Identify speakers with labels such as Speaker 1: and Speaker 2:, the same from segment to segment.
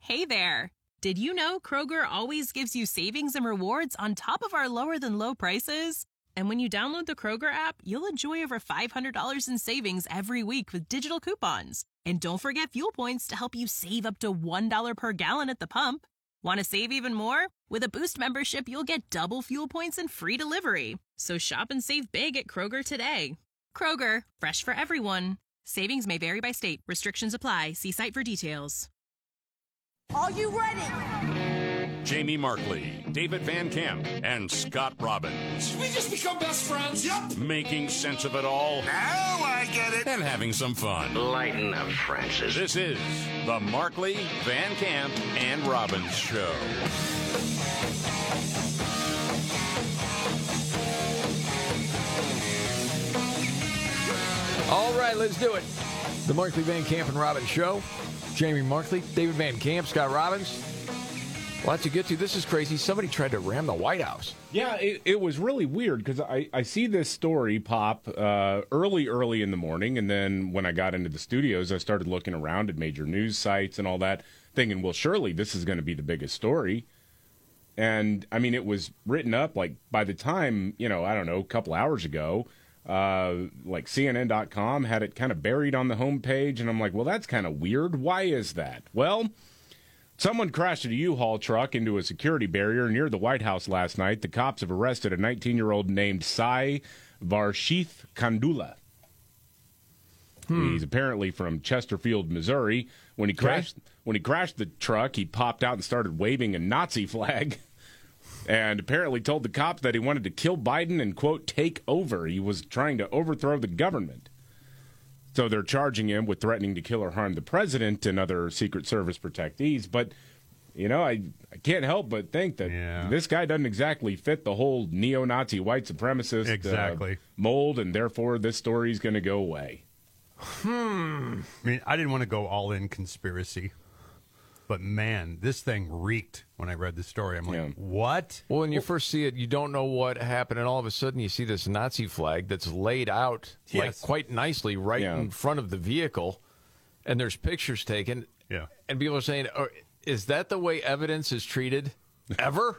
Speaker 1: Hey there! Did you know Kroger always gives you savings and rewards on top of our lower-than-low prices? And when you download the Kroger app, you'll enjoy over $500 in savings every week with digital coupons. And don't forget fuel points to help you save up to $1 per gallon at the pump. Want to save even more? With a Boost membership, you'll get double fuel points and free delivery. So shop and save big at Kroger today. Kroger, fresh for everyone. Savings may vary by state. Restrictions apply. See site for details.
Speaker 2: Are you ready?
Speaker 3: Jamie Markley, David Van Camp, and Scott Robbins.
Speaker 4: Did we just become best friends? Yep.
Speaker 3: Making sense of it all.
Speaker 4: Now I get it.
Speaker 3: And having some fun.
Speaker 5: Lighten up, Francis.
Speaker 3: This is the Markley, Van Camp, and Robbins Show.
Speaker 6: All right, let's do it. The Markley, Van Camp, and Robbins Show. Jamie Markley, David Van Camp, Scott Robbins. Lots to get to. This is crazy. Somebody tried to ram the White House.
Speaker 7: Yeah, it was really weird because I see this story pop early in the morning, and then when I got into the studios, I started looking around at major news sites and all that, thinking, well, surely this is going to be the biggest story. And, I mean, it was written up, like, by the time, I don't know, a couple hours ago, like CNN.com had it kind of buried on the homepage, and I'm like, well, that's kind of weird. Why is that? Well, someone crashed a U-Haul truck into a security barrier near the White House last night. The cops have arrested a 19-year-old named Sai Varshith Kandula. He's apparently from Chesterfield, Missouri. When he crashed the truck, he popped out and started waving a Nazi flag. And apparently told the cops that he wanted to kill Biden and, quote, take over. He was trying to overthrow the government. So they're charging him with threatening to kill or harm the president and other Secret Service protectees. But, I can't help but think that this guy doesn't exactly fit the whole neo-Nazi white supremacist mold, and therefore this story's going to go away.
Speaker 8: I mean, I didn't want to go all in conspiracy. But, man, this thing reeked when I read the story. I'm like, what?
Speaker 6: Well, when you first see it, you don't know what happened, and all of a sudden you see this Nazi flag that's laid out like quite nicely in front of the vehicle, and there's pictures taken.
Speaker 8: Yeah.
Speaker 6: And people are saying, is that the way evidence is treated ever?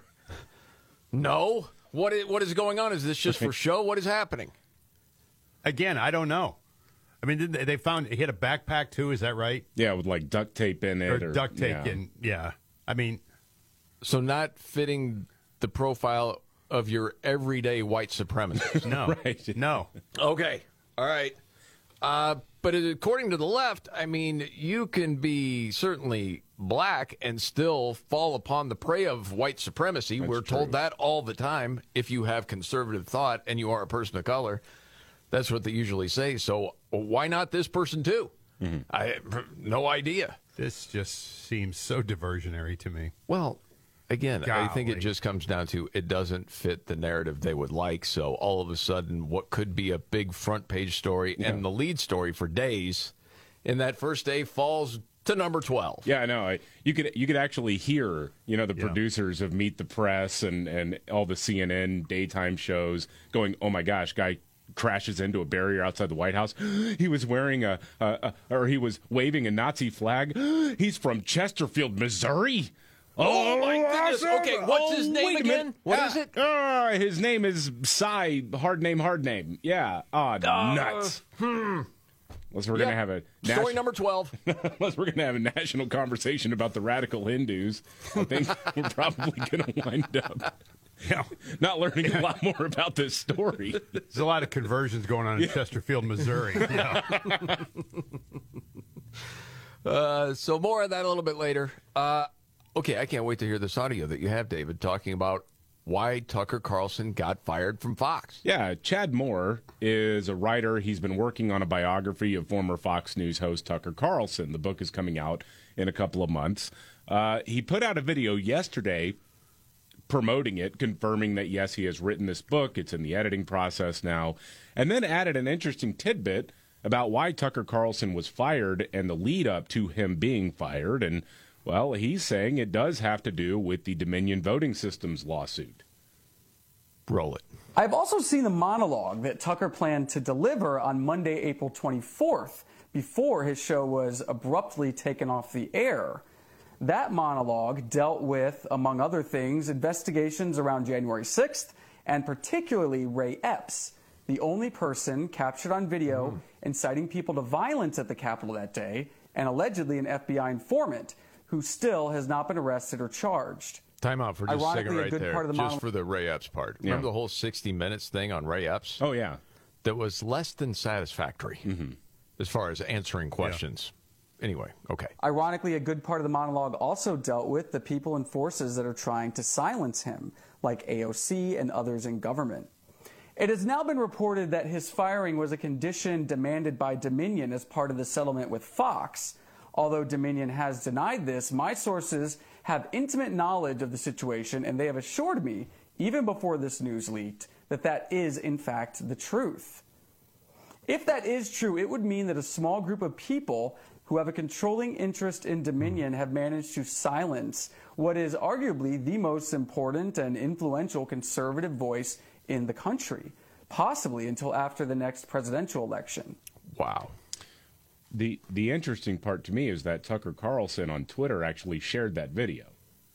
Speaker 6: No. What is going on? Is this just for show? What is happening?
Speaker 8: Again, I don't know. I mean, they found he had a backpack, too. Is that right?
Speaker 7: Yeah, with, like, duct tape in it.
Speaker 8: Or duct tape in, I mean.
Speaker 6: So not fitting the profile of your everyday white supremacist.
Speaker 8: No.
Speaker 7: Right.
Speaker 8: No.
Speaker 6: Okay. All right. But according to the left, I mean, you can be certainly black and still fall upon the prey of white supremacy. We're told that all the time if you have conservative thought and you are a person of color. That's what they usually say. So why not this person, too? Mm-hmm. I have no idea.
Speaker 8: This just seems so diversionary to me.
Speaker 6: Well, again,
Speaker 8: Golly.
Speaker 6: I think it just comes down to it doesn't fit the narrative they would like. So all of a sudden, what could be a big front page story and the lead story for days in that first day falls to number 12.
Speaker 7: Yeah, I know. You could actually hear, the producers of Meet the Press and all the CNN daytime shows going, oh, my gosh, guy crashes into a barrier outside the White House. He was wearing he was waving a Nazi flag. He's from Chesterfield, Missouri.
Speaker 6: Oh my goodness. Okay, what's his name again? What is it?
Speaker 7: His name is Sai. Hard name. Yeah. Nuts. Unless we're going to have a
Speaker 6: story number 12.
Speaker 7: Unless we're going to have a national conversation about the radical Hindus, I think we're probably going to wind up not learning a lot more about this story.
Speaker 8: There's a lot of conversions going on in Chesterfield, Missouri.
Speaker 6: So more of that a little bit later. Okay, I can't wait to hear this audio that you have, David, talking about why Tucker Carlson got fired from Fox.
Speaker 7: Yeah, Chad Moore is a writer. He's been working on a biography of former Fox News host Tucker Carlson. The book is coming out in a couple of months. He put out a video yesterday promoting it, confirming that, yes, he has written this book. It's in the editing process now. And then added an interesting tidbit about why Tucker Carlson was fired and the lead up to him being fired. And, well, he's saying it does have to do with the Dominion voting systems lawsuit.
Speaker 6: Roll it.
Speaker 9: I've also seen the monologue that Tucker planned to deliver on Monday, April 24th, before his show was abruptly taken off the air. That monologue dealt with, among other things, investigations around January 6th, and particularly Ray Epps, the only person captured on video inciting people to violence at the Capitol that day, and allegedly an FBI informant who still has not been arrested or charged.
Speaker 6: Time out for just a second right there,
Speaker 9: part of the
Speaker 6: just for the Ray Epps part.
Speaker 7: Yeah.
Speaker 6: Remember the whole 60 Minutes thing on Ray Epps?
Speaker 7: Oh, yeah.
Speaker 6: That was less than satisfactory as far as answering questions. Anyway, okay.
Speaker 9: Ironically, a good part of the monologue also dealt with the people and forces that are trying to silence him, like AOC and others in government. It has now been reported that his firing was a condition demanded by Dominion as part of the settlement with Fox. Although Dominion has denied this, my sources have intimate knowledge of the situation, and they have assured me, even before this news leaked, that that is, in fact, the truth. If that is true, it would mean that a small group of people who have a controlling interest in Dominion have managed to silence what is arguably the most important and influential conservative voice in the country, possibly until after the next presidential election.
Speaker 6: Wow.
Speaker 7: The interesting part to me is that Tucker Carlson on Twitter actually shared that video.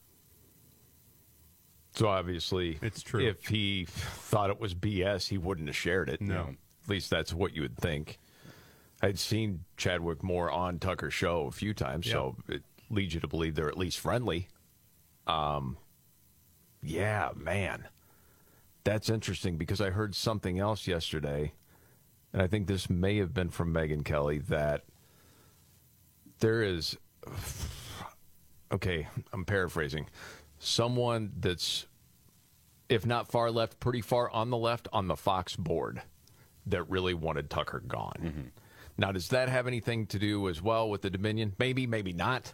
Speaker 6: So obviously,
Speaker 8: it's true.
Speaker 6: If he thought it was BS, he wouldn't have shared it.
Speaker 8: No.
Speaker 6: At least that's what you would think. I'd seen Chadwick Moore on Tucker's show a few times, so it leads you to believe they're at least friendly. Yeah, man. That's interesting because I heard something else yesterday, and I think this may have been from Megyn Kelly, that there is, okay, I'm paraphrasing, someone that's, if not far left, pretty far on the left on the Fox board that really wanted Tucker gone. Now, does that have anything to do as well with the Dominion? Maybe, maybe not.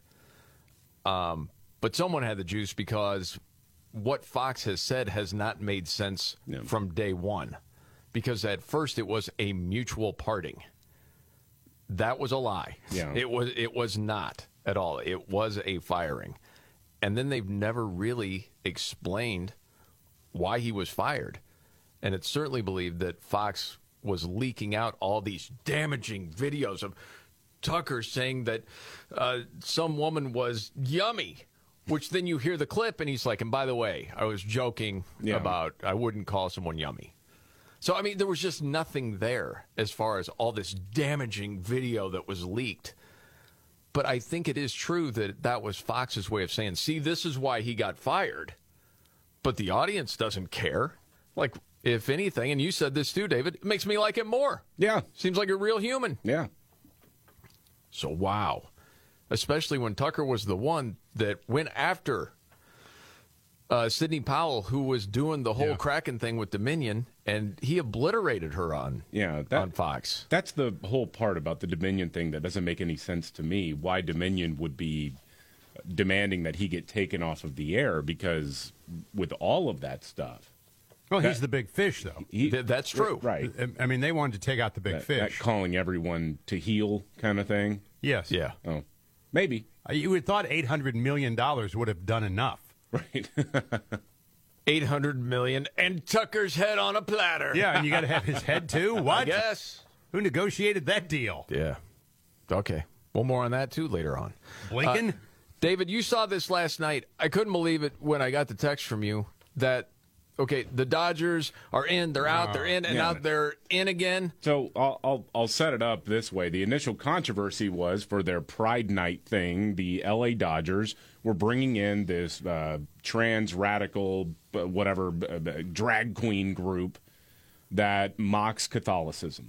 Speaker 6: But someone had the juice because what Fox has said has not made sense from day one. Because at first it was a mutual parting. That was a lie.
Speaker 7: Yeah.
Speaker 6: It was not at all. It was a firing. And then they've never really explained why he was fired. And it's certainly believed that Fox was leaking out all these damaging videos of Tucker saying that some woman was yummy, which then you hear the clip and he's like, and by the way, I was joking about I wouldn't call someone yummy. So, I mean, there was just nothing there as far as all this damaging video that was leaked. But I think it is true that that was Fox's way of saying, see, this is why he got fired. But the audience doesn't care. Like, if anything, and you said this too, David, it makes me like it more.
Speaker 7: Yeah.
Speaker 6: Seems like a real human.
Speaker 7: Yeah.
Speaker 6: So, wow. Especially when Tucker was the one that went after Sidney Powell, who was doing the whole Kraken thing with Dominion, and he obliterated her on Fox.
Speaker 7: That's the whole part about the Dominion thing that doesn't make any sense to me, why Dominion would be demanding that he get taken off of the air, because with all of that stuff.
Speaker 8: Well, he's the big fish, though.
Speaker 6: That's true.
Speaker 7: Right.
Speaker 8: I mean, they wanted to take out the big fish.
Speaker 7: That calling everyone to heel kind of thing?
Speaker 8: Yes.
Speaker 6: Yeah.
Speaker 7: Oh, maybe.
Speaker 8: You would have thought $800 million would have done enough.
Speaker 7: Right.
Speaker 6: $800 million and Tucker's head on a platter.
Speaker 8: Yeah, and you got to have his head, too? What?
Speaker 6: I guess.
Speaker 8: Who negotiated that deal?
Speaker 6: Yeah. Okay. One more on that, too, later on.
Speaker 8: Blinken?
Speaker 6: David, you saw this last night. I couldn't believe it when I got the text from you that, okay, the Dodgers are in, they're out, they're in, and now they're in again.
Speaker 7: So I'll set it up this way. The initial controversy was for their Pride Night thing, the L.A. Dodgers were bringing in this trans radical, whatever, drag queen group that mocks Catholicism.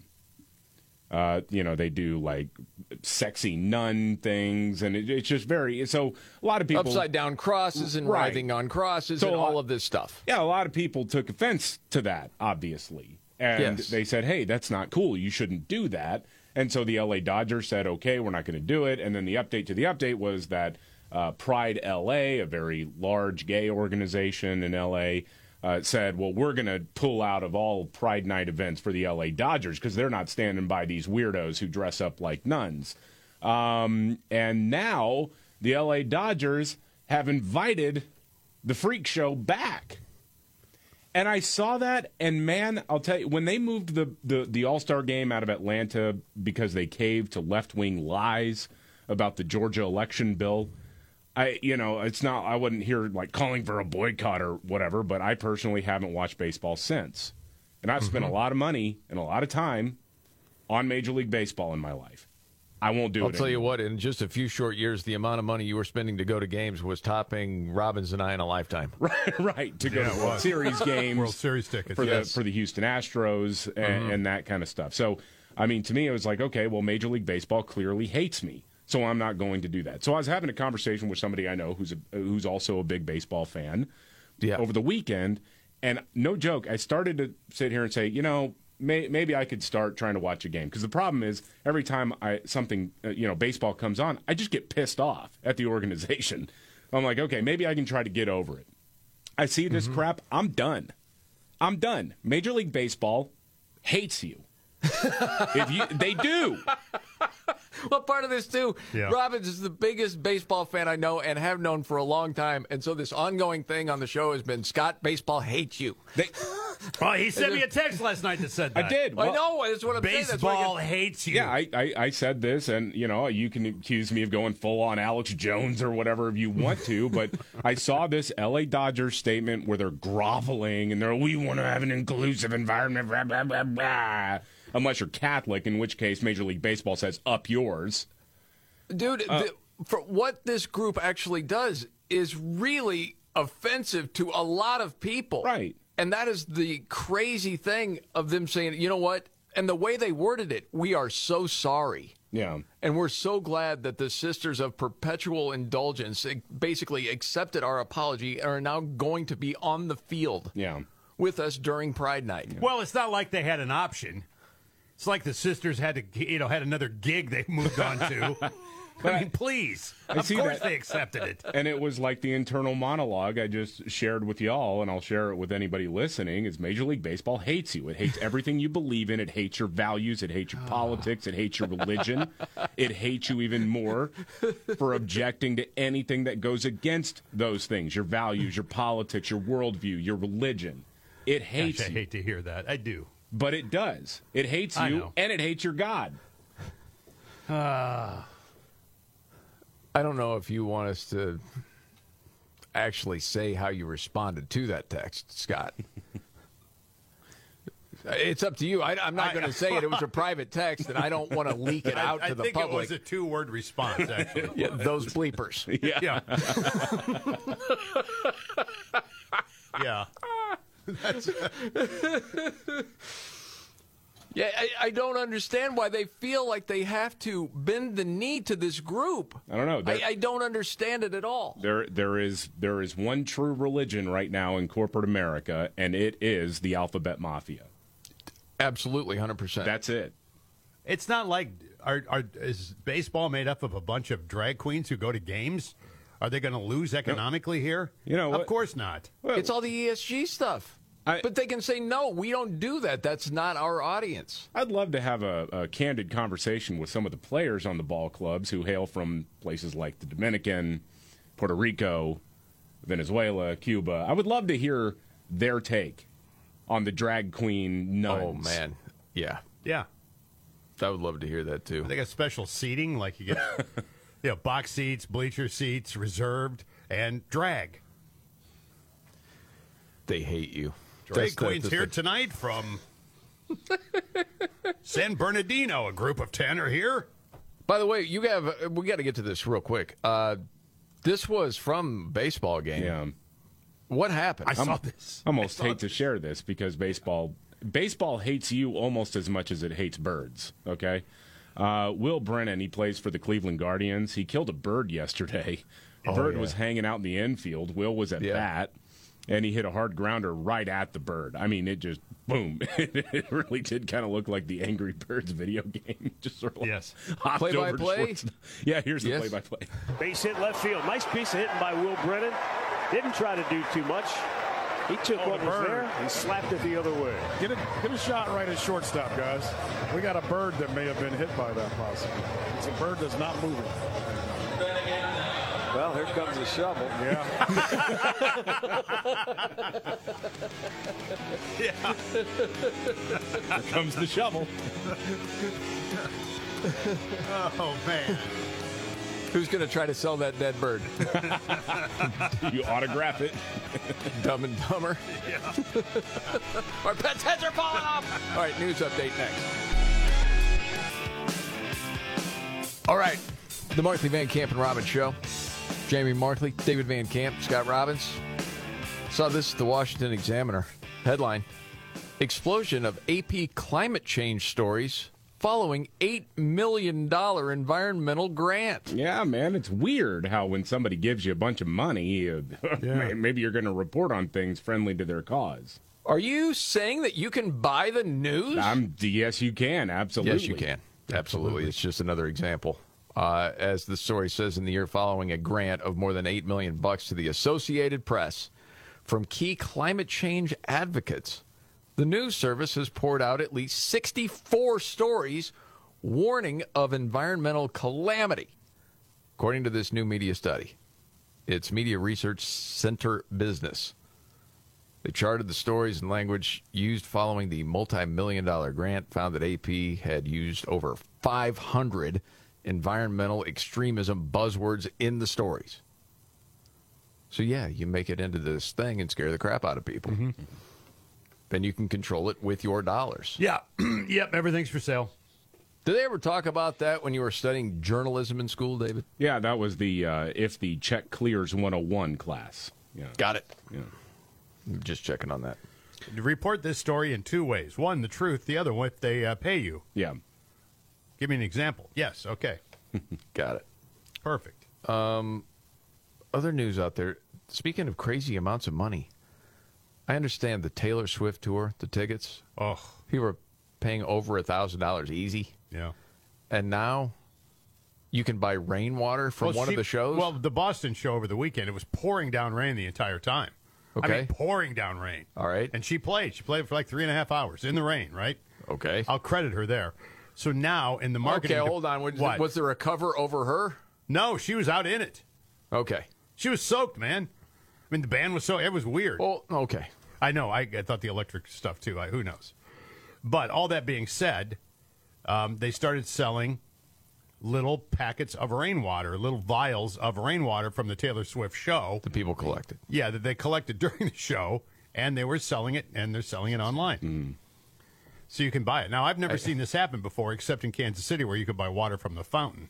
Speaker 7: They do like sexy nun things, and it's just very. So a lot of people
Speaker 6: upside down crosses and writhing on crosses and all of this stuff.
Speaker 7: Yeah, a lot of people took offense to that, obviously, and they said, "Hey, that's not cool. You shouldn't do that." And so the LA Dodgers said, "Okay, we're not going to do it." And then the update to the update was that Pride LA, a very large gay organization in LA. Said, well, we're going to pull out of all Pride Night events for the L.A. Dodgers because they're not standing by these weirdos who dress up like nuns. And now the L.A. Dodgers have invited the Freak Show back. And I saw that, and man, I'll tell you, when they moved the All-Star game out of Atlanta because they caved to left-wing lies about the Georgia election bill, it's not. I wouldn't hear like calling for a boycott or whatever, but I personally haven't watched baseball since, and I've spent a lot of money and a lot of time on Major League Baseball in my life. I won't do it.
Speaker 6: I'll tell you what, in just a few short years, the amount of money you were spending to go to games was topping Robbins and I in a lifetime.
Speaker 7: Right, to go to World Series games,
Speaker 8: World Series tickets
Speaker 7: for the Houston Astros and that kind of stuff. So, I mean, to me, it was like, okay, well, Major League Baseball clearly hates me, so I'm not going to do that. So I was having a conversation with somebody I know who's also a big baseball fan over the weekend, and no joke, I started to sit here and say, maybe I could start trying to watch a game, because the problem is every time baseball comes on, I just get pissed off at the organization. I'm like, okay, maybe I can try to get over it. I see this crap, I'm done. Major League Baseball hates you. They do.
Speaker 6: Well, part of this, too,
Speaker 8: Yeah.
Speaker 6: Robbins is the biggest baseball fan I know and have known for a long time. And so this ongoing thing on the show has been, Scott, baseball hates you.
Speaker 8: He sent me a text last night that said that.
Speaker 7: I did.
Speaker 6: I know. That's what I'm saying. That's why
Speaker 8: Baseball hates you.
Speaker 7: Yeah, I said this, and, you can accuse me of going full-on Alex Jones or whatever if you want to, but I saw this L.A. Dodgers statement where they're groveling, and we want to have an inclusive environment, blah, blah, blah, blah. Unless you're Catholic, in which case Major League Baseball says, up yours.
Speaker 6: Dude, for what this group actually does is really offensive to a lot of people.
Speaker 7: Right.
Speaker 6: And that is the crazy thing of them saying, you know what? And the way they worded it, we are so sorry.
Speaker 7: Yeah.
Speaker 6: And we're so glad that the Sisters of Perpetual Indulgence basically accepted our apology and are now going to be on the field with us during Pride Night.
Speaker 8: Well, it's not like they had an option. It's like the Sisters had had another gig they moved on to. I mean, please. Of course they accepted it.
Speaker 7: And it was like the internal monologue I just shared with y'all, and I'll share it with anybody listening, is Major League Baseball hates you. It hates everything you believe in. It hates your values. It hates your politics. It hates your religion. It hates you even more for objecting to anything that goes against those things, your values, your politics, your worldview, your religion. It hates
Speaker 8: I
Speaker 7: you.
Speaker 8: hate to hear that. I do.
Speaker 7: But it does. It hates you, and it hates your God.
Speaker 6: I don't know if you want us to actually say how you responded to that text, Scott. It's up to you. I'm not going to say it. It was a private text, and I don't want to leak it out to the public.
Speaker 8: I think it was a 2-word response, actually.
Speaker 6: Yeah, those bleepers.
Speaker 8: Yeah. Yeah.
Speaker 6: Yeah, I don't understand why they feel like they have to bend the knee to this group.
Speaker 7: I don't know.
Speaker 6: I don't understand it at all.
Speaker 7: There is one true religion right now in corporate America, and it is the alphabet mafia.
Speaker 6: Absolutely, 100%.
Speaker 7: That's it.
Speaker 8: It's not like is baseball made up of a bunch of drag queens who go to games? Are they going to lose economically here? Of course not.
Speaker 6: Well, it's all the ESG stuff. But they can say, no, we don't do that. That's not our audience.
Speaker 7: I'd love to have a candid conversation with some of the players on the ball clubs who hail from places like the Dominican, Puerto Rico, Venezuela, Cuba. I would love to hear their take on the drag queen nuns.
Speaker 6: Oh, man. Yeah.
Speaker 8: Yeah.
Speaker 6: I would love to hear that, too.
Speaker 8: They got special seating, like you get box seats, bleacher seats, reserved, and drag.
Speaker 6: They hate you.
Speaker 8: Drag queens here tonight from San Bernardino. A group of 10 are here.
Speaker 6: By the way, we got to get to this real quick. This was from baseball game.
Speaker 7: Yeah.
Speaker 6: What happened?
Speaker 8: I saw this.
Speaker 7: I almost hate to share this because baseball hates you almost as much as it hates birds, okay? Will Brennan, he plays for the Cleveland Guardians. He killed a bird yesterday. The bird was hanging out in the infield. Will was at bat, and he hit a hard grounder right at the bird. I mean, it just, boom. It really did kind of look like the Angry Birds video game. Just sort of like
Speaker 6: play-by-play?
Speaker 7: Yeah, here's the play-by-play.
Speaker 5: Base hit left field. Nice piece of hitting by Will Brennan. Didn't try to do too much. He took what was there and slapped it the other way.
Speaker 4: Get a shot right at shortstop, guys. We got a bird that may have been hit by that possibly. It's a bird that's not moving.
Speaker 5: Well, here comes the shovel.
Speaker 4: Yeah.
Speaker 7: Here comes the shovel.
Speaker 8: Oh, man.
Speaker 6: Who's going to try to sell that dead bird?
Speaker 7: You autograph it.
Speaker 6: Dumb and Dumber.
Speaker 8: Yeah.
Speaker 6: Our pets' heads are falling off. All right, news update next. All right, the Markley, Van Camp, and Robbins Show. Jamie Markley, David Van Camp, Scott Robbins. Saw this at the Washington Examiner. Headline, explosion of AP climate change stories following $8 million environmental grant.
Speaker 7: Yeah, man, it's weird how when somebody gives you a bunch of money, maybe you're going to report on things friendly to their cause.
Speaker 6: Are you saying that you can buy the news?
Speaker 7: Yes, you can. Absolutely.
Speaker 6: Yes, you can. Absolutely. It's just another example. As the story says, in the year following a grant of more than $8 million to the Associated Press from key climate change advocates, the news service has poured out at least 64 stories warning of environmental calamity, according to this new media study. It's Media Research Center Business. They charted the stories and language used following the multi-million-dollar grant, found that AP had used over 500 environmental extremism buzzwords in the stories. So, yeah, you make it into this thing and scare the crap out of people. Mm-hmm. Then you can control it with your dollars.
Speaker 8: Yeah. Yep, everything's for sale.
Speaker 6: Did they ever talk about that when you were studying journalism in school, David?
Speaker 7: Yeah, that was the If the Check Clears 101 class. Yeah.
Speaker 6: Got it.
Speaker 7: Yeah.
Speaker 6: Just checking on that.
Speaker 8: Report this story in two ways. One, the truth. The other one, if they pay you.
Speaker 7: Yeah.
Speaker 8: Give me an example. Yes, okay.
Speaker 6: Got it.
Speaker 8: Perfect.
Speaker 6: Other news out there. Speaking of crazy amounts of money, I understand the Taylor Swift tour, the tickets.
Speaker 8: Oh.
Speaker 6: People are paying over $1,000 easy.
Speaker 8: Yeah.
Speaker 6: And now you can buy rainwater from one of the shows?
Speaker 8: Well, the Boston show over the weekend, it was pouring down rain the entire time.
Speaker 6: Okay.
Speaker 8: I mean, pouring down rain.
Speaker 6: All right.
Speaker 8: And she played. She played for like 3.5 hours in the rain, right?
Speaker 6: Okay.
Speaker 8: I'll credit her there. So now in the marketing...
Speaker 6: Okay, hold on. Was there a cover over her?
Speaker 8: No, she was out in it.
Speaker 6: Okay.
Speaker 8: She was soaked, man. I mean, the band was so... It was weird.
Speaker 6: Oh, okay.
Speaker 8: I know. I thought the electric stuff, too. Who knows? But all that being said, they started selling little packets of rainwater, little vials of rainwater from the Taylor Swift show.
Speaker 6: The people collected.
Speaker 8: Yeah, that they collected during the show, and they were selling it, and they're selling it online. Mm. So you can buy it. Now, I've never seen this happen before, except in Kansas City, where you could buy water from the fountain,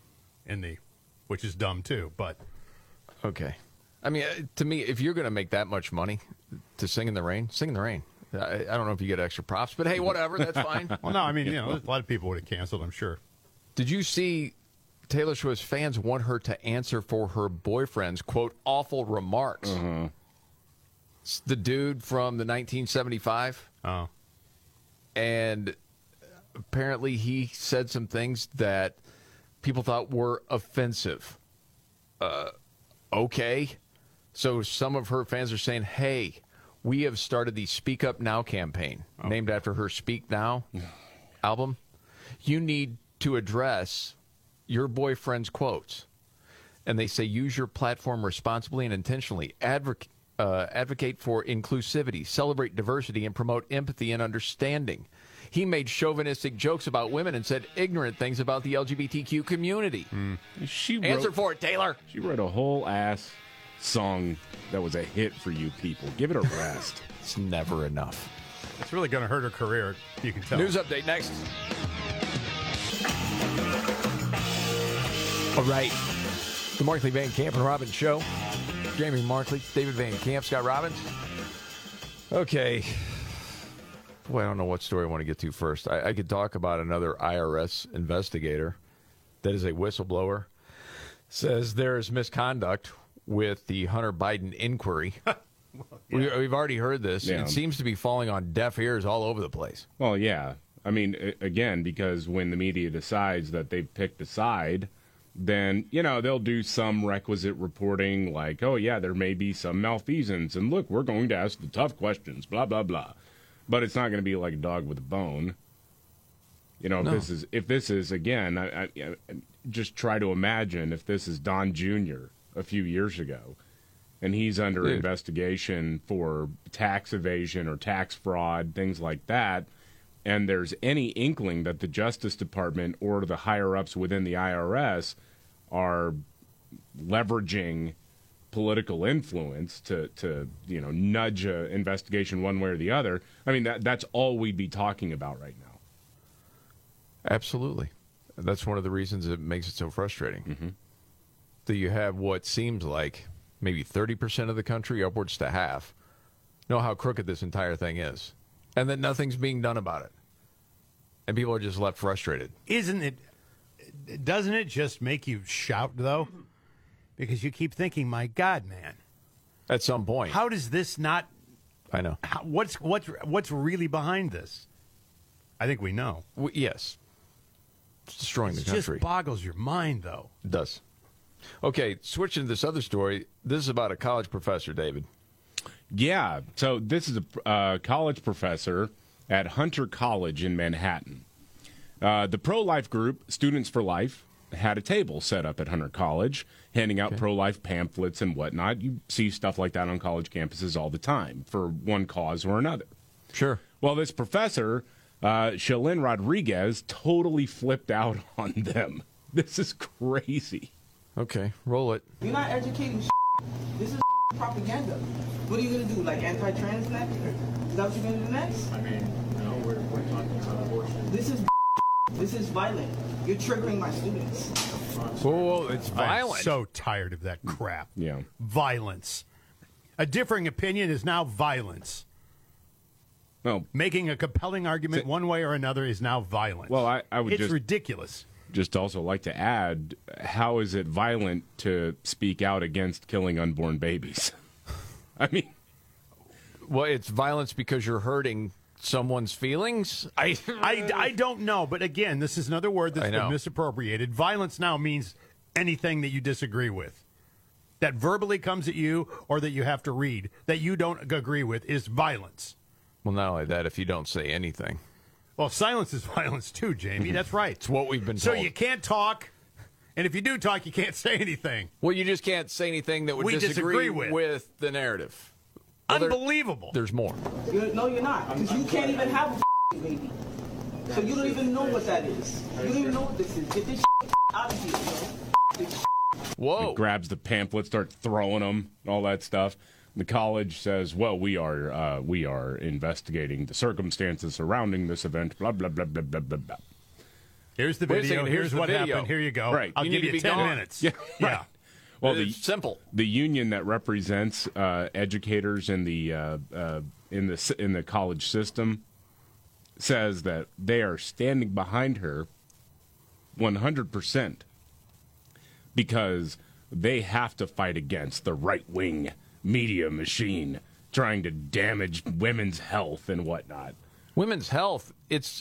Speaker 8: which is dumb, too, but...
Speaker 6: Okay. I mean, to me, if you're going to make that much money to sing in the rain, sing in the rain. I don't know if you get extra props, but hey, whatever, that's fine.
Speaker 8: Well, no, I mean, a lot of people would have canceled, I'm sure.
Speaker 6: Did you see Taylor Swift's fans want her to answer for her boyfriend's, quote, awful remarks? Mm-hmm. The dude from the 1975.
Speaker 8: Oh.
Speaker 6: And apparently he said some things that people thought were offensive. Okay. So some of her fans are saying, hey, we have started the Speak Up Now campaign, named after her Speak Now album. You need to address your boyfriend's quotes. And they say, use your platform responsibly and intentionally. Advocate for inclusivity, celebrate diversity, and promote empathy and understanding. He made chauvinistic jokes about women and said ignorant things about the LGBTQ community. Answer for it, Taylor.
Speaker 7: She wrote a whole ass song that was a hit for you people. Give it a rest.
Speaker 6: It's never enough.
Speaker 8: It's really going to hurt her career, you can tell.
Speaker 6: News update next. All right. The Markley, Van Camp, and Robbins Show. Jamie Markley, David Van Camp, Scott Robbins. Okay. Boy, I don't know what story I want to get to first. I could talk about another IRS investigator that is a whistleblower. Says there is misconduct with the Hunter Biden inquiry. Well, yeah. We've already heard this. Yeah. It seems to be falling on deaf ears all over the place.
Speaker 7: Well, yeah. I mean, again, because when the media decides that they've picked a side, then, they'll do some requisite reporting like, oh, yeah, there may be some malfeasance. And look, we're going to ask the tough questions, blah, blah, blah. But it's not going to be like a dog with a bone. If this is again, I just try to imagine if this is Don Jr. a few years ago, and he's under investigation for tax evasion or tax fraud, things like that, and there's any inkling that the Justice Department or the higher-ups within the IRS are leveraging political influence to nudge an investigation one way or the other, I mean, that's all we'd be talking about right now.
Speaker 6: Absolutely. That's one of the reasons it makes it so frustrating. That you have what seems like maybe 30% of the country, upwards to half, know how crooked this entire thing is, and that nothing's being done about it. And people are just left frustrated.
Speaker 8: Doesn't it just make you shout, though? Because you keep thinking, my God, man.
Speaker 6: At some point.
Speaker 8: How does this not...
Speaker 6: I know.
Speaker 8: What's really behind this? I think we know.
Speaker 6: Yes. It's destroying the country.
Speaker 8: It just boggles your mind, though.
Speaker 6: It does. Okay, switching to this other story. This is about a college professor, David.
Speaker 7: Yeah, so this is a college professor at Hunter College in Manhattan. The pro-life group, Students for Life, had a table set up at Hunter College, handing out pro-life pamphlets and whatnot. You see stuff like that on college campuses all the time for one cause or another.
Speaker 6: Sure.
Speaker 7: Well, this professor, Shalyn Rodriguez, totally flipped out on them. This is crazy.
Speaker 6: Okay, roll it.
Speaker 10: You're not educating This is propaganda. What are you going to do, like anti-trans next? Is that what you're going to do next?
Speaker 11: I mean, no, we're talking about abortion.
Speaker 10: This is violent. You're triggering my students.
Speaker 6: Whoa, it's violent.
Speaker 8: I'm so tired of that crap.
Speaker 7: Yeah.
Speaker 8: Violence. A differing opinion is now violence.
Speaker 7: Well,
Speaker 8: making a compelling argument one way or another is now violence.
Speaker 7: Well, I would
Speaker 8: it's ridiculous.
Speaker 7: Just also like to add, how is it violent to speak out against killing unborn babies? I mean,
Speaker 6: well, it's violence because you're hurting someone's feelings?
Speaker 8: I don't know, but again, this is another word that's been misappropriated. Violence now means anything that you disagree with. That verbally comes at you or that you have to read that you don't agree with is violence.
Speaker 6: Well, not only that, if you don't say anything.
Speaker 8: Well, silence is violence too, Jamie. That's right.
Speaker 6: It's what we've been told.
Speaker 8: So you can't talk, and if you do talk, you can't say anything.
Speaker 6: Well, you just can't say anything that would disagree with the narrative. Well,
Speaker 8: unbelievable.
Speaker 6: There's more.
Speaker 10: No, you're not. Because you can't even have a baby. So you don't even know what that is. You don't even know what this is. Get this out of here,
Speaker 6: Whoa.
Speaker 7: He grabs the pamphlet, starts throwing them, all that stuff. The college says, well, we are investigating the circumstances surrounding this event, blah, blah, blah, blah, blah, blah, blah.
Speaker 8: Here's the video. Here's what happened. Here you go.
Speaker 7: Right.
Speaker 8: I'll give you 10 minutes.
Speaker 7: Yeah.
Speaker 8: Yeah.
Speaker 7: Well,
Speaker 6: it's simple.
Speaker 7: The union that represents educators in the college system says that they are standing behind her 100% because they have to fight against the right-wing media machine trying to damage women's health and whatnot.
Speaker 6: Women's health, it's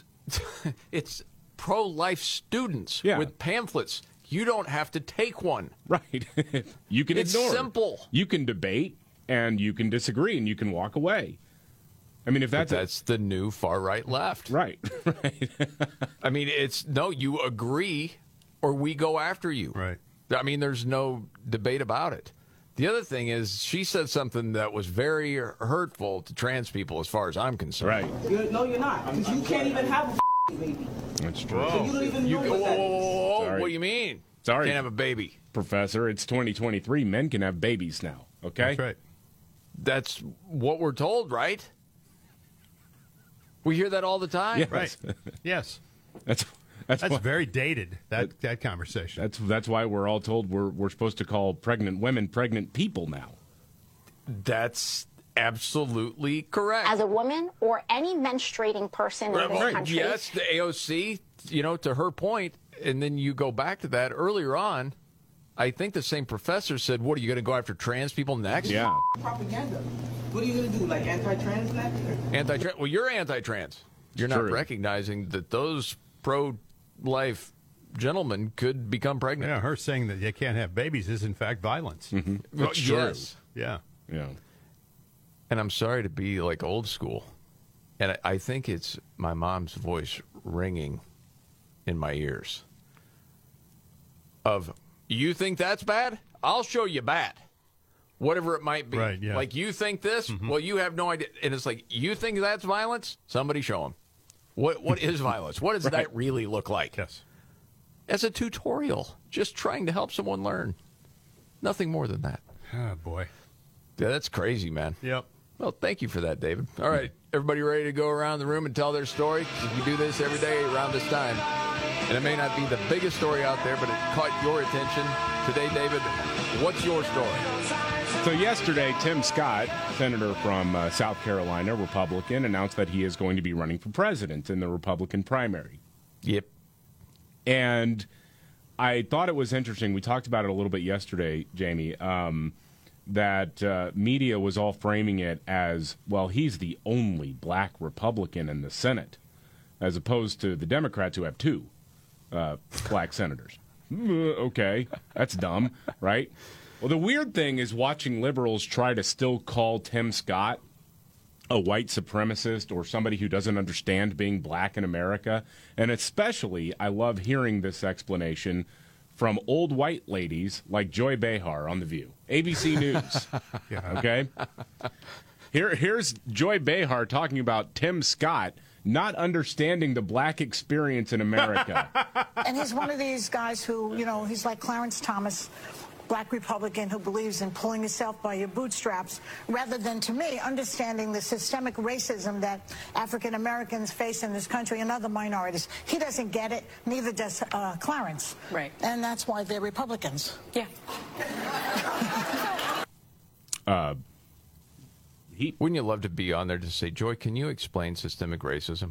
Speaker 6: pro-life students with pamphlets. You don't have to take one.
Speaker 7: Right. You can ignore it.
Speaker 6: It's simple.
Speaker 7: You can debate and you can disagree and you can walk away. I mean, if that's
Speaker 6: the new far right left.
Speaker 7: Right. Right.
Speaker 6: I mean, you agree or we go after you.
Speaker 8: Right.
Speaker 6: I mean, there's no debate about it. The other thing is she said something that was very hurtful to trans people as far as I'm concerned.
Speaker 7: Right.
Speaker 10: No, you're not. Because you can't even have a baby.
Speaker 7: That's true.
Speaker 10: So you don't even know what that is.
Speaker 6: What do you mean?
Speaker 7: Sorry.
Speaker 6: Can't have a baby.
Speaker 7: Professor, it's 2023. Men can have babies now, okay?
Speaker 8: That's right.
Speaker 6: That's what we're told, right? We hear that all the time.
Speaker 7: Yes.
Speaker 8: Right. Yes.
Speaker 7: That's
Speaker 8: very dated, that conversation.
Speaker 7: That's why we're all told we're supposed to call pregnant women pregnant people now.
Speaker 6: That's absolutely correct.
Speaker 12: As a woman or any menstruating person in this country.
Speaker 6: Yes, the AOC, to her point, and then you go back to that earlier on, I think the same professor said, what, are you going to go after trans people next?
Speaker 7: Yeah.
Speaker 10: Propaganda. What are you going to do, like anti-trans next?
Speaker 6: Anti-trans? Well, you're anti-trans. You're not recognizing that those pro-life gentlemen could become pregnant.
Speaker 8: Yeah, her saying that you can't have babies is, in fact, violence.
Speaker 7: Mm-hmm. That's true.
Speaker 6: Yes.
Speaker 8: Yeah.
Speaker 7: Yeah.
Speaker 6: And I'm sorry to be like old school. And I think it's my mom's voice ringing in my ears. Of, you think that's bad? I'll show you bad. Whatever it might be.
Speaker 8: Right, yeah.
Speaker 6: Like, you think this? Well, you have no idea. And it's like, you think that's violence? Somebody show them. What is violence? What does that really look like?
Speaker 8: Yes.
Speaker 6: as a tutorial, just trying to help someone learn. Nothing more than that.
Speaker 8: Oh, boy.
Speaker 6: Yeah, that's crazy, man.
Speaker 8: Yep.
Speaker 6: Well, thank you for that, David. All right, everybody ready to go around the room and tell their story? We do this every day around this time. And it may not be the biggest story out there, but it caught your attention. Today, David, what's your story?
Speaker 7: So yesterday, Tim Scott, senator from South Carolina, Republican, announced that he is going to be running for president in the Republican primary.
Speaker 6: Yep.
Speaker 7: And I thought it was interesting. We talked about it a little bit yesterday, Jamie, that media was all framing it as, well, he's the only black Republican in the Senate, as opposed to the Democrats who have two black senators. Okay, that's dumb, right? Well, the weird thing is watching liberals try to still call Tim Scott a white supremacist or somebody who doesn't understand being black in America. And especially, I love hearing this explanation from old white ladies like Joy Behar on The View. ABC News. Okay? Here's Joy Behar talking about Tim Scott not understanding the black experience in America.
Speaker 13: And he's one of these guys who, he's like Clarence Thomas, black Republican who believes in pulling yourself by your bootstraps, rather than, to me, understanding the systemic racism that African Americans face in this country and other minorities. He doesn't get it, neither does Clarence.
Speaker 2: Right.
Speaker 13: And that's why they're Republicans.
Speaker 2: Yeah.
Speaker 6: Wouldn't you love to be on there to say, Joy, can you explain systemic racism?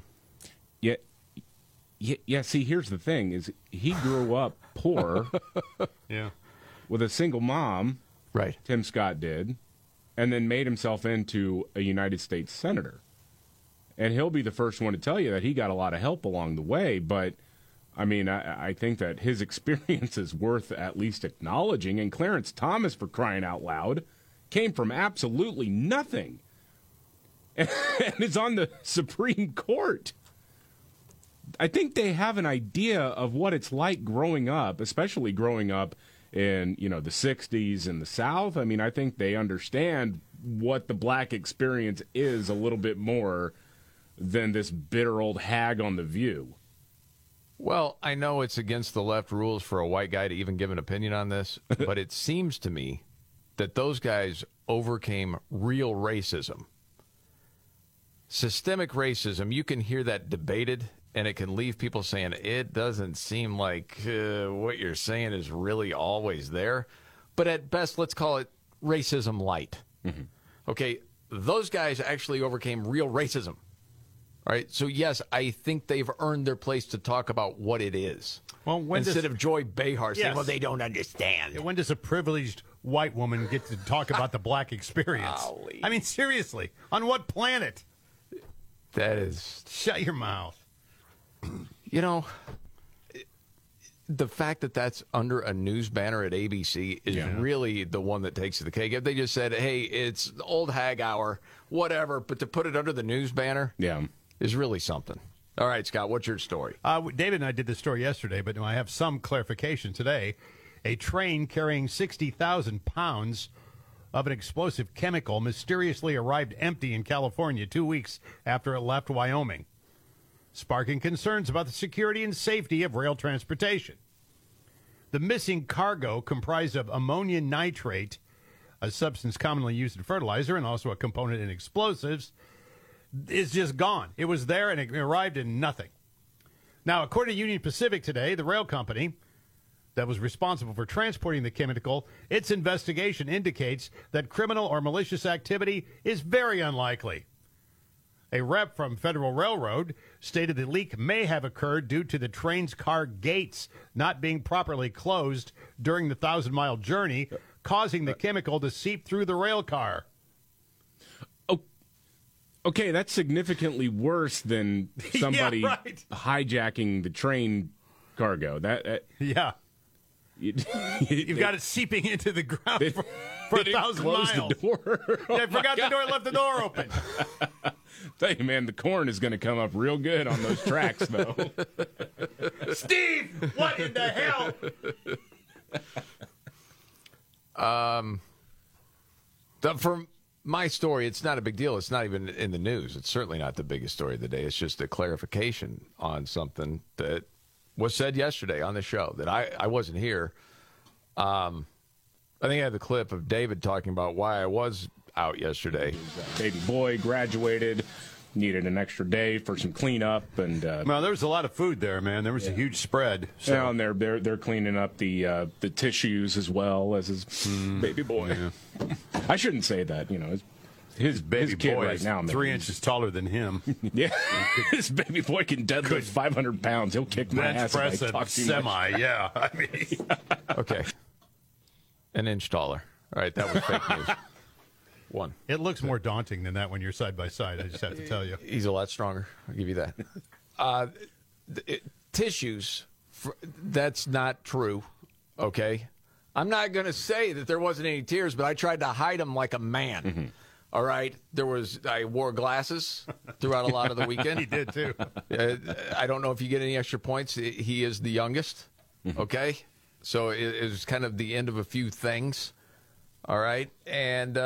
Speaker 7: Yeah. See, here's the thing: is he grew up poor, with a single mom,
Speaker 6: right?
Speaker 7: Tim Scott did, and then made himself into a United States senator. And he'll be the first one to tell you that he got a lot of help along the way. But I mean, I think that his experience is worth at least acknowledging. And Clarence Thomas, for crying out loud, came from absolutely nothing and is on the Supreme Court. I think they have an idea of what it's like growing up, especially growing up in, the 60s in the South. I mean, I think they understand what the black experience is a little bit more than this bitter old hag on The View.
Speaker 6: Well, I know it's against the left rules for a white guy to even give an opinion on this, but it seems to me that those guys overcame real racism. Systemic racism, you can hear that debated, and it can leave people saying, it doesn't seem like what you're saying is really always there. But at best, let's call it racism light. Mm-hmm. Okay, those guys actually overcame real racism. All right, so yes, I think they've earned their place to talk about what it is.
Speaker 8: Well,
Speaker 6: instead of Joy Behar saying, well, they don't understand.
Speaker 8: When does a privileged white woman get to talk about the black experience?
Speaker 6: Golly.
Speaker 8: I mean, seriously, on what planet?
Speaker 6: That is...
Speaker 8: Shut your mouth.
Speaker 6: The fact that that's under a news banner at ABC is really the one that takes the cake. If they just said, hey, it's old hag hour, whatever, but to put it under the news banner is really something. All right, Scott, what's your story?
Speaker 8: David and I did this story yesterday, but I have some clarification today. A train carrying 60,000 pounds of an explosive chemical mysteriously arrived empty in California 2 weeks after it left Wyoming, sparking concerns about the security and safety of rail transportation. The missing cargo, comprised of ammonium nitrate, a substance commonly used in fertilizer and also a component in explosives, is just gone. It was there and it arrived in nothing. Now, according to Union Pacific today, the rail company that was responsible for transporting the chemical, its investigation indicates that criminal or malicious activity is very unlikely. A rep from Federal Railroad stated the leak may have occurred due to the train's car gates not being properly closed during the 1,000-mile journey, causing the chemical to seep through the rail car.
Speaker 7: Okay, that's significantly worse than somebody hijacking the train cargo.
Speaker 8: You've got it seeping into the ground for 1,000 miles.
Speaker 7: The door.
Speaker 8: I forgot the door, left the door open.
Speaker 7: Tell you, man, the corn is going to come up real good on those tracks, though.
Speaker 8: Steve, what in the hell?
Speaker 6: For my story, it's not a big deal. It's not even in the news. It's certainly not the biggest story of the day. It's just a clarification on something that was said yesterday on the show that I wasn't here. I think I had the clip of David talking about why I was out yesterday.
Speaker 7: Baby boy graduated, needed an extra day for some cleanup, and
Speaker 8: well, there was a lot of food there, man. There was a huge spread.
Speaker 7: So. Yeah, and they're cleaning up the tissues as well as his baby boy. Yeah. I shouldn't say that, His baby kid
Speaker 8: boy
Speaker 7: right
Speaker 8: is
Speaker 7: now,
Speaker 8: 3 inches taller than him.
Speaker 7: Yeah, his baby boy can deadlift 500 pounds. He'll kick my ass
Speaker 8: press
Speaker 7: if I talk too
Speaker 8: semi.
Speaker 7: much.
Speaker 8: Yeah, I mean,
Speaker 6: okay, an inch taller. All right, that was fake news. One.
Speaker 8: It looks more daunting than that when you're side by side. I just have to tell you,
Speaker 6: he's a lot stronger. I'll give you that. Tissues. That's not true. Okay, I'm not going to say that there wasn't any tears, but I tried to hide them like a man. Mm-hmm. All right, I wore glasses throughout a lot of the weekend.
Speaker 8: He did too.
Speaker 6: I don't know if you get any extra points. He is the youngest. Okay, so it was kind of the end of a few things. All right, and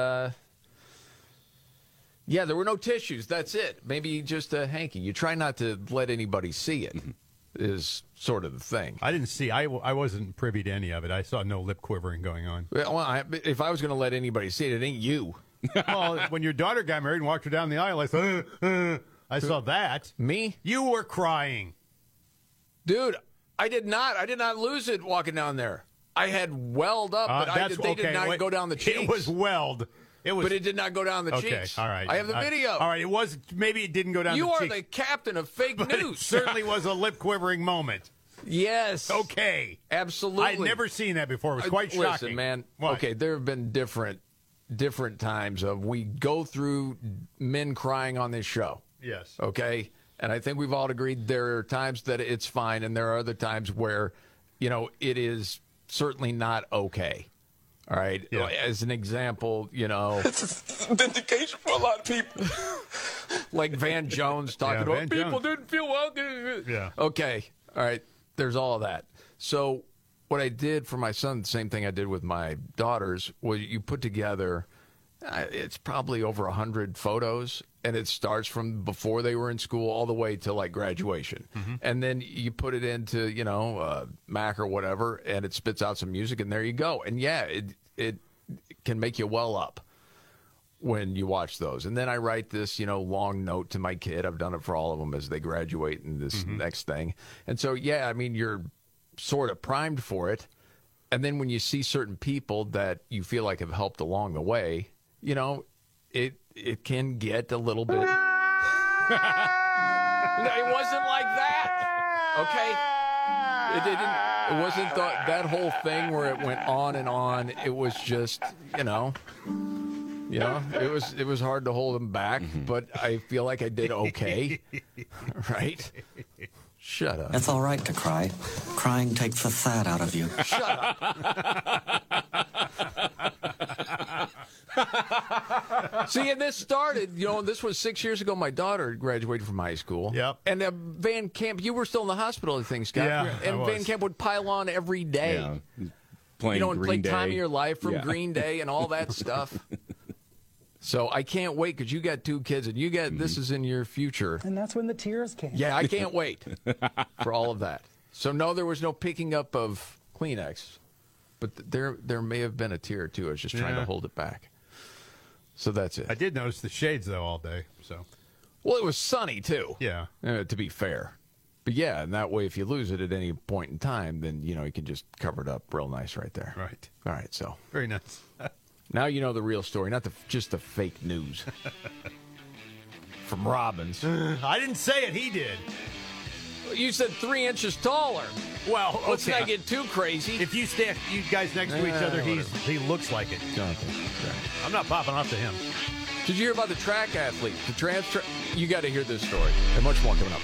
Speaker 6: yeah, there were no tissues. That's it. Maybe just a hanky. You try not to let anybody see it. Is sort of the thing.
Speaker 8: I didn't see. I wasn't privy to any of it. I saw no lip quivering going on.
Speaker 6: Well, if I was going to let anybody see it, it ain't you.
Speaker 8: Well, when your daughter got married and walked her down the aisle, I saw that.
Speaker 6: Me?
Speaker 8: You were crying.
Speaker 6: Dude, I did not. I did not lose it walking down there. I had welled up, but they did not go down the cheeks.
Speaker 8: It was welled. But
Speaker 6: it did not go down the cheeks.
Speaker 8: All right.
Speaker 6: I have the video.
Speaker 8: All right. Maybe it didn't go down the cheeks.
Speaker 6: You are the captain of fake news.
Speaker 8: It certainly was a lip quivering moment.
Speaker 6: Yes.
Speaker 8: Okay.
Speaker 6: Absolutely.
Speaker 8: I'd never seen that before. It was quite shocking.
Speaker 6: Listen, man.
Speaker 8: What?
Speaker 6: Okay, there have been different times of we go through men crying on this show.
Speaker 8: Yes.
Speaker 6: Okay? And I think we've all agreed there are times that it's fine, and there are other times where, it is certainly not okay. All right? Yeah. As an example,
Speaker 14: It's a vindication for a lot of people.
Speaker 6: Like Van Jones talking about people didn't feel well.
Speaker 8: Yeah.
Speaker 6: Okay. All right. There's all of that. So what I did for my son, the same thing I did with my daughters, was you put together, it's probably over 100 photos, and it starts from before they were in school all the way to like graduation. Mm-hmm. And then you put it into, Mac or whatever, and it spits out some music, and there you go. And yeah, it can make you well up when you watch those. And then I write this, long note to my kid. I've done it for all of them as they graduate in this next thing. And so, yeah, I mean, you're sort of primed for it. And then when you see certain people that you feel like have helped along the way, it can get a little bit. It wasn't like that. Okay? It didn't. It wasn't that whole thing where it went on and on. It was just, it was hard to hold him back, but I feel like I did okay. Right? Shut up.
Speaker 15: It's all right to cry. Crying takes the fat out of you.
Speaker 6: Shut up. See, and this started, this was 6 years ago. My daughter graduated from high school.
Speaker 8: Yep.
Speaker 6: And Van Camp, you were still in the hospital, I think, Scott.
Speaker 8: Yeah,
Speaker 6: and Van Camp would pile on every day.
Speaker 7: Yeah. Playing
Speaker 6: and
Speaker 7: Green Day.
Speaker 6: Time of Your Life from Green Day and all that stuff. So I can't wait because you got two kids and you got this is in your future.
Speaker 16: And that's when the tears came.
Speaker 6: Yeah, I can't wait for all of that. So no, there was no picking up of Kleenex, but there may have been a tear or two. I was just trying to hold it back. So that's it.
Speaker 8: I did notice the shades though all day. So,
Speaker 6: well, it was sunny too.
Speaker 8: Yeah.
Speaker 6: To be fair, but yeah, and that way, if you lose it at any point in time, then you can just cover it up real nice right there.
Speaker 8: Right.
Speaker 6: All right. So
Speaker 8: very nice.
Speaker 6: Now you know the real story, not just the fake news from Robbins.
Speaker 8: I didn't say it. He did.
Speaker 6: You said 3 inches taller.
Speaker 8: Well, okay.
Speaker 6: Let's not get too crazy.
Speaker 8: If you stand, you guys next to each other, he looks like it.
Speaker 6: Okay.
Speaker 8: I'm not popping off to him.
Speaker 6: Did you hear about the track athlete? You got to hear this story. And much more coming up.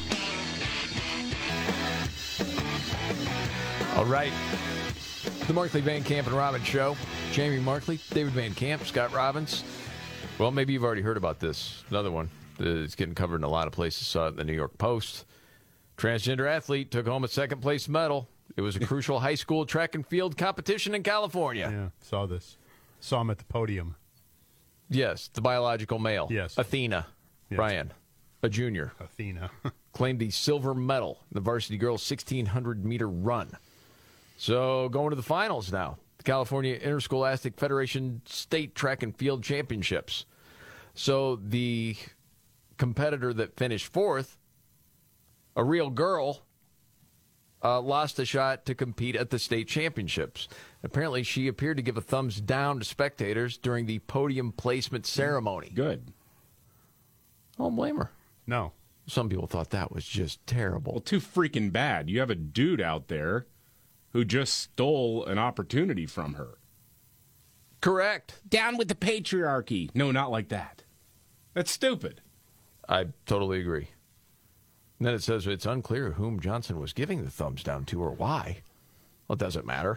Speaker 6: All right. The Markley, Van Camp, and Robbins Show. Jamie Markley, David Van Camp, Scott Robbins. Well, maybe you've already heard about this. Another one. It's getting covered in a lot of places. Saw it in the New York Post. Transgender athlete took home a second-place medal. It was a crucial high school track and field competition in California.
Speaker 8: Yeah, saw this. Saw him at the podium.
Speaker 6: Yes, the biological male.
Speaker 8: Yes.
Speaker 6: Athena.
Speaker 8: Yes.
Speaker 6: Ryan. a junior,
Speaker 8: Athena,
Speaker 6: claimed the silver medal in the varsity girls 1,600-meter run. So going to the finals now. The California Interscholastic Federation State Track and Field Championships. So the competitor that finished fourth, a real girl, lost a shot to compete at the state championships. Apparently, she appeared to give a thumbs down to spectators during the podium placement ceremony.
Speaker 7: Good.
Speaker 6: I don't blame her.
Speaker 8: No.
Speaker 6: Some people thought that was just terrible.
Speaker 7: Well, too freaking bad. You have a dude out there who just stole an opportunity from her.
Speaker 6: Correct.
Speaker 7: Down with the patriarchy. No, not like that. That's stupid.
Speaker 6: I totally agree. And then it says it's unclear whom Johnson was giving the thumbs down to or why. Well, it doesn't matter.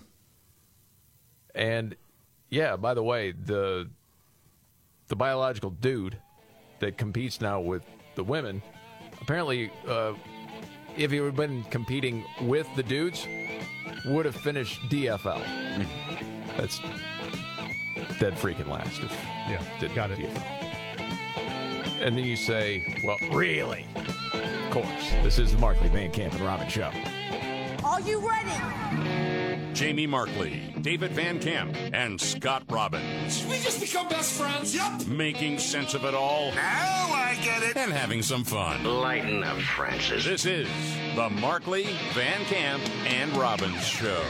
Speaker 6: And, yeah, by the way, the biological dude that competes now with the women, apparently, if he would have been competing with the dudes, would have finished DFL. That's dead freaking last.
Speaker 8: Got it.
Speaker 6: DFL. And then you say, well, really? Of course. This is the Markley, Van Camp, and Robbins Show.
Speaker 2: Are you ready?
Speaker 3: Jamie Markley, David Van Camp, and Scott Robbins.
Speaker 14: We just become best friends, yup.
Speaker 3: Making sense of it all.
Speaker 14: Now I get it.
Speaker 3: And having some fun.
Speaker 16: Lighten up, Francis.
Speaker 3: This is the Markley, Van Camp, and Robbins Show.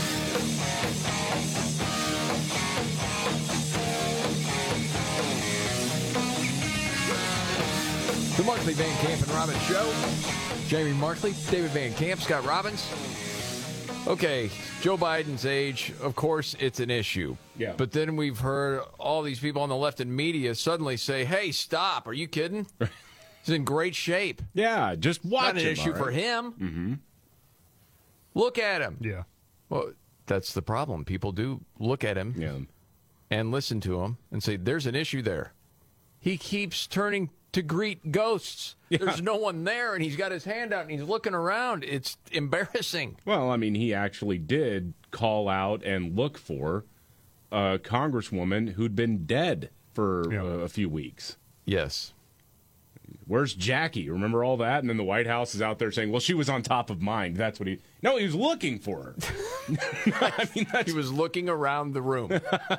Speaker 6: The Markley, Van Camp, and Robbins Show. Jamie Markley, David Van Camp, Scott Robbins. Okay, Joe Biden's age, of course, it's an issue.
Speaker 7: Yeah.
Speaker 6: But then we've heard all these people on the left and media suddenly say, hey, stop, are you kidding? He's in great shape.
Speaker 7: Yeah, just watch
Speaker 6: Not an
Speaker 7: him,
Speaker 6: issue
Speaker 7: all
Speaker 6: for
Speaker 7: right.
Speaker 6: him.
Speaker 7: Mm-hmm.
Speaker 6: Look at him.
Speaker 8: Yeah.
Speaker 6: Well, that's the problem. People do look at him and listen to him and say, there's an issue there. He keeps turning to greet ghosts. Yeah. There's no one there, and he's got his hand out, and he's looking around. It's embarrassing.
Speaker 7: Well, I mean, he actually did call out and look for a congresswoman who'd been dead for a few weeks.
Speaker 6: Yes.
Speaker 7: Where's Jackie? Remember all that? And then the White House is out there saying, well, she was on top of mind. That's what he... No, he was looking for her.
Speaker 6: I mean, he was looking around the room.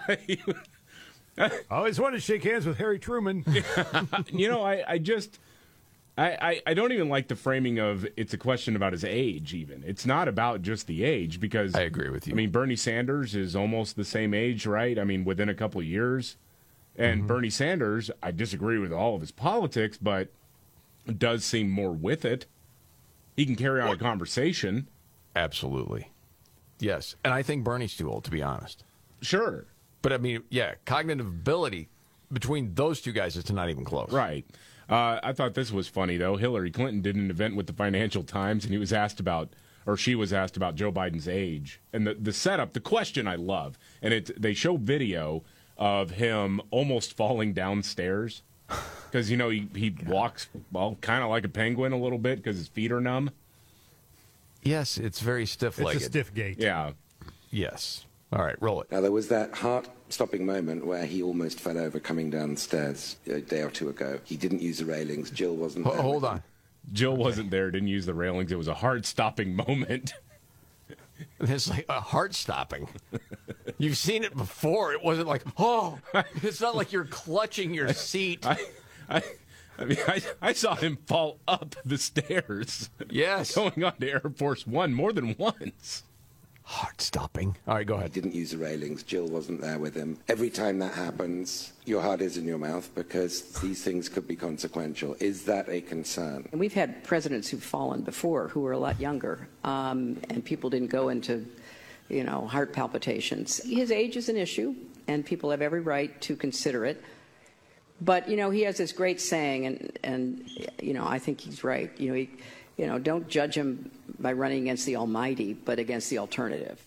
Speaker 8: I always wanted to shake hands with Harry Truman.
Speaker 7: You know, I don't even like the framing of it's a question about his age, even. It's not about just the age, because...
Speaker 6: I agree with you.
Speaker 7: I mean, Bernie Sanders is almost the same age, right? I mean, within a couple of years. And Bernie Sanders, I disagree with all of his politics, but does seem more with it. He can carry on a conversation.
Speaker 6: Absolutely. Yes. And I think Bernie's too old, to be honest.
Speaker 7: Sure.
Speaker 6: But, I mean, yeah, cognitive ability between those two guys is not even close.
Speaker 7: Right. I thought this was funny, though. Hillary Clinton did an event with the Financial Times, and he was asked about, or she was asked about Joe Biden's age. And the setup, the question I love, and they show video of him almost falling downstairs. Because, you know, he walks, well, kind of like a penguin a little bit because his feet are numb.
Speaker 6: Yes, it's very stiff-legged.
Speaker 8: It's a stiff gait.
Speaker 7: Yeah.
Speaker 6: Yes. All right, roll it.
Speaker 17: Now, there was that heart-stopping moment where he almost fell over coming down the stairs a day or two ago. He didn't use the railings. Jill wasn't there.
Speaker 6: Hold on.
Speaker 7: Jill wasn't there, didn't use the railings. It was a heart-stopping moment.
Speaker 6: It's like a heart-stopping. You've seen it before. It wasn't like, oh, it's not like you're clutching your seat.
Speaker 7: I mean, I saw him fall up the stairs.
Speaker 6: Yes.
Speaker 7: Going on to Air Force One more than once.
Speaker 6: Heart-stopping. All right, go ahead.
Speaker 17: He didn't use the railings. Jill wasn't there with him. Every time that happens, your heart is in your mouth because these things could be consequential. Is that a concern?
Speaker 18: And we've had presidents who've fallen before who were a lot younger, and people didn't go into, heart palpitations. His age is an issue, and people have every right to consider it. But, he has this great saying, and I think he's right. Don't judge him by running against the Almighty, but against the alternative.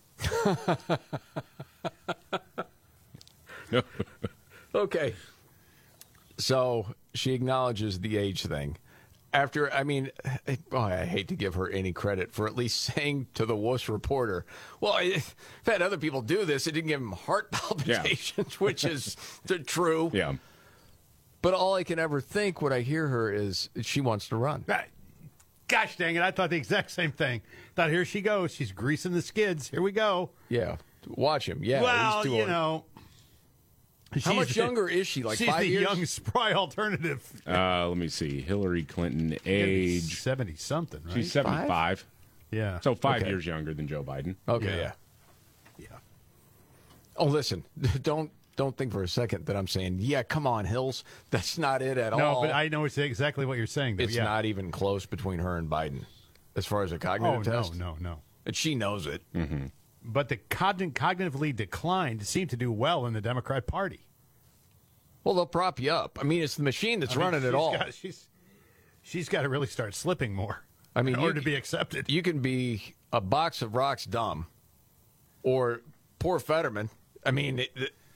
Speaker 6: Okay. So she acknowledges the age thing. After, I hate to give her any credit for at least saying to the wuss reporter, well, I've had other people do this. It didn't give him heart palpitations, which is true.
Speaker 7: Yeah.
Speaker 6: But all I can ever think when I hear her is she wants to run.
Speaker 8: Gosh dang it, I thought the exact same thing. Thought, here she goes. She's greasing the skids. Here we go.
Speaker 6: Yeah. Watch him. Yeah.
Speaker 8: Well,
Speaker 6: he's too
Speaker 8: you know.
Speaker 6: How much younger is she? Like
Speaker 8: she's
Speaker 6: 5
Speaker 8: the
Speaker 6: years?
Speaker 8: young, spry alternative.
Speaker 7: Let me see. Hillary Clinton, age
Speaker 8: 70-something, right?
Speaker 7: She's 75.
Speaker 8: Yeah.
Speaker 7: So 5 years younger than Joe Biden.
Speaker 6: Okay, yeah. Oh, listen, don't think for a second that I'm saying, yeah, come on, Hills. That's not it at all.
Speaker 8: No, but I know it's exactly what you're saying. Though.
Speaker 6: It's
Speaker 8: yeah.
Speaker 6: not even close between her and Biden as far as a cognitive test.
Speaker 8: No.
Speaker 6: And she knows it.
Speaker 7: Mm-hmm.
Speaker 8: But the cognitively declined seem to do well in the Democrat Party.
Speaker 6: Well, they'll prop you up. I mean, it's the machine that's running it all.
Speaker 8: She's got to really start slipping more.
Speaker 6: I mean,
Speaker 8: in order to be accepted.
Speaker 6: You can be a box of rocks dumb, or poor Fetterman. I mean,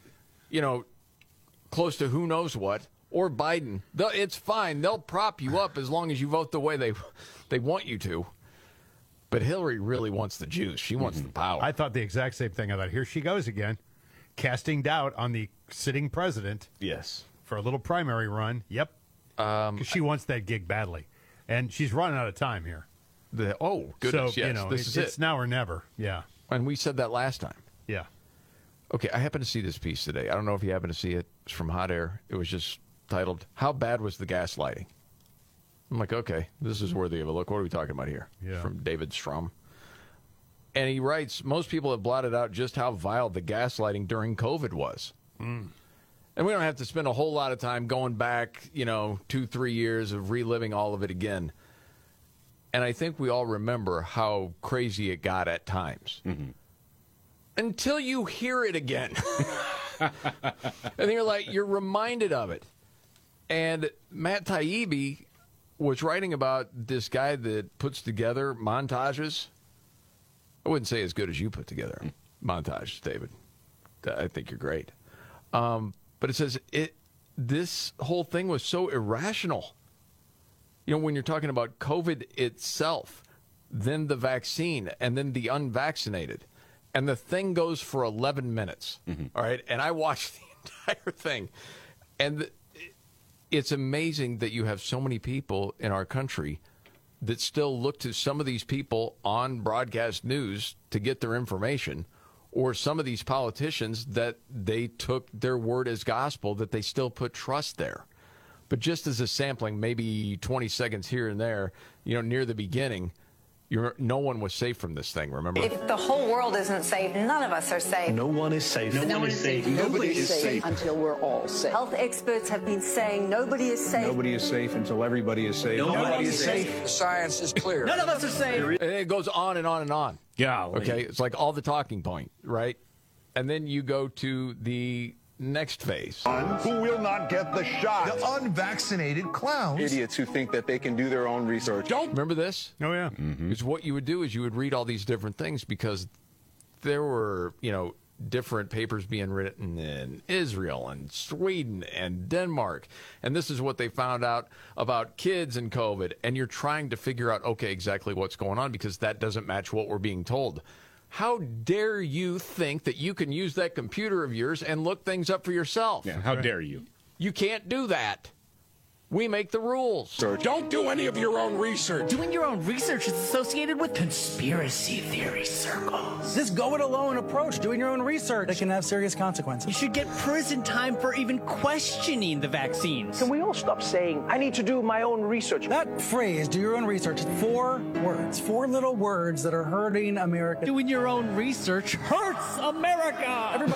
Speaker 6: close to who knows what, or Biden. It's fine. They'll prop you up as long as you vote the way they want you to. But Hillary really wants the juice. She wants the power.
Speaker 8: I thought the exact same thing. I thought, here she goes again, casting doubt on the sitting president.
Speaker 6: Yes.
Speaker 8: For a little primary run. Yep. Because she wants that gig badly. And she's running out of time here.
Speaker 6: Goodness,
Speaker 8: so,
Speaker 6: yes. This is
Speaker 8: it's now or never. Yeah.
Speaker 6: And we said that last time.
Speaker 8: Yeah.
Speaker 6: Okay, I happened to see this piece today. I don't know if you happen to see it. It's from Hot Air. It was just titled, "How Bad Was the Gaslighting?" I'm like, okay, this is worthy of a look. What are we talking about here?
Speaker 8: Yeah.
Speaker 6: From David Strum. And he writes, most people have blotted out just how vile the gaslighting during COVID was. And we don't have to spend a whole lot of time going back, 2-3 years of reliving all of it again. And I think we all remember how crazy it got at times. Mm-hmm. Until you hear it again. And you're reminded of it. And Matt Taibbi was writing about this guy that puts together montages. I wouldn't say as good as you put together montages, David. I think you're great. But it says this whole thing was so irrational. When you're talking about COVID itself, then the vaccine, and then the unvaccinated, and the thing goes for 11 minutes. Mm-hmm. All right, and I watched the entire thing, and it's amazing that you have so many people in our country that still look to some of these people on broadcast news to get their information, or some of these politicians that they took their word as gospel, that they still put trust there. But just as a sampling, maybe 20 seconds here and there, near the beginning, no one was safe from this thing, remember?
Speaker 16: If the whole world isn't safe, none of us are safe.
Speaker 15: No one is safe.
Speaker 16: No one is safe.
Speaker 15: Nobody is safe
Speaker 13: until we're all safe.
Speaker 16: Health experts have been saying nobody is safe.
Speaker 11: Nobody is safe until everybody is safe.
Speaker 15: Nobody is safe.
Speaker 11: The science is clear.
Speaker 13: None of us are safe.
Speaker 6: And it goes on and on and on.
Speaker 7: Yeah.
Speaker 6: Okay, it's like all the talking point, right? And then you go to the next phase.
Speaker 14: Who will not get the shot? The unvaccinated clowns.
Speaker 11: Idiots who think that they can do their own research.
Speaker 6: Don't remember this?
Speaker 8: Oh, yeah.
Speaker 6: Mm-hmm. It's what you would do is you would read all these different things, because there were, different papers being written in Israel and Sweden and Denmark. And this is what they found out about kids and COVID. And you're trying to figure out, okay, exactly what's going on, because that doesn't match what we're being told. How dare you think that you can use that computer of yours and look things up for yourself?
Speaker 7: Yeah, how dare you?
Speaker 6: You can't do that. We make the rules.
Speaker 14: Don't do any of your own research.
Speaker 10: Doing your own research is associated with conspiracy theory circles. This go-it-alone approach, doing your own research, that can have serious consequences. You should get prison time for even questioning the vaccines.
Speaker 19: Can we all stop saying, I need to do my own research?
Speaker 10: That phrase, do your own research, 4 words. 4 little words that are hurting America. Doing your own research hurts America.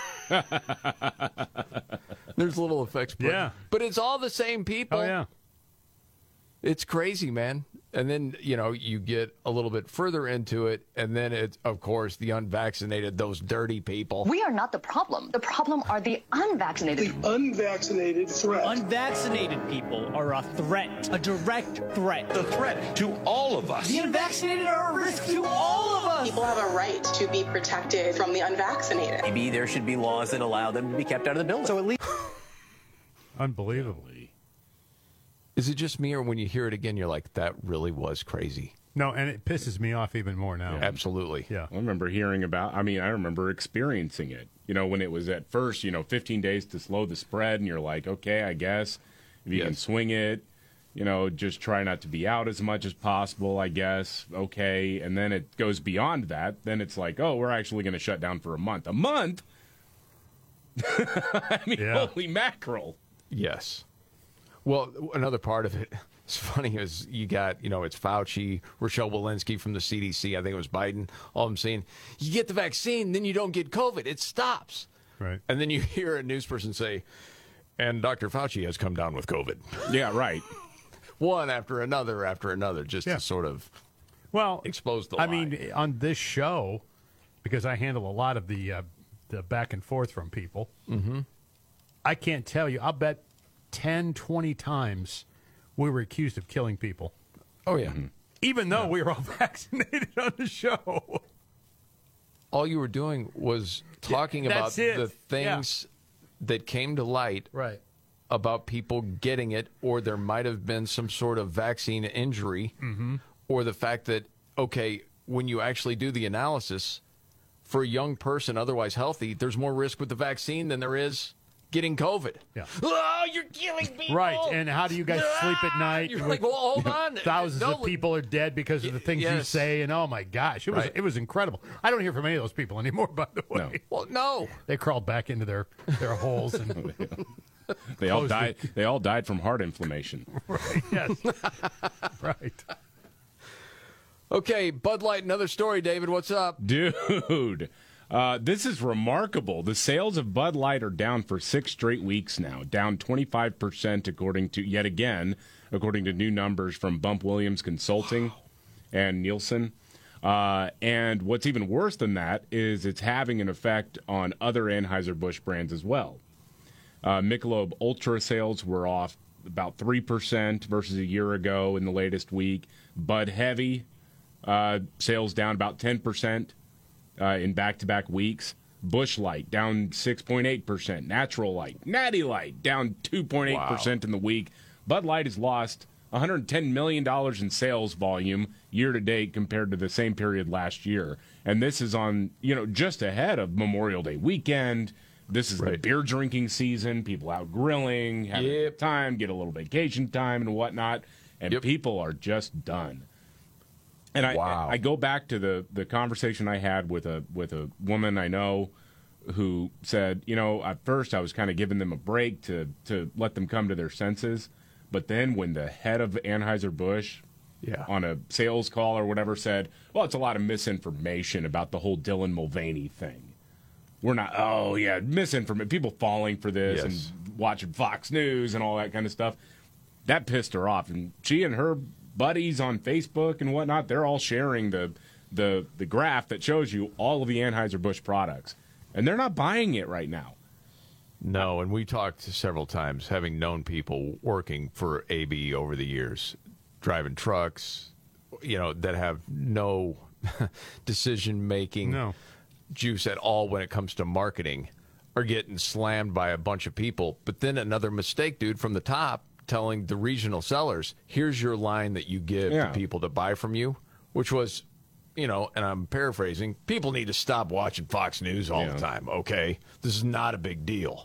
Speaker 6: There's little effects, but it's all the same people.
Speaker 8: Oh, yeah.
Speaker 6: It's crazy, man. And then, you get a little bit further into it, and then it's, of course, the unvaccinated, those dirty people.
Speaker 20: We are not the problem. The problem are the unvaccinated.
Speaker 21: The unvaccinated threat.
Speaker 10: Unvaccinated people are a threat, a direct threat.
Speaker 14: The threat to all of us.
Speaker 10: The unvaccinated are a risk to all of us.
Speaker 22: People have a right to be protected from the unvaccinated.
Speaker 15: Maybe there should be laws that allow them to be kept out of the building.
Speaker 10: So at least...
Speaker 8: Unbelievably.
Speaker 6: Is it just me, or when you hear it again, you're like, that really was crazy?
Speaker 8: No, and it pisses me off even more now.
Speaker 6: Yeah. Absolutely.
Speaker 8: Yeah.
Speaker 7: I remember hearing about, I remember experiencing it, when it was at first, 15 days to slow the spread, and you're like, okay, I guess if you can swing it, just try not to be out as much as possible, I guess. Okay. And then it goes beyond that. Then it's like, oh, we're actually going to shut down for a month. A month? I mean, holy mackerel.
Speaker 6: Yes. Well, another part of it, it's funny, is you got, it's Fauci, Rochelle Walensky from the CDC, I think it was Biden, all of them saying, you get the vaccine, then you don't get COVID. It stops.
Speaker 8: Right.
Speaker 6: And then you hear a news person say, and Dr. Fauci has come down with COVID.
Speaker 7: Yeah, right.
Speaker 6: One after another, just to sort of expose the lie.
Speaker 8: I mean, on this show, because I handle a lot of the back and forth from people, I can't tell you, I'll bet 10, 20 times we were accused of killing people.
Speaker 6: Oh, yeah.
Speaker 8: Even though we were all vaccinated on the show.
Speaker 6: All you were doing was talking about the things that came to light about people getting it, or there might have been some sort of vaccine injury, or the fact that, okay, when you actually do the analysis, for a young person otherwise healthy, there's more risk with the vaccine than there is getting COVID.
Speaker 8: Yeah.
Speaker 6: Oh, you're killing people.
Speaker 8: Right. And how do you guys sleep at night?
Speaker 6: You're like, well, hold on.
Speaker 8: Thousands of people are dead because of the things you say. And oh my gosh, it was incredible. I don't hear from any of those people anymore, by the way.
Speaker 6: No. Well, no.
Speaker 8: They crawled back into their holes and
Speaker 7: they all died. They all died from heart inflammation.
Speaker 8: Right. Yes. Right.
Speaker 6: Okay, Bud Light, another story, David. What's up?
Speaker 7: Dude. This is remarkable. The sales of Bud Light are down for 6 straight weeks now, down 25% according to new numbers from Bump Williams Consulting and Nielsen. And what's even worse than that is it's having an effect on other Anheuser-Busch brands as well. Michelob Ultra sales were off about 3% versus a year ago in the latest week. Bud Heavy sales down about 10%. In back-to-back weeks. Busch Light down 6.8%. Natural Light, Natty Light down 2.8% in the week. Bud Light has lost $110 million in sales volume year-to-date compared to the same period last year. And this is on, just ahead of Memorial Day weekend. This is the beer drinking season. People out grilling, having time, get a little vacation time and whatnot. And people are just done. And I go back to the conversation I had with a woman I know who said, at first I was kind of giving them a break to let them come to their senses. But then when the head of Anheuser-Busch on a sales call or whatever said, well, it's a lot of misinformation about the whole Dylan Mulvaney thing. We're not, misinformation, people falling for this and watching Fox News and all that kind of stuff. That pissed her off. And she and her buddies on Facebook and whatnot, they're all sharing the graph that shows you all of the Anheuser-Busch products. And they're not buying it right now.
Speaker 6: No, and we talked several times, having known people working for AB over the years, driving trucks, that have no decision-making juice at all when it comes to marketing, are getting slammed by a bunch of people. But then another mistake, dude, from the top, telling the regional sellers, here's your line that you give to people to buy from you, which was, and I'm paraphrasing, people need to stop watching Fox News all the time, okay? This is not a big deal.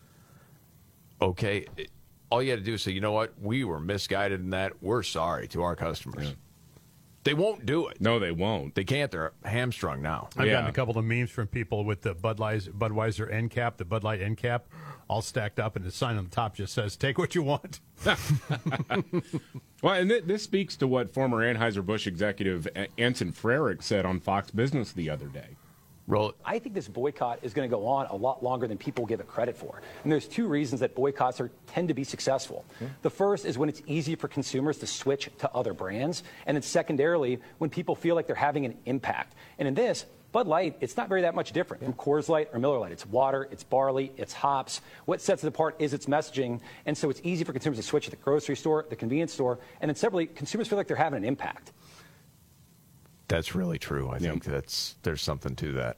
Speaker 6: Okay? All you had to do is say, you know what? We were misguided in that. We're sorry to our customers. Yeah. They won't do it.
Speaker 7: No, they won't.
Speaker 6: They can't. They're hamstrung now.
Speaker 8: I've gotten a couple of memes from people with the Budweiser end cap, the Bud Light end cap, all stacked up, and the sign on the top just says, take what you want.
Speaker 7: Well, and this speaks to what former Anheuser-Busch executive Anson Frerick said on Fox Business the other day.
Speaker 1: I think this boycott is going to go on a lot longer than people give it credit for. And there's 2 reasons that boycotts tend to be successful. The first is when it's easy for consumers to switch to other brands. And then secondarily, when people feel like they're having an impact. And in this, Bud Light, it's not very that much different from Coors Light or Miller Lite. It's water, it's barley, it's hops. What sets it apart is its messaging. And so it's easy for consumers to switch to the grocery store, the convenience store. And then separately, consumers feel like they're having an impact.
Speaker 6: That's really true. I think there's something to that.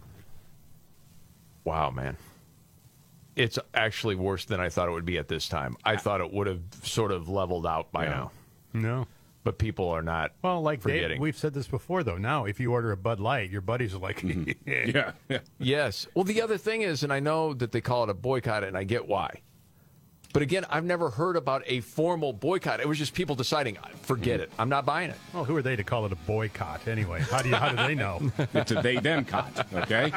Speaker 6: Wow, man. It's actually worse than I thought it would be at this time. I thought it would have sort of leveled out by now.
Speaker 8: No.
Speaker 6: But people are not forgetting.
Speaker 8: Dave, we've said this before, though. Now, if you order a Bud Light, your buddies are like,
Speaker 7: yeah.
Speaker 6: Yes. Well, the other thing is, and I know that they call it a boycott, and I get why. But again, I've never heard about a formal boycott. It was just people deciding, forget it. I'm not buying it.
Speaker 8: Well, who are they to call it a boycott anyway? How do they know?
Speaker 7: It's a they-them-cott, okay?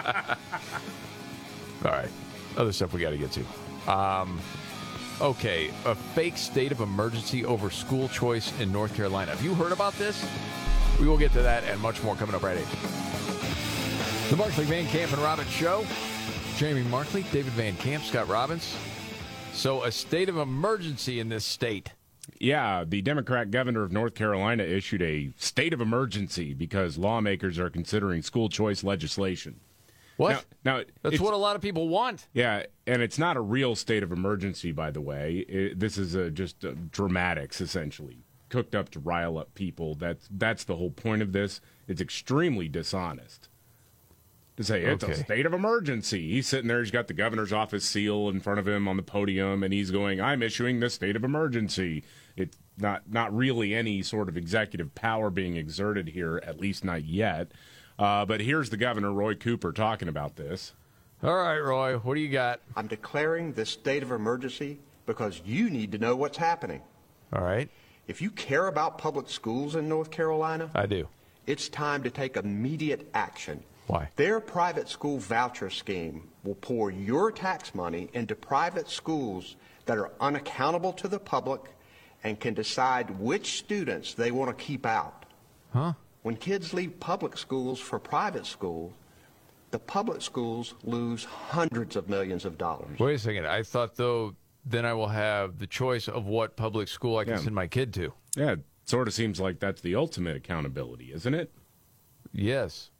Speaker 6: All right. Other stuff we got to get to. Okay, a fake state of emergency over school choice in North Carolina. Have you heard about this? We will get to that and much more coming up right here. The Markley, Van Camp, and Robbins Show. Jamie Markley, David Van Camp, Scott Robbins. So a state of emergency in this state.
Speaker 7: Yeah, the Democrat governor of North Carolina issued a state of emergency because lawmakers are considering school choice legislation.
Speaker 6: What?
Speaker 7: Now
Speaker 6: that's what a lot of people want.
Speaker 7: Yeah, and it's not a real state of emergency, by the way. This is just dramatics, essentially, cooked up to rile up people. That's the whole point of this. It's extremely dishonest to say it's a state of emergency. He's sitting there, he's got the governor's office seal in front of him on the podium, and he's going, I'm issuing this state of emergency. It's not really any sort of executive power being exerted here, at least not yet. But here's the governor, Roy Cooper, talking about this.
Speaker 6: All right, Roy, what do you got?
Speaker 5: I'm declaring this state of emergency because you need to know what's happening.
Speaker 6: All right.
Speaker 5: If you care about public schools in North Carolina,
Speaker 6: I do.
Speaker 5: It's time to take immediate action.
Speaker 6: Why?
Speaker 5: Their private school voucher scheme will pour your tax money into private schools that are unaccountable to the public and can decide which students they want to keep out.
Speaker 6: Huh?
Speaker 5: When kids leave public schools for private school, the public schools lose hundreds of millions of dollars.
Speaker 6: Wait a second. I thought, though, then I will have the choice of what public school I can send my kid to.
Speaker 7: Yeah, it sort of seems like that's the ultimate accountability, isn't it?
Speaker 6: Yes.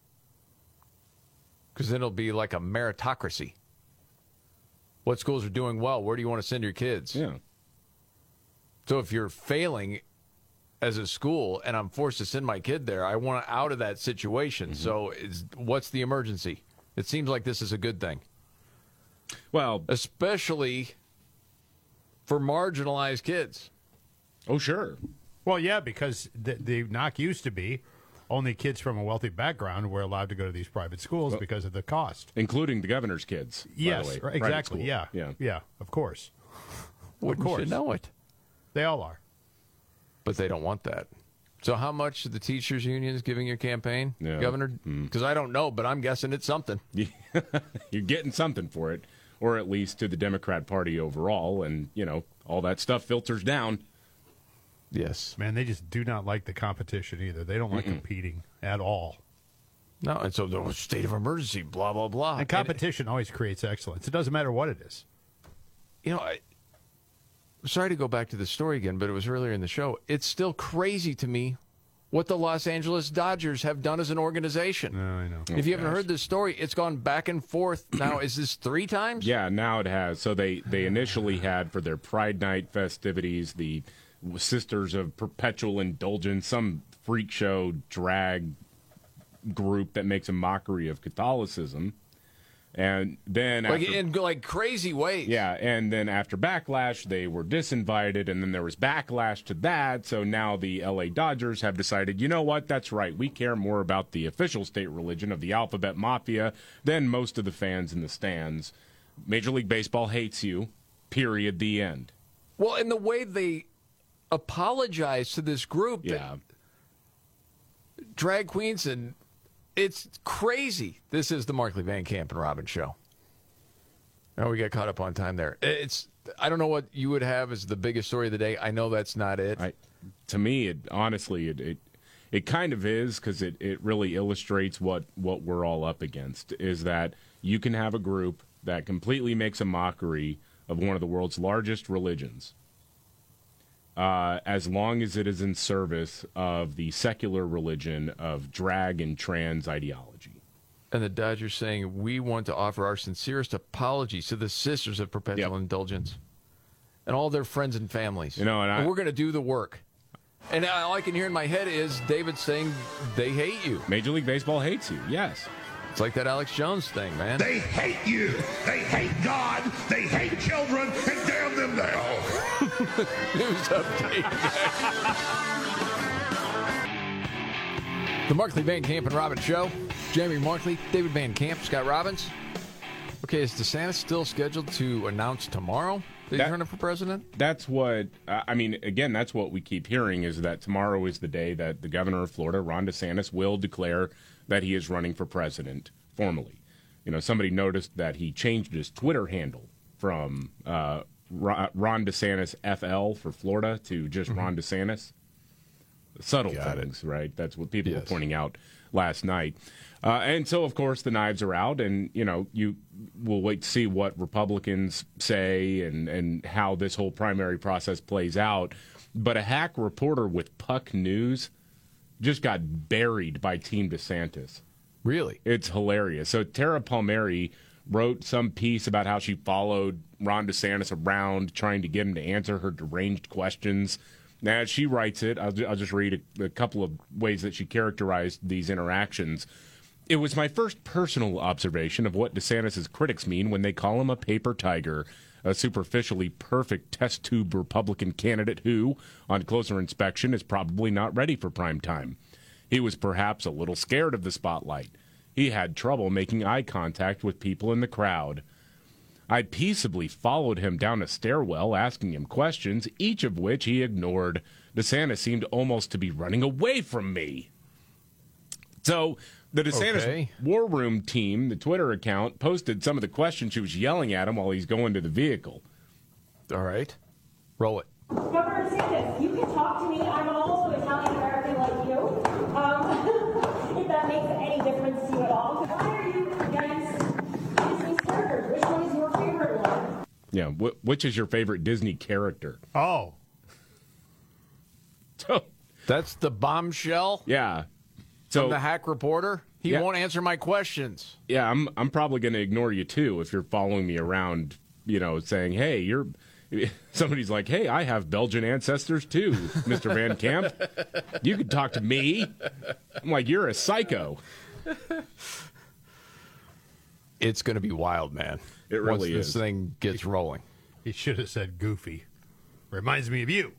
Speaker 6: Because then it'll be like a meritocracy. What schools are doing well? Where do you want to send your kids?
Speaker 7: Yeah.
Speaker 6: So if you're failing as a school and I'm forced to send my kid there, I want out of that situation. So what's the emergency? It seems like this is a good thing.
Speaker 7: Well,
Speaker 6: especially for marginalized kids.
Speaker 7: Oh, sure.
Speaker 8: Well, yeah, because the knock used to be only kids from a wealthy background were allowed to go to these private schools because of the cost.
Speaker 7: Including the governor's kids.
Speaker 8: Yes,
Speaker 7: by the way.
Speaker 8: exactly. Yeah, of course.
Speaker 6: Wouldn't you know it?
Speaker 8: They all are.
Speaker 6: But they don't want that. So how much are the teachers' unions giving your campaign, Governor? Because I don't know, but I'm guessing it's something.
Speaker 7: You're getting something for it, or at least to the Democrat Party overall, and, all that stuff filters down.
Speaker 6: Yes.
Speaker 8: Man, they just do not like the competition either. They don't like competing at all.
Speaker 6: No, and so the state of emergency, blah, blah, blah.
Speaker 8: And competition always creates excellence. It doesn't matter what it is.
Speaker 6: Sorry to go back to the story again, but it was earlier in the show. It's still crazy to me what the Los Angeles Dodgers have done as an organization.
Speaker 8: No, I know.
Speaker 6: If you haven't heard this story, it's gone back and forth. Now, is this 3 times?
Speaker 7: Yeah, now it has. So they initially had for their Pride Night festivities the Sisters of Perpetual Indulgence, some freak show drag group that makes a mockery of Catholicism. And then
Speaker 6: in crazy ways.
Speaker 7: Yeah, and then after backlash, they were disinvited, and then there was backlash to that. So now the LA Dodgers have decided, you know what, that's right. We care more about the official state religion of the Alphabet Mafia than most of the fans in the stands. Major League Baseball hates you, period, the end.
Speaker 6: Well, and the way they apologize to this group, drag queens, and it's crazy. This is the Markley, Van Camp, and Robbins Show. Oh, we got caught up on time there. I don't know what you would have as the biggest story of the day. I know that's not it.
Speaker 7: To me, it kind of is, because it really illustrates what we're all up against, is that you can have a group that completely makes a mockery of one of the world's largest religions, as long as it is in service of the secular religion of drag and trans ideology.
Speaker 6: And the Dodgers saying, we want to offer our sincerest apologies to the Sisters of Perpetual Indulgence and all their friends and families. And we're going to do the work. And all I can hear in my head is David saying they hate you.
Speaker 7: Major League Baseball hates you, yes.
Speaker 6: It's like that Alex Jones thing, man.
Speaker 14: They hate you. They hate God. They hate children. And damn them now.
Speaker 6: News update. The Markley, Van Camp, and Robbins Show. Jamie Markley, David Van Camp, Scott Robbins. Okay, is DeSantis still scheduled to announce tomorrow that he's running for president?
Speaker 7: That's what, again, that's what we keep hearing is that tomorrow is the day that the governor of Florida, Ron DeSantis, will declare that he is running for president formally. You know, somebody noticed that he changed his Twitter handle from Ron DeSantis FL for Florida to just Ron DeSantis. Subtle things, right? That's what people were pointing out last night. And so, of course, the knives are out, and, you know, you will wait to see what Republicans say and how this whole primary process plays out. But a hack reporter with Puck News just got buried by Team DeSantis.
Speaker 6: Really?
Speaker 7: It's hilarious. So Tara Palmieri wrote some piece about how she followed Ron DeSantis around trying to get him to answer her deranged questions. Now, as she writes it, I'll just read a couple of ways that she characterized these interactions. It was my first personal observation of what DeSantis' critics mean when they call him a paper tiger, a superficially perfect test tube Republican candidate who, on closer inspection, is probably not ready for prime time. He was perhaps a little scared of the spotlight. He had trouble making eye contact with people in the crowd. I peaceably followed him down a stairwell, asking him questions, each of which he ignored. DeSantis seemed almost to be running away from me. So the DeSantis War Room team, the Twitter account, posted some of the questions she was yelling at him while he's going to the vehicle.
Speaker 6: All right. Roll it.
Speaker 4: Governor DeSantis, you can talk to me. I'm also Italian-American like you. If that makes any difference to you at all. Why are you against Disney's characters? Which one is your favorite one?
Speaker 7: Yeah, which is your favorite Disney character?
Speaker 8: Oh.
Speaker 7: So
Speaker 6: that's the bombshell?
Speaker 7: Yeah. So
Speaker 6: from the hack reporter? He won't answer my questions.
Speaker 7: Yeah, I'm probably going to ignore you, too, if you're following me around, you know, saying, hey, you're... Somebody's like, hey, I have Belgian ancestors, too, Mr. Van Camp. You could talk to me. I'm like, you're a psycho.
Speaker 6: It's going to be wild, man.
Speaker 7: It really
Speaker 6: Once this thing gets rolling.
Speaker 8: He should have said goofy. Reminds me of you.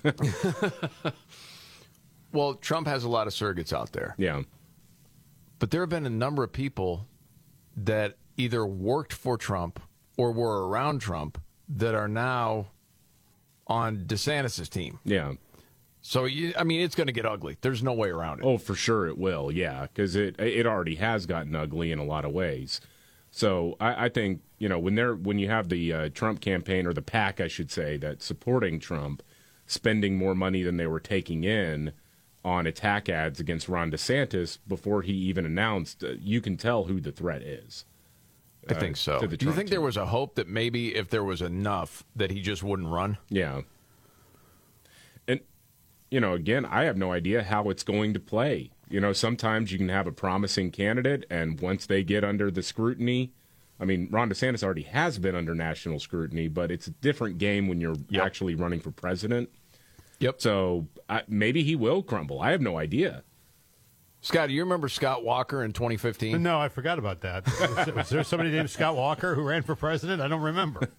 Speaker 6: Well, Trump has a lot of surrogates out there.
Speaker 7: Yeah.
Speaker 6: But there have been a number of people that either worked for Trump or were around Trump that are now on DeSantis' team.
Speaker 7: Yeah.
Speaker 6: So, I mean, it's going to get ugly. There's no way around it.
Speaker 7: Oh, for sure it will, yeah, because it already has gotten ugly in a lot of ways. So I think, you know, when you have the Trump campaign, or the PAC, I should say, that's supporting Trump, spending more money than they were taking in on attack ads against Ron DeSantis before he even announced, you can tell who the threat is.
Speaker 6: I think so. Do you think there was a hope that maybe if there was enough that he just wouldn't run?
Speaker 7: Yeah. And, you know, again, I have no idea how it's going to play. You know, sometimes you can have a promising candidate, and once they get under the scrutiny, I mean, Ron DeSantis already has been under national scrutiny, but it's a different game when you're actually running for president.
Speaker 6: Yep.
Speaker 7: So maybe he will crumble. I have no idea.
Speaker 6: Scott, do you remember Scott Walker in 2015?
Speaker 8: No, I forgot about that. Was there somebody named Scott Walker who ran for president? I don't remember.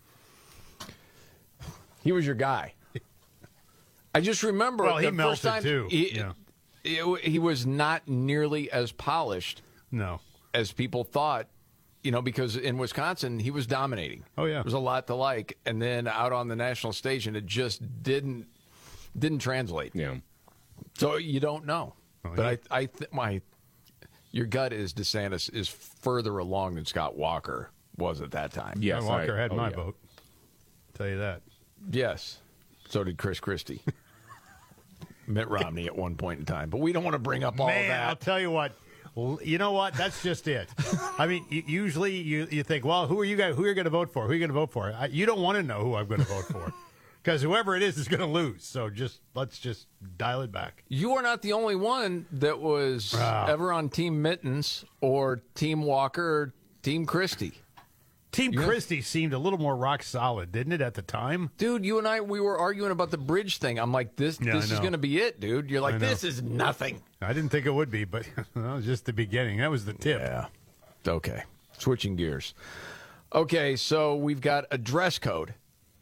Speaker 6: He was your guy. I just remember
Speaker 8: well, he
Speaker 6: the
Speaker 8: melted
Speaker 6: first time
Speaker 8: too.
Speaker 6: He was not nearly as polished as people thought, you know, because in Wisconsin he was dominating.
Speaker 8: Oh, yeah.
Speaker 6: There was a lot to like. And then out on the national stage, and it just didn't translate.
Speaker 7: Yeah.
Speaker 6: So you don't know.
Speaker 8: Oh,
Speaker 6: but I your gut is DeSantis is further along than Scott Walker was at that time.
Speaker 8: Yes, Walker had my vote. Tell you that.
Speaker 6: Yes. So did Chris Christie. Mitt Romney at one point in time. But we don't want to bring up all of that.
Speaker 8: I'll tell you what. You know what? That's just it. I mean, usually you think, well, who are you going to vote for? Who are you going to vote for? You don't want to know who I'm going to vote for. Because whoever it is going to lose. So let's just dial it back.
Speaker 6: You are not the only one that was ever on Team Mittens or Team Walker or Team Christie.
Speaker 8: Team Christie seemed a little more rock solid, didn't it, at the time?
Speaker 6: Dude, you and I, we were arguing about the bridge thing. I'm like, this is going to be it, dude. You're like, this is nothing.
Speaker 8: I didn't think it would be, but that was just the beginning. That was the tip.
Speaker 6: Yeah. Okay. Switching gears. Okay, so we've got a dress code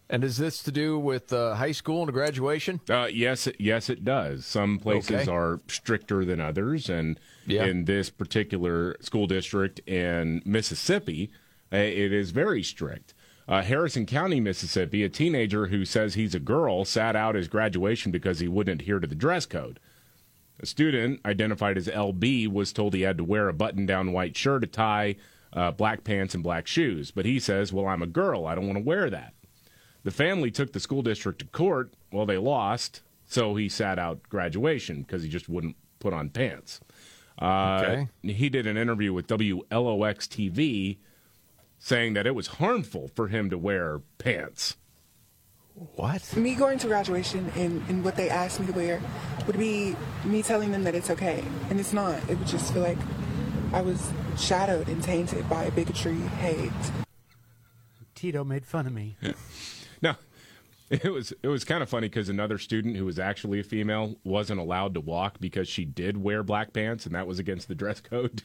Speaker 6: And is this to do with high school and graduation?
Speaker 7: Yes, it does. Some places are stricter than others, and in this particular school district in Mississippi, it is very strict. Harrison County, Mississippi, a teenager who says he's a girl sat out his graduation because he wouldn't adhere to the dress code. A student, identified as LB, was told he had to wear a button-down white shirt, a tie, black pants, and black shoes. But he says, well, I'm a girl. I don't want to wear that. The family took the school district to court. Well, they lost, so he sat out graduation because he just wouldn't put on pants. He did an interview with WLOX-TV saying that it was harmful for him to wear pants.
Speaker 6: What?
Speaker 9: Me going to graduation and what they asked me to wear would be me telling them that it's okay. And it's not. It would just feel like I was shadowed and tainted by bigotry, hate.
Speaker 8: Tito made fun of me.
Speaker 7: No, it was kind of funny because another student who was actually a female wasn't allowed to walk because she did wear black pants, and that was against the dress code.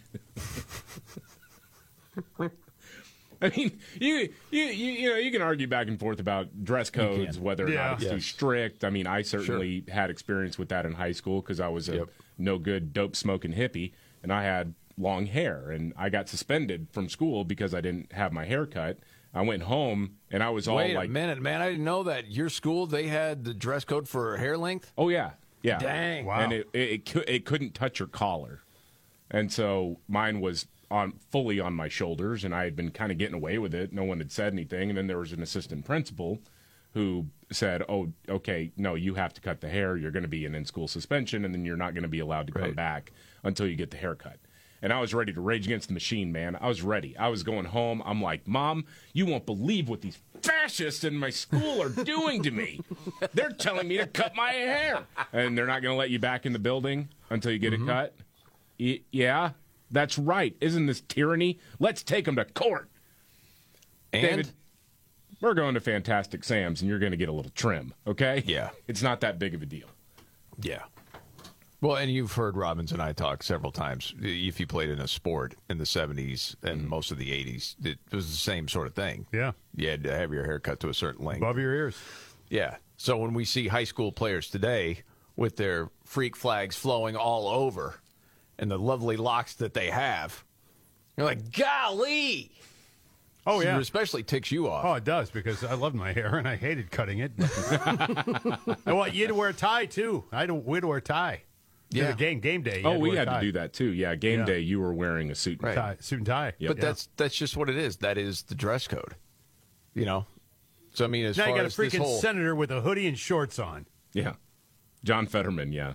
Speaker 7: I mean, you know, you can argue back and forth about dress codes, whether or not it's too strict. I mean, I certainly had experience with that in high school because I was a no-good, dope-smoking hippie, and I had long hair, and I got suspended from school because I didn't have my hair cut. I went home, and I was all like...
Speaker 6: Wait a minute, man. I didn't know that. Your school, they had the dress code for hair length?
Speaker 7: Oh, yeah. Yeah.
Speaker 6: Dang.
Speaker 7: Wow. And it couldn't touch your collar. And so mine was fully on my shoulders, and I had been kind of getting away with it. No one had said anything. And then there was an assistant principal who said, oh, okay, no, you have to cut the hair. You're going to be in school suspension, and then you're not going to be allowed to come back until you get the haircut. And I was ready to rage against the machine, man. I was ready. I was going home. I'm like, Mom, you won't believe what these fascists in my school are doing to me. They're telling me to cut my hair. And they're not going to let you back in the building until you get it cut? Yeah, that's right. Isn't this tyranny? Let's take them to court.
Speaker 6: And?
Speaker 7: David, we're going to Fantastic Sam's, and you're going to get a little trim, okay?
Speaker 6: Yeah.
Speaker 7: It's not that big of a deal.
Speaker 6: Yeah. Well, and you've heard Robbins and I talk several times. If you played in a sport in the 70s and most of the 80s, it was the same sort of thing.
Speaker 8: Yeah.
Speaker 6: You had to have your hair cut to a certain length.
Speaker 8: Above your ears.
Speaker 6: Yeah. So when we see high school players today with their freak flags flowing all over and the lovely locks that they have, you're like, golly.
Speaker 8: Oh, yeah.
Speaker 6: It especially ticks you off.
Speaker 8: Oh, it does, because I loved my hair, and I hated cutting it. Well, you had to wear a tie, too. We had to wear a tie.
Speaker 6: Yeah.
Speaker 8: Game day.
Speaker 7: We had to do that, too. Yeah, game day, you were wearing a suit and tie.
Speaker 8: Suit and tie.
Speaker 6: But that's just what it is. That is the dress code. You know? So, I mean, as
Speaker 8: now
Speaker 6: far
Speaker 8: you got a
Speaker 6: as this
Speaker 8: freaking
Speaker 6: whole...
Speaker 8: senator with a hoodie and shorts on.
Speaker 7: Yeah. John Fetterman, yeah.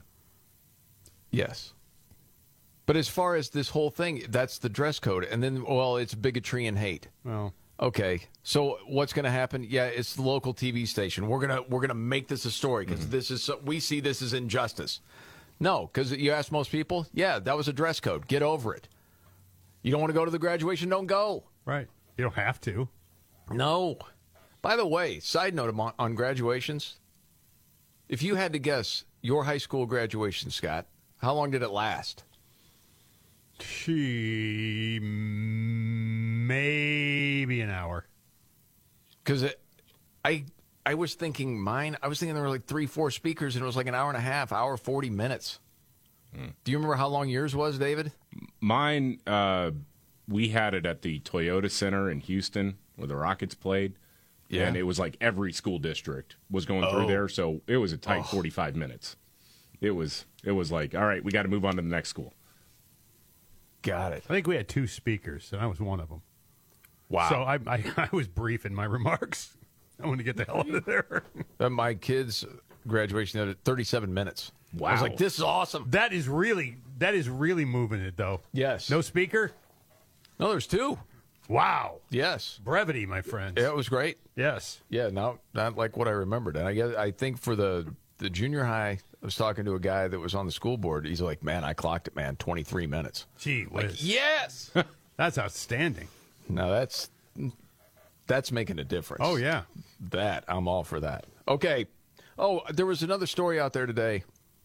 Speaker 6: Yes. But as far as this whole thing, that's the dress code. And then, well, it's bigotry and hate.
Speaker 8: Well,
Speaker 6: okay. So what's going to happen? Yeah, it's the local TV station. We're gonna make this a story because this is we see this as injustice. No, because you ask most people, yeah, that was a dress code. Get over it. You don't want to go to the graduation? Don't go.
Speaker 8: Right. You don't have to.
Speaker 6: No. By the way, side note on graduations, if you had to guess your high school graduation, Scott, how long did it last?
Speaker 8: Maybe an hour.
Speaker 6: Because I was thinking there were like 3-4 speakers, and it was like an hour and a half, hour 40 minutes. Do you remember how long yours was, David?
Speaker 7: Mine, we had it at the Toyota Center in Houston where the Rockets played. Yeah. And it was like every school district was going through there, so it was a tight 45 minutes. It was like, all right, we got to move on to the next school.
Speaker 6: Got it.
Speaker 8: I think we had 2 speakers, and I was one of them.
Speaker 6: Wow.
Speaker 8: So I was brief in my remarks. I want to get the hell out of there.
Speaker 6: My kids' graduation had 37 minutes.
Speaker 7: Wow.
Speaker 6: I was like, this is awesome.
Speaker 8: That is really moving it, though.
Speaker 6: Yes.
Speaker 8: No speaker?
Speaker 6: No, there's 2.
Speaker 8: Wow.
Speaker 6: Yes.
Speaker 8: Brevity, my friends.
Speaker 6: Yeah, it was great.
Speaker 8: Yes.
Speaker 6: Yeah, not like what I remembered. And I think for the junior high, I was talking to a guy that was on the school board. He's like, man, I clocked it, man, 23 minutes.
Speaker 8: Gee whiz.
Speaker 6: Like, yes.
Speaker 8: That's outstanding.
Speaker 6: Now, that's making a difference.
Speaker 8: Oh, yeah.
Speaker 6: I'm all for that. Okay. Oh, there was another story out there today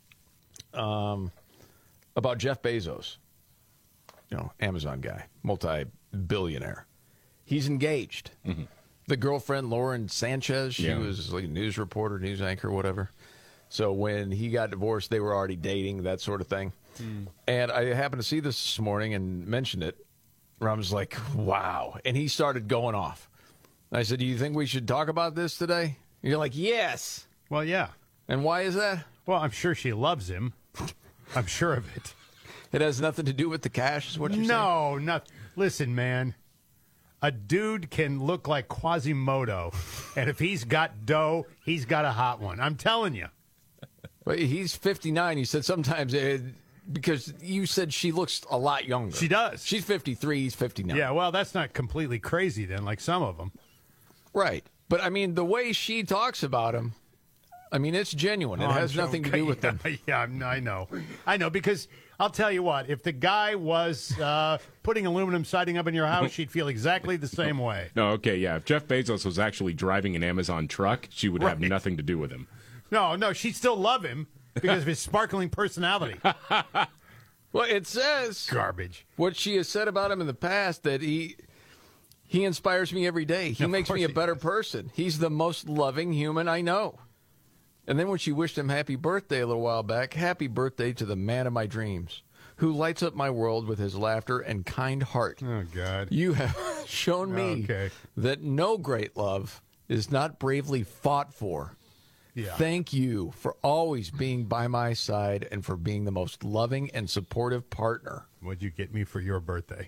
Speaker 6: about Jeff Bezos. You know, Amazon guy, multi-billionaire. He's engaged. The girlfriend, Lauren Sanchez, she
Speaker 7: Yeah.
Speaker 6: was like a news reporter, news anchor, whatever. So when he got divorced, they were already dating, that sort of thing. And I happened to see this morning and mentioned it. I was like, wow. And he started going off. And I said, do you think we should talk about this today? And you're like, yes.
Speaker 8: Well, yeah.
Speaker 6: And why is that?
Speaker 8: Well, I'm sure she loves him. I'm sure of it.
Speaker 6: It has nothing to do with the cash, is what you're saying?
Speaker 8: No, not. Listen, man. A dude can look like Quasimodo, and if he's got dough, he's got a hot one. I'm telling you.
Speaker 6: But he's 59. You said sometimes, because you said she looks a lot younger.
Speaker 8: She does.
Speaker 6: She's 53, he's 59.
Speaker 8: Yeah, well, that's not completely crazy then, like some of them.
Speaker 6: Right. But, I mean, the way she talks about him, I mean, it's genuine. It has nothing to do with them.
Speaker 8: Yeah, I know. I know, because I'll tell you what, if the guy was putting aluminum siding up in your house, she'd feel exactly the same way.
Speaker 7: No, okay, yeah. If Jeff Bezos was actually driving an Amazon truck, she would have
Speaker 8: Right.
Speaker 7: nothing to do with him.
Speaker 8: No, she'd still love him because of his sparkling personality.
Speaker 6: Well, it says
Speaker 8: garbage.
Speaker 6: What she has said about him in the past, that he inspires me every day. He makes me a better person. He's the most loving human I know. And then when she wished him happy birthday a little while back, happy birthday to the man of my dreams, who lights up my world with his laughter and kind heart.
Speaker 8: Oh, God.
Speaker 6: You have shown me that no great love is not bravely fought for.
Speaker 8: Yeah.
Speaker 6: Thank you for always being by my side and for being the most loving and supportive partner.
Speaker 8: What'd you get me for your birthday?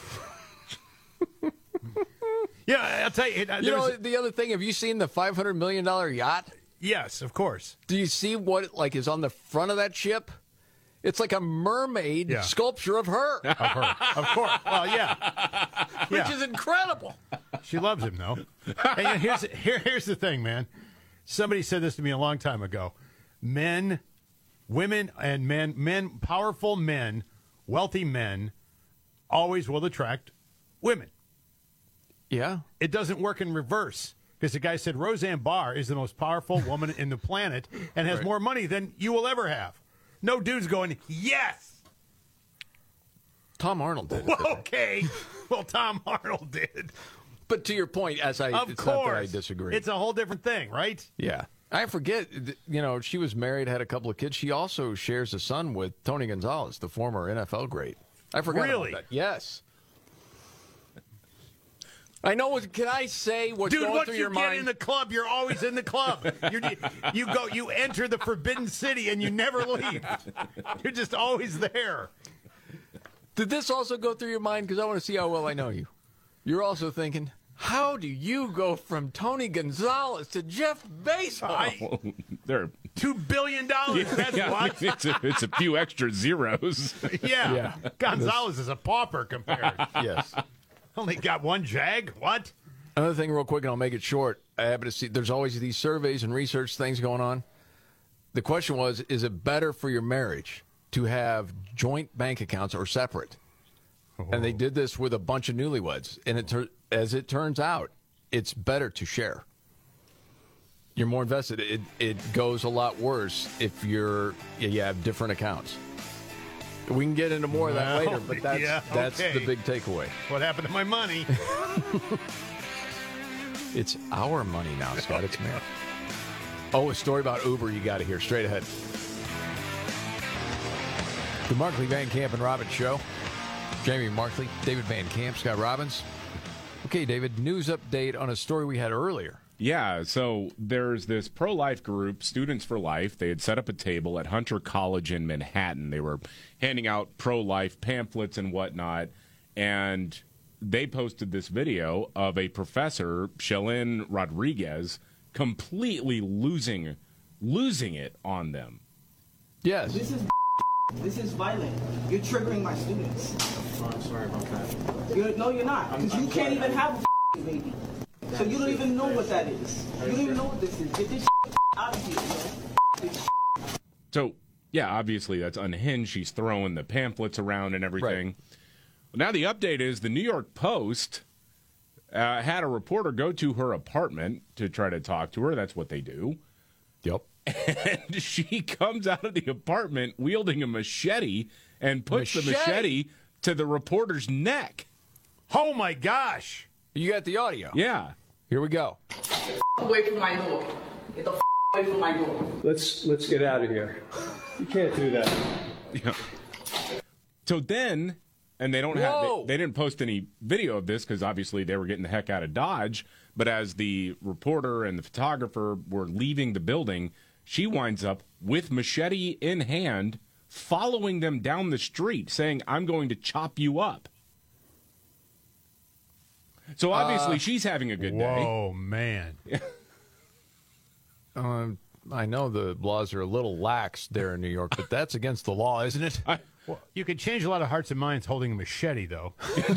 Speaker 8: Yeah, I'll tell you.
Speaker 6: You know, the other thing, have you seen the $500 million yacht?
Speaker 8: Yes, of course.
Speaker 6: Do you see what is on the front of that ship? It's like a mermaid sculpture of her.
Speaker 8: Of course. Well, yeah.
Speaker 6: Which is incredible.
Speaker 8: She loves him, though. And here's the thing, man. Somebody said this to me a long time ago. Women, and men, powerful men, wealthy men, always will attract women.
Speaker 6: Yeah.
Speaker 8: It doesn't work in reverse. Because the guy said Roseanne Barr is the most powerful woman in the planet and has more money than you will ever have. No dude's going, yes!
Speaker 6: Tom Arnold did.
Speaker 8: Well, okay. Well, Tom Arnold did.
Speaker 6: But to your point, it's
Speaker 8: of
Speaker 6: not
Speaker 8: course.
Speaker 6: that I disagree.
Speaker 8: It's a whole different thing, right?
Speaker 6: Yeah. I forget, she was married, had a couple of kids. She also shares a son with Tony Gonzalez, the former NFL great. I forgot
Speaker 8: Really?
Speaker 6: about that. Yes. I know. Can I say what's
Speaker 8: Dude,
Speaker 6: going
Speaker 8: once
Speaker 6: through
Speaker 8: you
Speaker 6: your
Speaker 8: get
Speaker 6: mind?
Speaker 8: in the club, you're always in the club. You enter the forbidden city and you never leave. You're just always there.
Speaker 6: Did this also go through your mind? Because I want to see how well I know you. You're also thinking, how do you go from Tony Gonzalez to Jeff Bezos?
Speaker 7: They're
Speaker 8: $2 billion. That's what.
Speaker 7: It's a few extra zeros.
Speaker 8: Yeah. Gonzalez is a pauper compared.
Speaker 6: Yes.
Speaker 8: Only got one Jag? What?
Speaker 6: Another thing real quick, and I'll make it short. I happen to see there's always these surveys and research things going on. The question was, is it better for your marriage to have joint bank accounts or separate? And they did this with a bunch of newlyweds. And as it turns out, it's better to share. You're more invested. It goes a lot worse if you have different accounts. We can get into more of that later, but that's the big takeaway.
Speaker 8: What happened to my money?
Speaker 6: It's our money now, Scott. It's me. Oh, a story about Uber you got to hear straight ahead. The Markley, Van Camp, and Robbins Show. Jamie Markley, David Van Camp, Scott Robbins. Okay, David, news update on a story we had earlier.
Speaker 7: Yeah, so there's this pro-life group, Students for Life. They had set up a table at Hunter College in Manhattan. They were handing out pro-life pamphlets and whatnot, and they posted this video of a professor, Shalyn Rodriguez, completely losing it on them.
Speaker 6: Yes.
Speaker 2: This is violent. You're triggering my students.
Speaker 11: Oh, I'm sorry about that.
Speaker 2: No, you're not. Because you can't even have a baby. So you don't even know what that is. You don't even know what this is. Get this out of here, man.
Speaker 7: So, yeah, obviously that's unhinged. She's throwing the pamphlets around and everything. Right. Now the update is the New York Post had a reporter go to her apartment to try to talk to her. That's what they do.
Speaker 6: Yep.
Speaker 7: And she comes out of the apartment wielding a machete and puts the machete to the reporter's neck.
Speaker 8: Oh, my gosh.
Speaker 6: You got the audio?
Speaker 7: Yeah.
Speaker 6: Here we go.
Speaker 2: Away from my door. Get the away from my door.
Speaker 11: Let's get out of here. You can't do that.
Speaker 7: Yeah. So then, and they don't have, they didn't post any video of this because obviously they were getting the heck out of Dodge. But as the reporter and the photographer were leaving the building, she winds up with machete in hand, following them down the street, saying, "I'm going to chop you up." So obviously she's having a good day.
Speaker 8: Whoa, man.
Speaker 6: I know the laws are a little lax there in New York, but that's against the law, isn't it?
Speaker 8: Well, you could change a lot of hearts and minds holding a machete, though.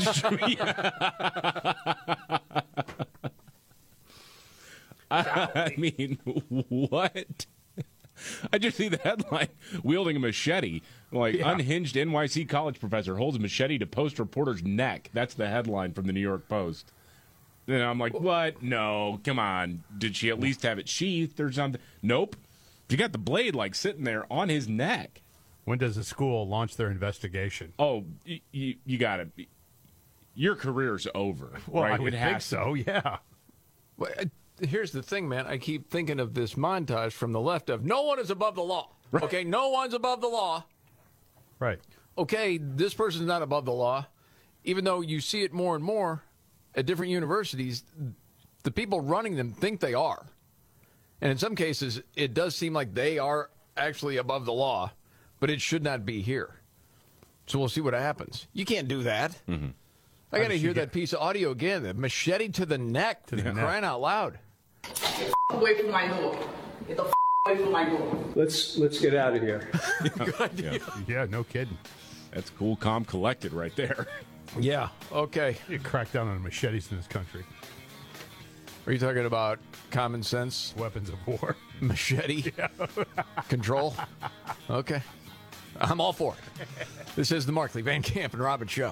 Speaker 7: I mean, what? I just see the headline, wielding a machete. Like, unhinged NYC college professor holds a machete to Post reporter's neck. That's the headline from the New York Post. And I'm like, what? No, come on. Did she at least have it sheathed or something? Nope. You got the blade, like, sitting there on his neck.
Speaker 8: When does the school launch their investigation?
Speaker 7: Oh, you got to. Your career's over.
Speaker 8: Well,
Speaker 7: right?
Speaker 8: I would think so, yeah.
Speaker 6: Well, here's the thing, man. I keep thinking of this montage from the left of no one is above the law. Right. Okay, no one's above the law.
Speaker 8: Right.
Speaker 6: Okay, this person's not above the law. Even though you see it more and more at different universities, the people running them think they are. And in some cases, it does seem like they are actually above the law, but it should not be here. So we'll see what happens. You can't do that.
Speaker 7: Mm-hmm.
Speaker 6: I got to hear that piece of audio again. The machete to the neck, crying out loud.
Speaker 2: Away from my door. Get the away from my door.
Speaker 11: Let's get out of here.
Speaker 6: Good idea.
Speaker 8: Yeah, no kidding.
Speaker 7: That's cool, calm, collected right there.
Speaker 6: Yeah, okay.
Speaker 8: You crack down on machetes in this country.
Speaker 6: Are you talking about common sense?
Speaker 8: Weapons of war.
Speaker 6: Machete? Yeah. Control? Okay. I'm all for it. This is the Markley, Van Camp, and Robbins Show.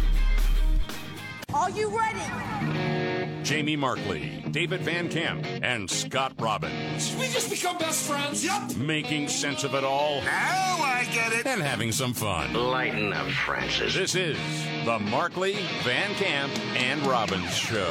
Speaker 3: Are you ready?
Speaker 12: Jamie Markley, David Van Camp, and Scott Robbins.
Speaker 3: Did we just become best friends? Yep.
Speaker 12: Making sense of it all.
Speaker 3: Now I get it.
Speaker 12: And having some fun.
Speaker 23: Lighten up, Francis.
Speaker 12: This is the Markley, Van Camp, and Robbins Show.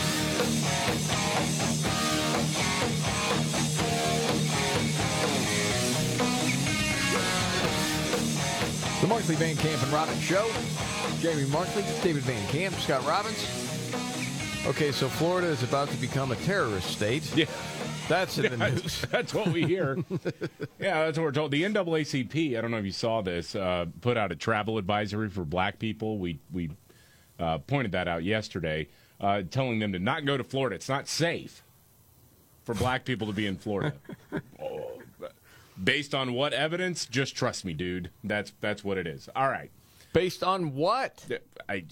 Speaker 6: The Markley, Van Camp, and Robbins Show. Jamie Markley, David Van Camp, Scott Robbins. Okay, so Florida is about to become a terrorist state.
Speaker 7: Yeah.
Speaker 6: That's in the news.
Speaker 7: That's what we hear. Yeah, that's what we're told. The NAACP, I don't know if you saw this, put out a travel advisory for black people. We pointed that out yesterday, telling them to not go to Florida. It's not safe for black people to be in Florida. Based on what evidence? Just trust me, dude. That's what it is. All right.
Speaker 6: Based on what?
Speaker 7: I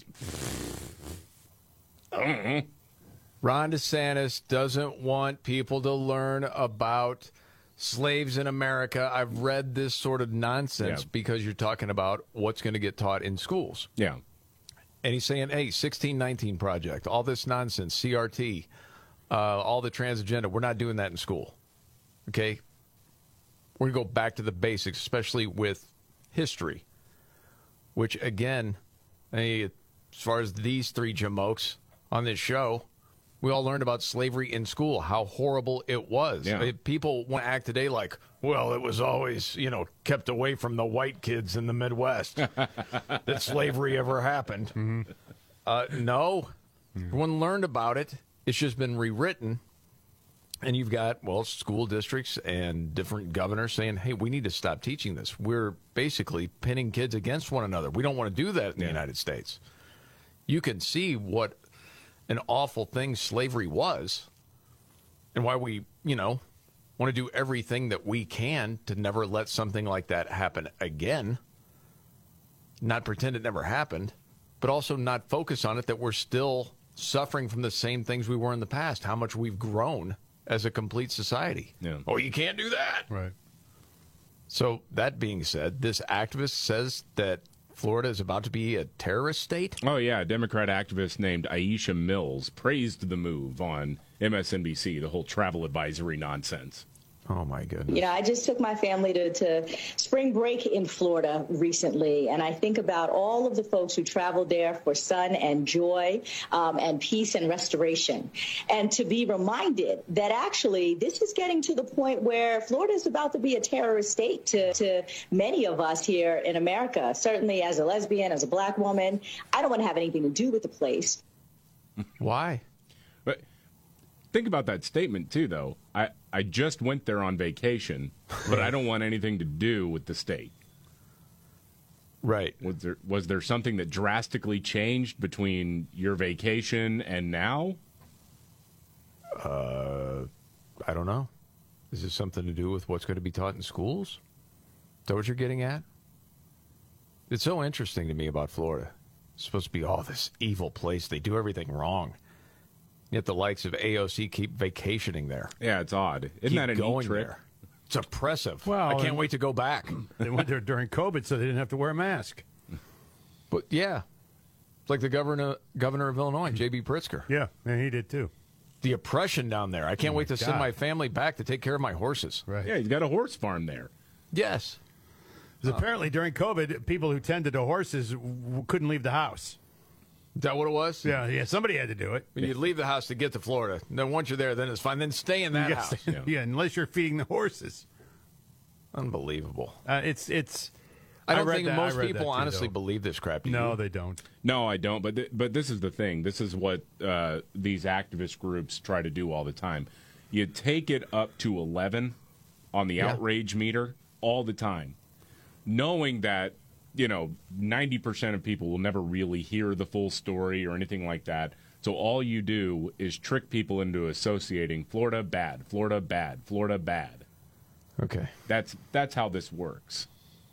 Speaker 7: don't know.
Speaker 6: Ron DeSantis doesn't want people to learn about slaves in America. I've read this sort of nonsense because you're talking about what's going to get taught in schools.
Speaker 7: Yeah.
Speaker 6: And he's saying, hey, 1619 Project, all this nonsense, CRT, all the trans agenda, we're not doing that in school. Okay? We're going to go back to the basics, especially with history, which, again, as far as these three jamokes on this show, we all learned about slavery in school, how horrible it was.
Speaker 7: Yeah.
Speaker 6: People want to act today like, well, it was always, kept away from the white kids in the Midwest that slavery ever happened. Mm-hmm. No. Everyone learned about it. It's just been rewritten. And you've got, school districts and different governors saying, hey, we need to stop teaching this. We're basically pitting kids against one another. We don't want to do that in the United States. You can see what an awful thing slavery was and why we, want to do everything that we can to never let something like that happen again. Not pretend it never happened, but also not focus on it that we're still suffering from the same things we were in the past, how much we've grown as a complete society.
Speaker 7: Yeah.
Speaker 6: Oh, you can't do that.
Speaker 8: Right.
Speaker 6: So that being said, this activist says that Florida is about to be a terrorist state?
Speaker 7: Oh, yeah. A Democrat activist named Aisha Mills praised the move on MSNBC, the whole travel advisory nonsense.
Speaker 6: Oh, my goodness.
Speaker 17: You know, I just took my family to spring break in Florida recently, and I think about all of the folks who traveled there for sun and joy and peace and restoration. And to be reminded that actually this is getting to the point where Florida is about to be a terrorist state to many of us here in America. Certainly as a lesbian, as a black woman, I don't want to have anything to do with the place.
Speaker 6: Why?
Speaker 7: But think about that statement, too, though. I just went there on vacation, but I don't want anything to do with the state.
Speaker 6: Right.
Speaker 7: Was there something that drastically changed between your vacation and now?
Speaker 6: I don't know. Is this something to do with what's going to be taught in schools? Is that what you're getting at? It's so interesting to me about Florida. It's supposed to be this evil place. They do everything wrong. Yet the likes of AOC keep vacationing there.
Speaker 7: Yeah, it's odd. Isn't that a neat trick?
Speaker 6: There. It's oppressive.
Speaker 8: Well,
Speaker 6: I can't wait to go back.
Speaker 8: They went there during COVID, so they didn't have to wear a mask.
Speaker 6: But yeah, it's like the governor of Illinois, J.B. Pritzker.
Speaker 8: Yeah, and he did too.
Speaker 6: The oppression down there. I can't wait to send
Speaker 8: God.
Speaker 6: my family back to take care of my horses.
Speaker 8: Right.
Speaker 7: Yeah, he's got a horse farm there.
Speaker 6: Yes.
Speaker 8: Because apparently during COVID, people who tended to horses couldn't leave the house.
Speaker 6: Is that what it was?
Speaker 8: Yeah, somebody had to do it.
Speaker 6: You'd leave the house to get to Florida. Then once you're there, then it's fine. Then stay in that house.
Speaker 8: Yeah, unless you're feeding the horses.
Speaker 6: Unbelievable.
Speaker 8: It's.
Speaker 6: I don't think most people honestly believe this crap.
Speaker 8: No, they don't.
Speaker 7: No, I don't. But this is the thing. This is what these activist groups try to do all the time. You take it up to 11 on the outrage meter all the time, knowing that 90% of people will never really hear the full story or anything like that. So all you do is trick people into associating Florida bad, Florida bad, Florida bad.
Speaker 6: Okay.
Speaker 7: That's how this works.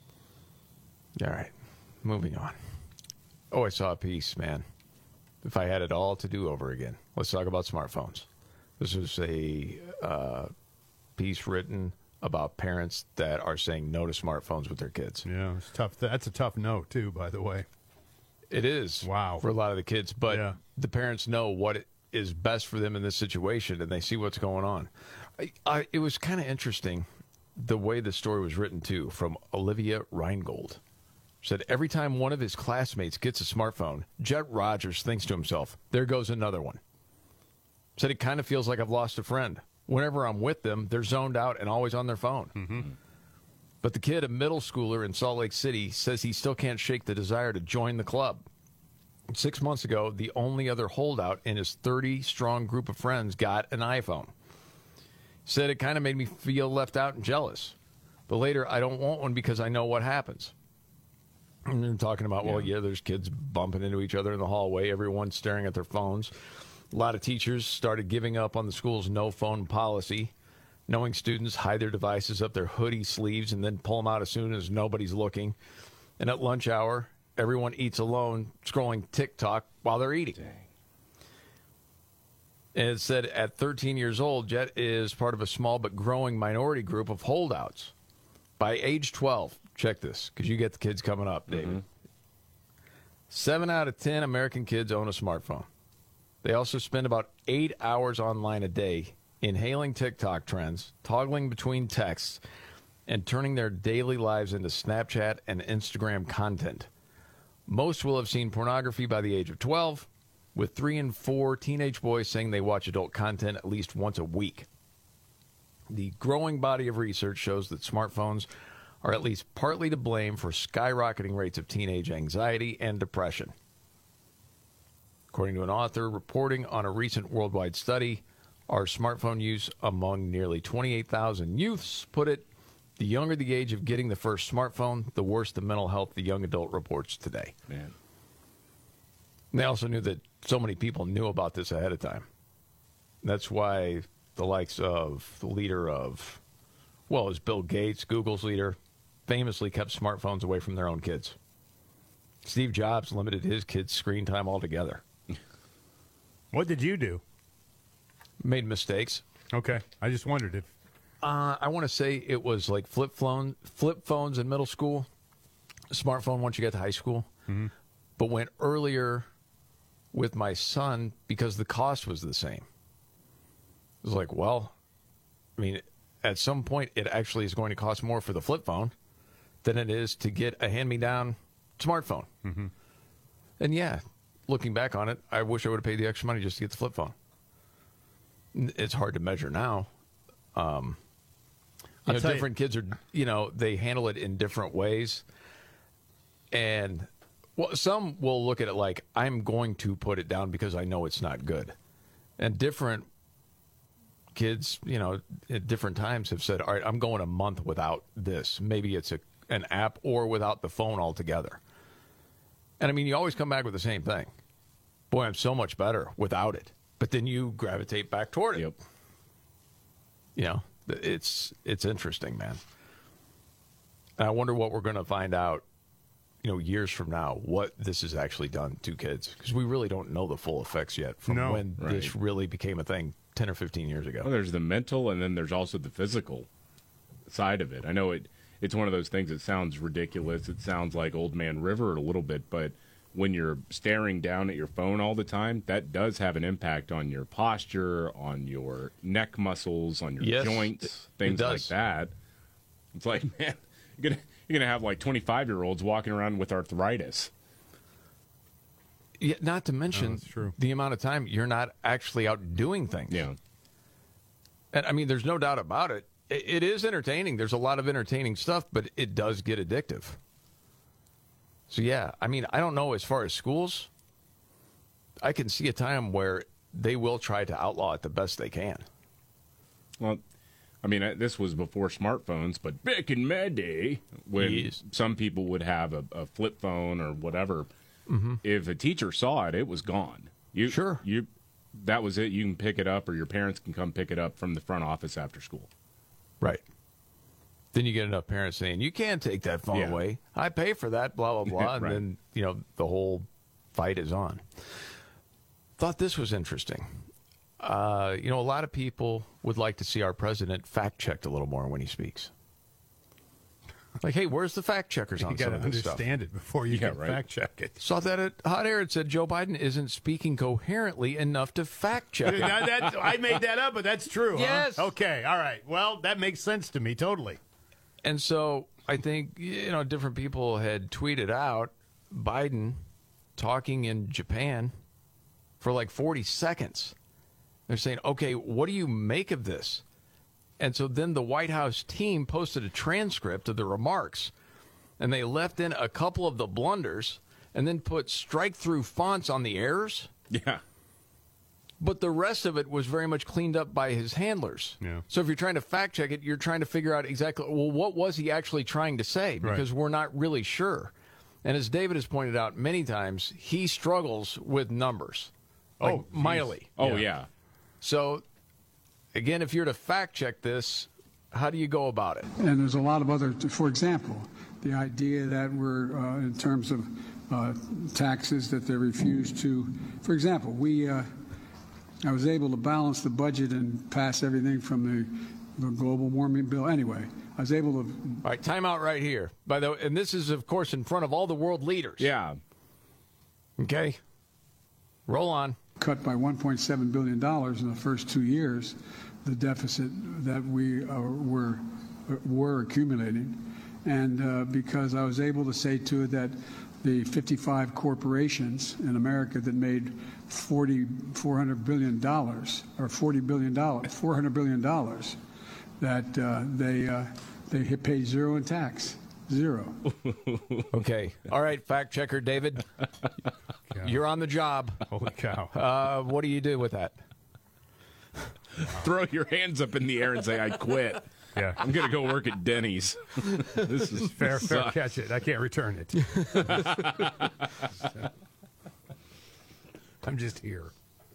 Speaker 6: All right. Moving on. Oh, I saw a piece, man. If I had it all to do over again. Let's talk about smartphones. This is a piece written about parents that are saying no to smartphones with their kids.
Speaker 8: Yeah, it's tough. That's a tough no, too, by the way.
Speaker 6: It is.
Speaker 8: Wow.
Speaker 6: For a lot of the kids. But the parents know what is best for them in this situation, and they see what's going on. It was kind of interesting the way the story was written, too, from Olivia Reingold. Said every time one of his classmates gets a smartphone, Jet Rogers thinks to himself, there goes another one. Said it kind of feels like I've lost a friend. Whenever I'm with them, they're zoned out and always on their phone. Mm-hmm. But the kid, a middle schooler in Salt Lake City, says he still can't shake the desire to join the club. 6 months ago, the only other holdout in his 30-strong group of friends got an iPhone. Said it kind of made me feel left out and jealous. But later, I don't want one because I know what happens. And they're talking about, there's kids bumping into each other in the hallway. Everyone's staring at their phones. A lot of teachers started giving up on the school's no phone policy, knowing students hide their devices up their hoodie sleeves and then pull them out as soon as nobody's looking. And at lunch hour, everyone eats alone, scrolling TikTok while they're eating. Dang. And it said at 13 years old, Jet is part of a small but growing minority group of holdouts. By age 12, check this, because you get the kids coming up, David. Mm-hmm. 7 out of 10 American kids own a smartphone. They also spend about 8 hours online a day inhaling TikTok trends, toggling between texts, and turning their daily lives into Snapchat and Instagram content. Most will have seen pornography by the age of 12, with 3 in 4 teenage boys saying they watch adult content at least once a week. The growing body of research shows that smartphones are at least partly to blame for skyrocketing rates of teenage anxiety and depression. According to an author reporting on a recent worldwide study, our smartphone use among nearly 28,000 youths put it, the younger the age of getting the first smartphone, the worse the mental health the young adult reports today.
Speaker 7: Man.
Speaker 6: And they also knew that so many people knew about this ahead of time. That's why the likes of the leader of, as Bill Gates, Google's leader, famously kept smartphones away from their own kids. Steve Jobs limited his kids' screen time altogether.
Speaker 8: What did you do?
Speaker 6: Made mistakes.
Speaker 8: Okay. I just wondered if...
Speaker 6: I want to say it was like flip phones in middle school, smartphone once you get to high school, but went earlier with my son because the cost was the same. It was like, at some point it actually is going to cost more for the flip phone than it is to get a hand-me-down smartphone.
Speaker 8: Mm-hmm.
Speaker 6: And yeah, looking back on it, I wish I would have paid the extra money just to get the flip phone. It's hard to measure now. Different kids are, they handle it in different ways. And some will look at it like, I'm going to put it down because I know it's not good. And different kids, at different times have said, all right, I'm going a month without this. Maybe it's an app or without the phone altogether. And I mean, you always come back with the same thing. Boy, I'm so much better without it. But then you gravitate back toward it.
Speaker 7: Yep.
Speaker 6: It's interesting, man. And I wonder what we're going to find out, years from now, what this has actually done to kids. Because we really don't know the full effects yet from when this really became a thing 10 or 15 years ago.
Speaker 7: Well, there's the mental, and then there's also the physical side of it. I know it's one of those things that sounds ridiculous. It sounds like Old Man River a little bit, but when you're staring down at your phone all the time, that does have an impact on your posture, on your neck muscles, on your joints, things like that. It's like, man, you're gonna have like 25-year-olds walking around with arthritis.
Speaker 6: Yeah, not to mention the amount of time you're not actually out doing things.
Speaker 7: Yeah.
Speaker 6: And I mean, there's no doubt about it. It is entertaining. There's a lot of entertaining stuff, but it does get addictive. So, yeah, I mean, I don't know as far as schools. I can see a time where they will try to outlaw it the best they can.
Speaker 7: Well, I mean, this was before smartphones, but back in my day, when some people would have a flip phone or whatever, if a teacher saw it, it was gone. That was it. You can pick it up, or your parents can come pick it up from the front office after school.
Speaker 6: Right. Then you get enough parents saying, you can't take that phone away. I pay for that, blah, blah, blah. And then, the whole fight is on. Thought this was interesting. A lot of people would like to see our president fact-checked a little more when he speaks. Like, hey, where's the fact-checkers on some of this stuff?
Speaker 8: You got to understand it before you can fact-check it.
Speaker 6: Saw that at Hot Air. It said Joe Biden isn't speaking coherently enough to fact-check it.
Speaker 8: I made that up, but that's true,
Speaker 6: Yes.
Speaker 8: Huh? Okay, all right. Well, that makes sense to me, totally.
Speaker 6: And so I think, different people had tweeted out Biden talking in Japan for like 40 seconds. They're saying, okay, what do you make of this? And so then the White House team posted a transcript of the remarks, and they left in a couple of the blunders and then put strike-through fonts on the errors.
Speaker 7: Yeah.
Speaker 6: But the rest of it was very much cleaned up by his handlers.
Speaker 8: Yeah.
Speaker 6: So if you're trying to fact-check it, you're trying to figure out exactly, well, what was he actually trying to say? Because we're not really sure. And as David has pointed out many times, he struggles with numbers. Like mightily.
Speaker 7: Oh, yeah.
Speaker 6: So, again, if you're to fact-check this, how do you go about it?
Speaker 16: And there's a lot of other, for example, the idea that we're, in terms of taxes, that they refuse to, for example, I was able to balance the budget and pass everything from the global warming bill. Anyway, I was able to.
Speaker 6: All right, time out right here. By the way, and this is, of course, in front of all the world leaders.
Speaker 7: Yeah.
Speaker 6: Okay. Roll on.
Speaker 16: Cut by $1.7 billion in the first 2 years, the deficit that we were accumulating. And because I was able to say to it that the 55 corporations in America that made $400 billion, or $400 billion, that they paid zero in tax. Zero.
Speaker 6: Okay. All right, fact checker David. You're on the job.
Speaker 8: Holy cow.
Speaker 6: What do you do with that?
Speaker 7: Throw your hands up in the air and say, I quit.
Speaker 8: Yeah.
Speaker 7: I'm going to go work at Denny's. This is
Speaker 8: fair catch it. I can't return it. I'm just here.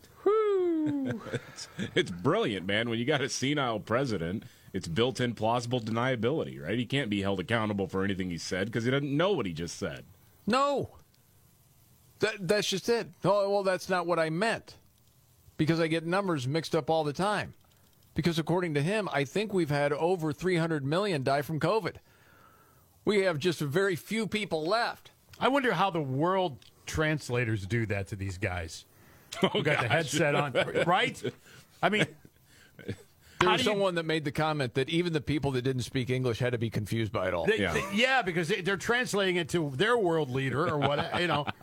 Speaker 7: It's brilliant, man. When you got a senile president, it's built-in plausible deniability, right? He can't be held accountable for anything he said because he doesn't know what he just said.
Speaker 6: No. That's just it. Oh, well, that's not what I meant. Because I get numbers mixed up all the time. Because according to him, I think we've had over 300 million die from COVID. We have just very few people left.
Speaker 8: I wonder how the world translators do that to these guys who got the headset on, right? I mean,
Speaker 6: There was someone that made the comment that even the people that didn't speak English had to be confused by it all.
Speaker 8: Yeah, because they're translating it to their world leader or what, you know.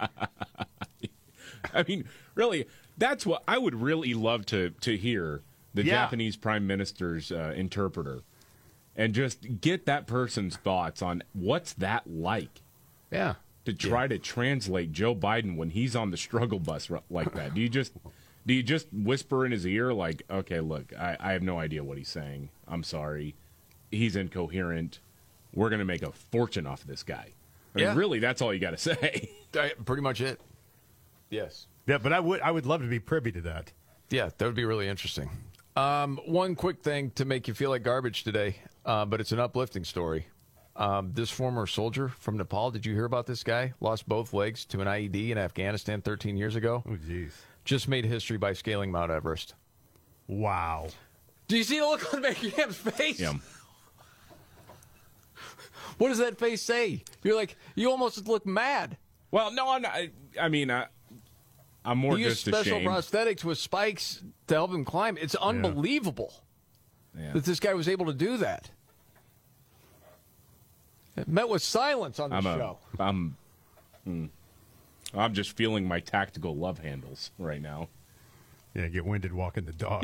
Speaker 7: I mean, really, that's what I would really love to hear the Japanese Prime Minister's interpreter and just get that person's thoughts on what's that like.
Speaker 6: Yeah.
Speaker 7: To try to translate Joe Biden when he's on the struggle bus like that. Do you just whisper in his ear like, okay, look, I have no idea what he's saying. I'm sorry. He's incoherent. We're going to make a fortune off of this guy. I mean, really, that's all you got to say.
Speaker 6: Pretty much it. Yes.
Speaker 8: Yeah, but I would love to be privy to that.
Speaker 6: Yeah, that would be really interesting. One quick thing to make you feel like garbage today, but it's an uplifting story. This former soldier from Nepal, did you hear about this guy? Lost both legs to an IED in Afghanistan 13 years ago.
Speaker 8: Oh, jeez.
Speaker 6: Just made history by scaling Mount Everest.
Speaker 8: Wow.
Speaker 6: Do you see the look on Cam's face?
Speaker 7: Yeah.
Speaker 6: What does that face say? You're like, you almost look mad.
Speaker 7: Well, no, I'm not. I mean, I'm more
Speaker 6: he
Speaker 7: just
Speaker 6: used special
Speaker 7: ashamed.
Speaker 6: prosthetics with spikes to help him climb. It's unbelievable that this guy was able to do that. It met with silence on the show.
Speaker 7: I'm just feeling my tactical love handles right now.
Speaker 8: Yeah, get winded walking the dog.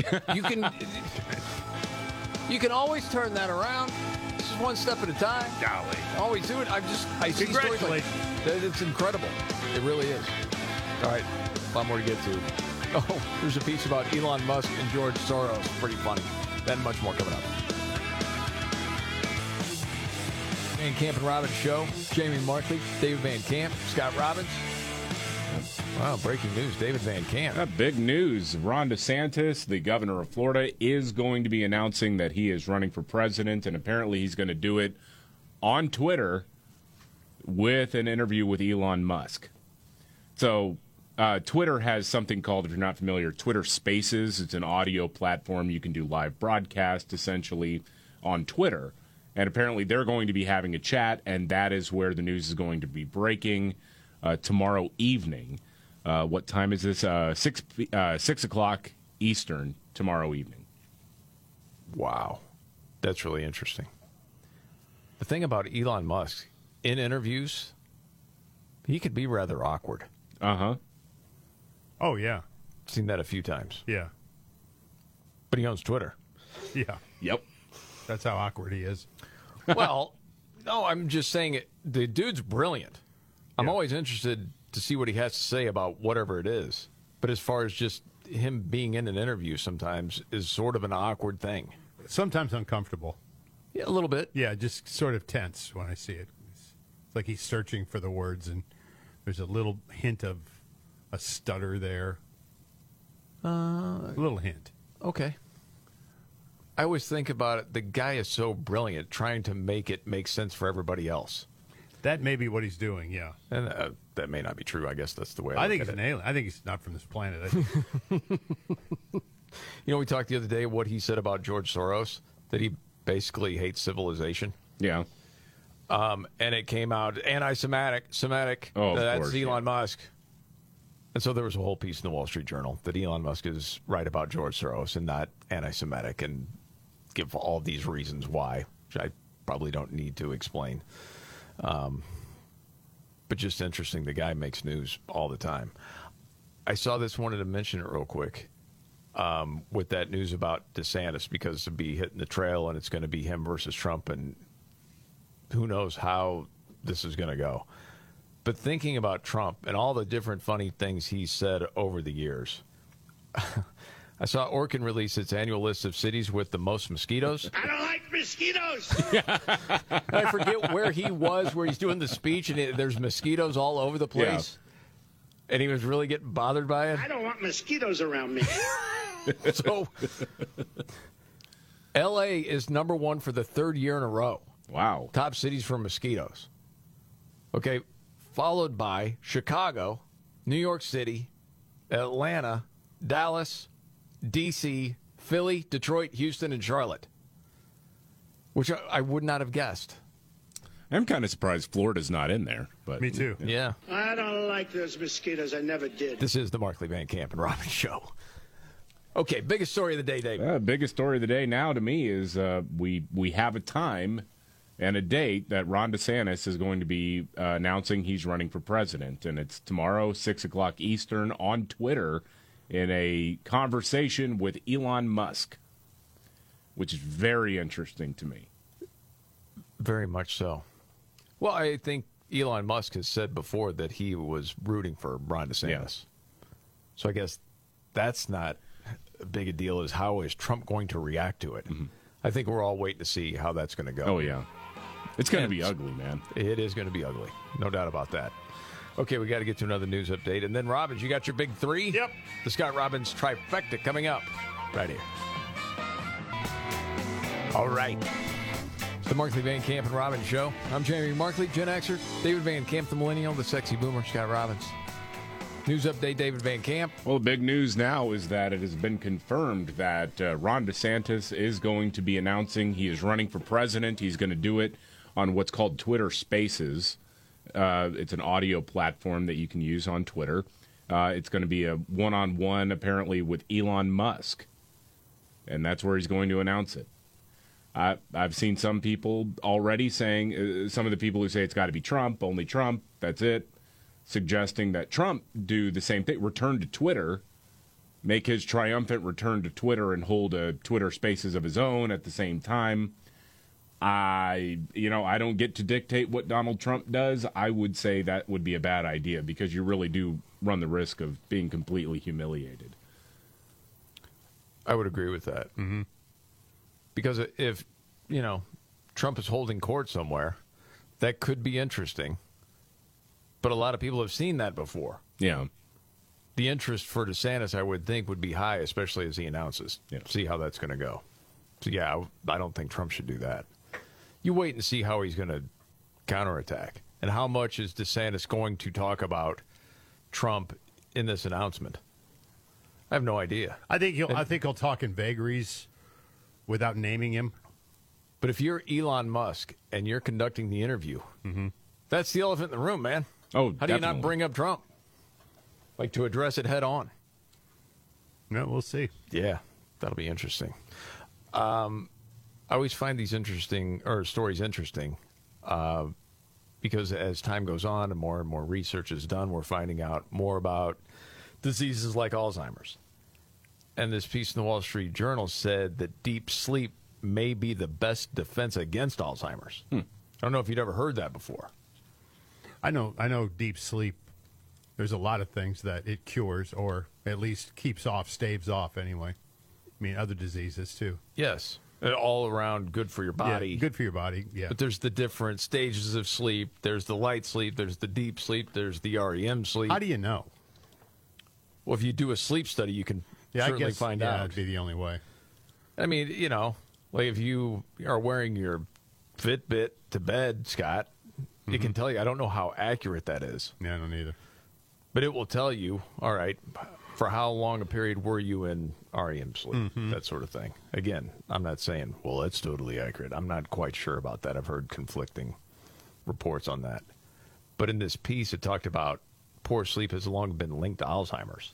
Speaker 6: You can always turn that around. This is one step at a time.
Speaker 8: Golly.
Speaker 6: Always do it. I see stories like that. It's incredible. It really is. All right. A lot more to get to. Oh, there's a piece about Elon Musk and George Soros. Pretty funny. Then much more coming up. Van Camp and Robbins Show. Jamie Markley, David Van Camp, Scott Robbins. Wow, breaking news. David Van Camp.
Speaker 7: Big news. Ron DeSantis, the governor of Florida, is going to be announcing that he is running for president, and apparently he's going to do it on Twitter with an interview with Elon Musk. So Twitter has something called, if you're not familiar, Twitter Spaces. It's an audio platform. You can do live broadcast, essentially, on Twitter. And apparently they're going to be having a chat, and that is where the news is going to be breaking tomorrow evening. What time is this? 6 o'clock Eastern tomorrow evening.
Speaker 6: Wow. That's really interesting. The thing about Elon Musk, in interviews, he could be rather awkward.
Speaker 7: Uh-huh.
Speaker 8: Oh, yeah.
Speaker 6: Seen that a few times.
Speaker 8: Yeah.
Speaker 6: But he owns Twitter.
Speaker 8: Yeah.
Speaker 7: Yep.
Speaker 8: That's how awkward he is.
Speaker 6: Well, no, I'm just saying the dude's brilliant. I'm always interested to see what he has to say about whatever it is. But as far as just him being in an interview sometimes is sort of an awkward thing.
Speaker 8: Sometimes uncomfortable.
Speaker 6: Yeah, a little bit.
Speaker 8: Yeah, just sort of tense when I see it. It's like he's searching for the words, and there's a little hint of a stutter there. A little hint.
Speaker 6: Okay. I always think about it, the guy is so brilliant trying to make it make sense for everybody else.
Speaker 8: That may be what he's doing, yeah.
Speaker 6: And that may not be true. I guess that's the way
Speaker 8: I think he's an alien. I think he's not from this planet.
Speaker 6: You know, we talked the other day what he said about George Soros, that he basically hates civilization.
Speaker 7: Yeah.
Speaker 6: And it came out anti-Semitic.
Speaker 7: Oh,
Speaker 6: that's
Speaker 7: course,
Speaker 6: Elon Musk. And so there was a whole piece in the Wall Street Journal that Elon Musk is right about George Soros and not anti-Semitic, and give all these reasons why, which I probably don't need to explain. But just interesting. The guy makes news all the time. I saw this, wanted to mention it real quick, with that news about DeSantis, because to be hitting the trail and it's going to be him versus Trump, and who knows how this is going to go. But thinking about Trump and all the different funny things he's said over the years, I saw Orkin release its annual list of cities with the most mosquitoes.
Speaker 3: I don't like mosquitoes.
Speaker 6: And I forget where he was, where he's doing the speech, and there's mosquitoes all over the place. Yeah. And he was really getting bothered by it.
Speaker 3: I don't want mosquitoes around me.
Speaker 6: So, L.A. is number one for the third year in a row.
Speaker 7: Wow.
Speaker 6: Top cities for mosquitoes. Okay, followed by Chicago, New York City, Atlanta, Dallas, D.C., Philly, Detroit, Houston, and Charlotte, which I would not have guessed.
Speaker 7: I'm kind of surprised Florida's not in there. But
Speaker 8: me too.
Speaker 6: Yeah.
Speaker 3: I don't like those mosquitoes. I never did.
Speaker 6: This is the Markley Van Camp and Robbins Show. Okay, biggest story of the day, Dave.
Speaker 7: Biggest story of the day now to me is we have a time and a date that Ron DeSantis is going to be announcing he's running for president. And it's tomorrow, 6 o'clock Eastern, on Twitter in a conversation with Elon Musk, which is very interesting to me.
Speaker 6: Very much so. Well, I think Elon Musk has said before that he was rooting for Ron DeSantis. Yeah. So I guess that's not a big a deal, is how is Trump going to react to it? Mm-hmm. I think we're all waiting to see how that's going to go.
Speaker 7: Oh, yeah. It's going to be ugly, man.
Speaker 6: It is going to be ugly. No doubt about that. Okay, we got to get to another news update. And then, Robbins, you got your big three?
Speaker 8: Yep.
Speaker 6: The Scott Robbins trifecta coming up right here. All right. It's the Markley, Van Camp, and Robbins Show. I'm Jamie Markley, Gen Xer. David Van Camp, the Millennial, the Sexy Boomer, Scott Robbins. News update, David Van Camp.
Speaker 7: Well, the big news now is that it has been confirmed that Ron DeSantis is going to be announcing he is running for president. He's going to do it on what's called Twitter Spaces. It's an audio platform that you can use on Twitter. It's going to be a one-on-one, apparently, with Elon Musk. And that's where he's going to announce it. I've seen some people already saying, some of the people who say it's got to be Trump, only Trump, that's it, suggesting that Trump do the same thing, return to Twitter, make his triumphant return to Twitter and hold a Twitter Spaces of his own at the same time. I don't get to dictate what Donald Trump does. I would say that would be a bad idea because you really do run the risk of being completely humiliated.
Speaker 6: I would agree with that. Mm-hmm. Because if, Trump is holding court somewhere, that could be interesting. But a lot of people have seen that before.
Speaker 7: Yeah.
Speaker 6: The interest for DeSantis, I would think, would be high, especially as he announces. Yeah. See how that's going to go. So, yeah, I don't think Trump should do that. You wait and see how he's going to counterattack. And how much is DeSantis going to talk about Trump in this announcement? I have no idea.
Speaker 8: I think he'll talk in vagaries without naming him.
Speaker 6: But if you're Elon Musk and you're conducting the interview, that's the elephant in the room, man.
Speaker 7: Oh,
Speaker 6: how do you not bring up Trump? Like, to address it head on.
Speaker 8: No, we'll see.
Speaker 6: Yeah, that'll be interesting. I always find these stories interesting because as time goes on and more research is done, we're finding out more about diseases like Alzheimer's. And this piece in the Wall Street Journal said that deep sleep may be the best defense against Alzheimer's. I don't know if you'd ever heard that before.
Speaker 8: I know deep sleep, there's a lot of things that it cures or at least staves off anyway. I mean, other diseases too.
Speaker 6: Yes. All around good for your body.
Speaker 8: Yeah, good for your body, yeah.
Speaker 6: But there's the different stages of sleep. There's the light sleep. There's the deep sleep. There's the REM sleep.
Speaker 8: How do you know?
Speaker 6: Well, if you do a sleep study, you can certainly find out.
Speaker 8: That'd be the only way.
Speaker 6: I mean, like if you are wearing your Fitbit to bed, Scott, it can tell you. I don't know how accurate that is.
Speaker 8: Yeah, I don't either.
Speaker 6: But it will tell you, all right, for how long a period were you in REM sleep, that sort of thing. Again, I'm not saying, well, that's totally accurate. I'm not quite sure about that. I've heard conflicting reports on that. But in this piece, it talked about poor sleep has long been linked to Alzheimer's.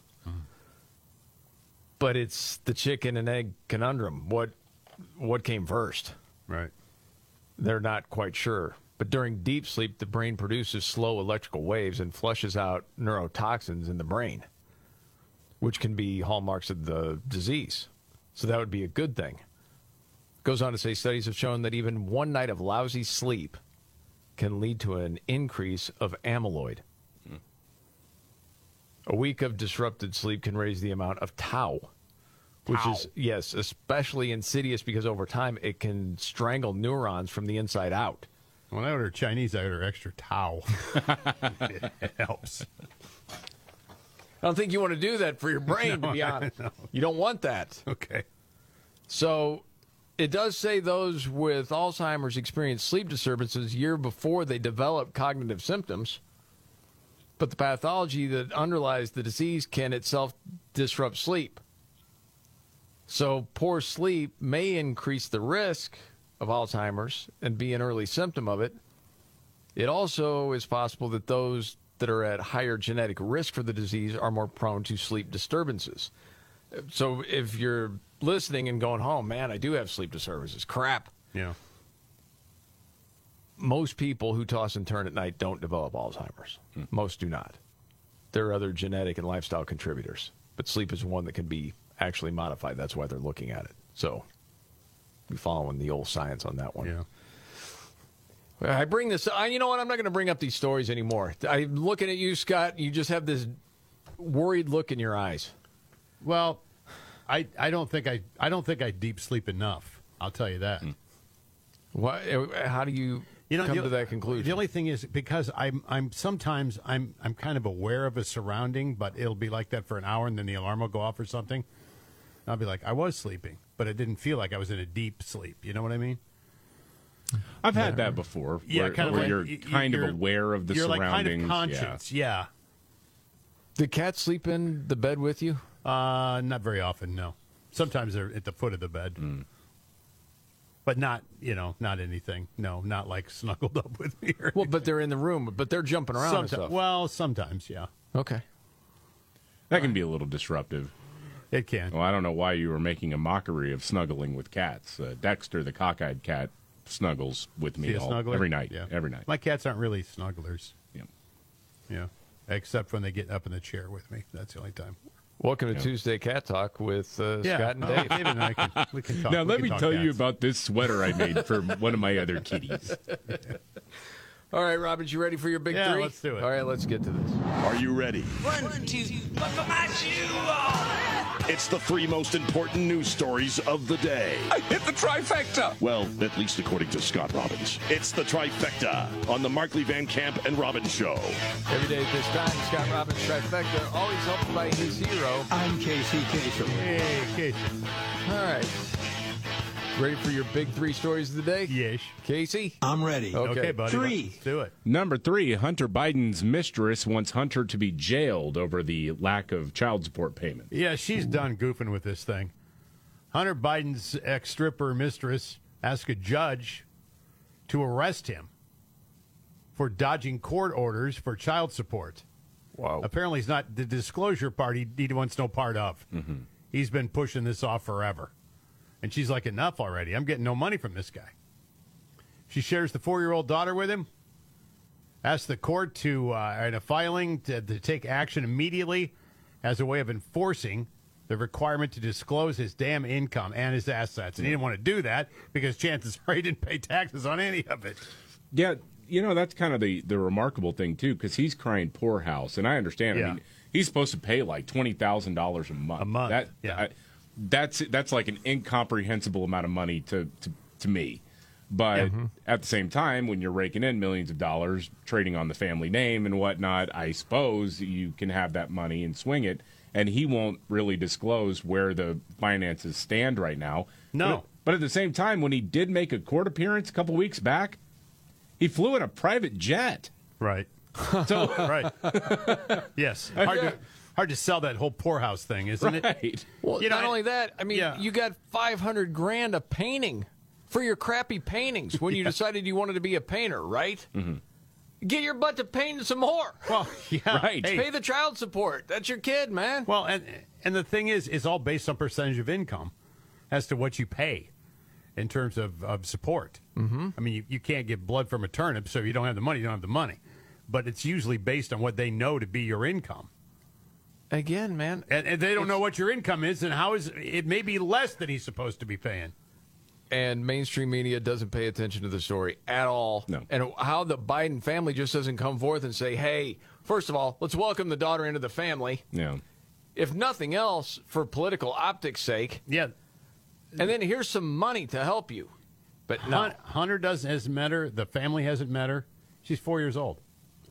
Speaker 6: But it's the chicken and egg conundrum. What came first?
Speaker 8: Right.
Speaker 6: They're not quite sure. But during deep sleep, the brain produces slow electrical waves and flushes out neurotoxins in the brain, which can be hallmarks of the disease. So that would be a good thing. Goes on to say studies have shown that even one night of lousy sleep can lead to an increase of amyloid. A week of disrupted sleep can raise the amount of tau, which is, yes, especially insidious because over time it can strangle neurons from the inside out.
Speaker 8: When I order Chinese, I order extra tau. It helps.
Speaker 6: I don't think you want to do that for your brain, to be honest. You don't want that.
Speaker 8: Okay.
Speaker 6: So it does say those with Alzheimer's experience sleep disturbances year before they develop cognitive symptoms. But the pathology that underlies the disease can itself disrupt sleep. So poor sleep may increase the risk of Alzheimer's and be an early symptom of it. It also is possible that those that are at higher genetic risk for the disease are more prone to sleep disturbances. So if you're listening and going home, man, I do have sleep disturbances. Crap.
Speaker 8: Yeah.
Speaker 6: Most people who toss and turn at night don't develop Alzheimer's. Most do not. There are other genetic and lifestyle contributors, but sleep is one that can be actually modified. That's why they're looking at it. So we're following the old science on that one.
Speaker 8: Yeah.
Speaker 6: I bring this. You know what? I'm not going to bring up these stories anymore. I'm looking at you, Scott. You just have this worried look in your eyes.
Speaker 8: Well, I don't think I deep sleep enough. I'll tell you that.
Speaker 6: What? How do you come to that conclusion?
Speaker 8: The only thing is because I'm sometimes I'm kind of aware of a surrounding, but it'll be like that for an hour, and then the alarm will go off or something. I'll be like, I was sleeping, but it didn't feel like I was in a deep sleep. You know what I mean?
Speaker 7: I've had that before.
Speaker 8: Yeah,
Speaker 7: where you're kind of aware of the
Speaker 8: you're
Speaker 7: surroundings.
Speaker 8: Like kind of conscious. Yeah.
Speaker 6: Did cats sleep in the bed with you?
Speaker 8: Not very often. No. Sometimes they're at the foot of the bed. But not anything. No, not like snuggled up with me.
Speaker 6: Well, but they're in the room, but they're jumping around and stuff.
Speaker 8: Well, sometimes, yeah.
Speaker 6: Okay.
Speaker 7: That can be a little disruptive.
Speaker 8: It can.
Speaker 7: Well, I don't know why you were making a mockery of snuggling with cats. Dexter, the cockeyed cat, snuggles with me every night.
Speaker 8: Yeah.
Speaker 7: Every night.
Speaker 8: My cats aren't really snugglers.
Speaker 7: Yeah.
Speaker 8: Yeah. Except when they get up in the chair with me. That's the only time.
Speaker 6: Welcome to Tuesday Cat Talk with Scott and Dave.
Speaker 8: David and I can talk.
Speaker 7: Now, let me tell you
Speaker 8: cats.
Speaker 7: about this sweater I made for one of my other kitties.
Speaker 6: All right, Robbins, you ready for your big three?
Speaker 8: Yeah, let's do it.
Speaker 6: All right, let's get to this.
Speaker 12: Are you ready?
Speaker 2: 1, 2, buckle my shoe on.
Speaker 12: It's the three most important news stories of the day.
Speaker 14: I hit the trifecta.
Speaker 12: Well, at least according to Scott Robbins. It's the trifecta on the Markley, Van Camp, and Robbins Show.
Speaker 6: Every day at this time, Scott Robbins Trifecta, always helped by his hero.
Speaker 14: I'm Casey Kasem.
Speaker 8: Hey, Casey.
Speaker 6: All right. Ready for your big three stories of the day?
Speaker 8: Yes.
Speaker 6: Casey?
Speaker 14: I'm ready.
Speaker 8: Okay, buddy.
Speaker 14: 3.
Speaker 8: Let's do it.
Speaker 7: Number 3, Hunter Biden's mistress wants Hunter to be jailed over the lack of child support payments.
Speaker 8: Yeah, she's done goofing with this thing. Hunter Biden's ex-stripper mistress asked a judge to arrest him for dodging court orders for child support.
Speaker 6: Wow.
Speaker 8: Apparently, he's not the disclosure part. He wants no part of. He's been pushing this off forever. And she's like, enough already. I'm getting no money from this guy. She shares the 4-year-old daughter with him. Asked the court to, in a filing, to take action immediately as a way of enforcing the requirement to disclose his damn income and his assets. And he didn't want to do that because chances are he didn't pay taxes on any of it.
Speaker 7: Yeah, that's kind of the remarkable thing, too, because he's crying poorhouse. And I understand.
Speaker 8: Yeah.
Speaker 7: I mean, he's supposed to pay like $20,000 a month.
Speaker 8: A month,
Speaker 7: That,
Speaker 8: yeah.
Speaker 7: That's like an incomprehensible amount of money to me. But at the same time, when you're raking in millions of dollars, trading on the family name and whatnot, I suppose you can have that money and swing it. And he won't really disclose where the finances stand right now.
Speaker 8: No.
Speaker 7: But at the same time, when he did make a court appearance a couple weeks back, he flew in a private jet.
Speaker 8: Right.
Speaker 7: So
Speaker 8: right. Yes. Hard to sell that whole poorhouse thing, isn't it?
Speaker 7: Right.
Speaker 6: Well, not only that, I mean, you got $500,000 a painting for your crappy paintings when you decided you wanted to be a painter, right? Get your butt to painting some more.
Speaker 8: Well, yeah.
Speaker 7: Right.
Speaker 8: Hey.
Speaker 6: Pay the child support. That's your kid, man.
Speaker 8: Well, and the thing is, it's all based on percentage of income as to what you pay in terms of support. I mean, you can't get blood from a turnip, so if you don't have the money, you don't have the money. But it's usually based on what they know to be your income.
Speaker 6: Again, man.
Speaker 8: And they don't know what your income is, and how is it may be less than he's supposed to be paying.
Speaker 6: And mainstream media doesn't pay attention to the story at all.
Speaker 7: No.
Speaker 6: And how the Biden family just doesn't come forth and say, hey, first of all, let's welcome the daughter into the family.
Speaker 7: Yeah.
Speaker 6: If nothing else, for political optics' sake.
Speaker 8: Yeah.
Speaker 6: And then here's some money to help you. But no.
Speaker 8: Hunter hasn't met her. The family hasn't met her. She's 4 years old.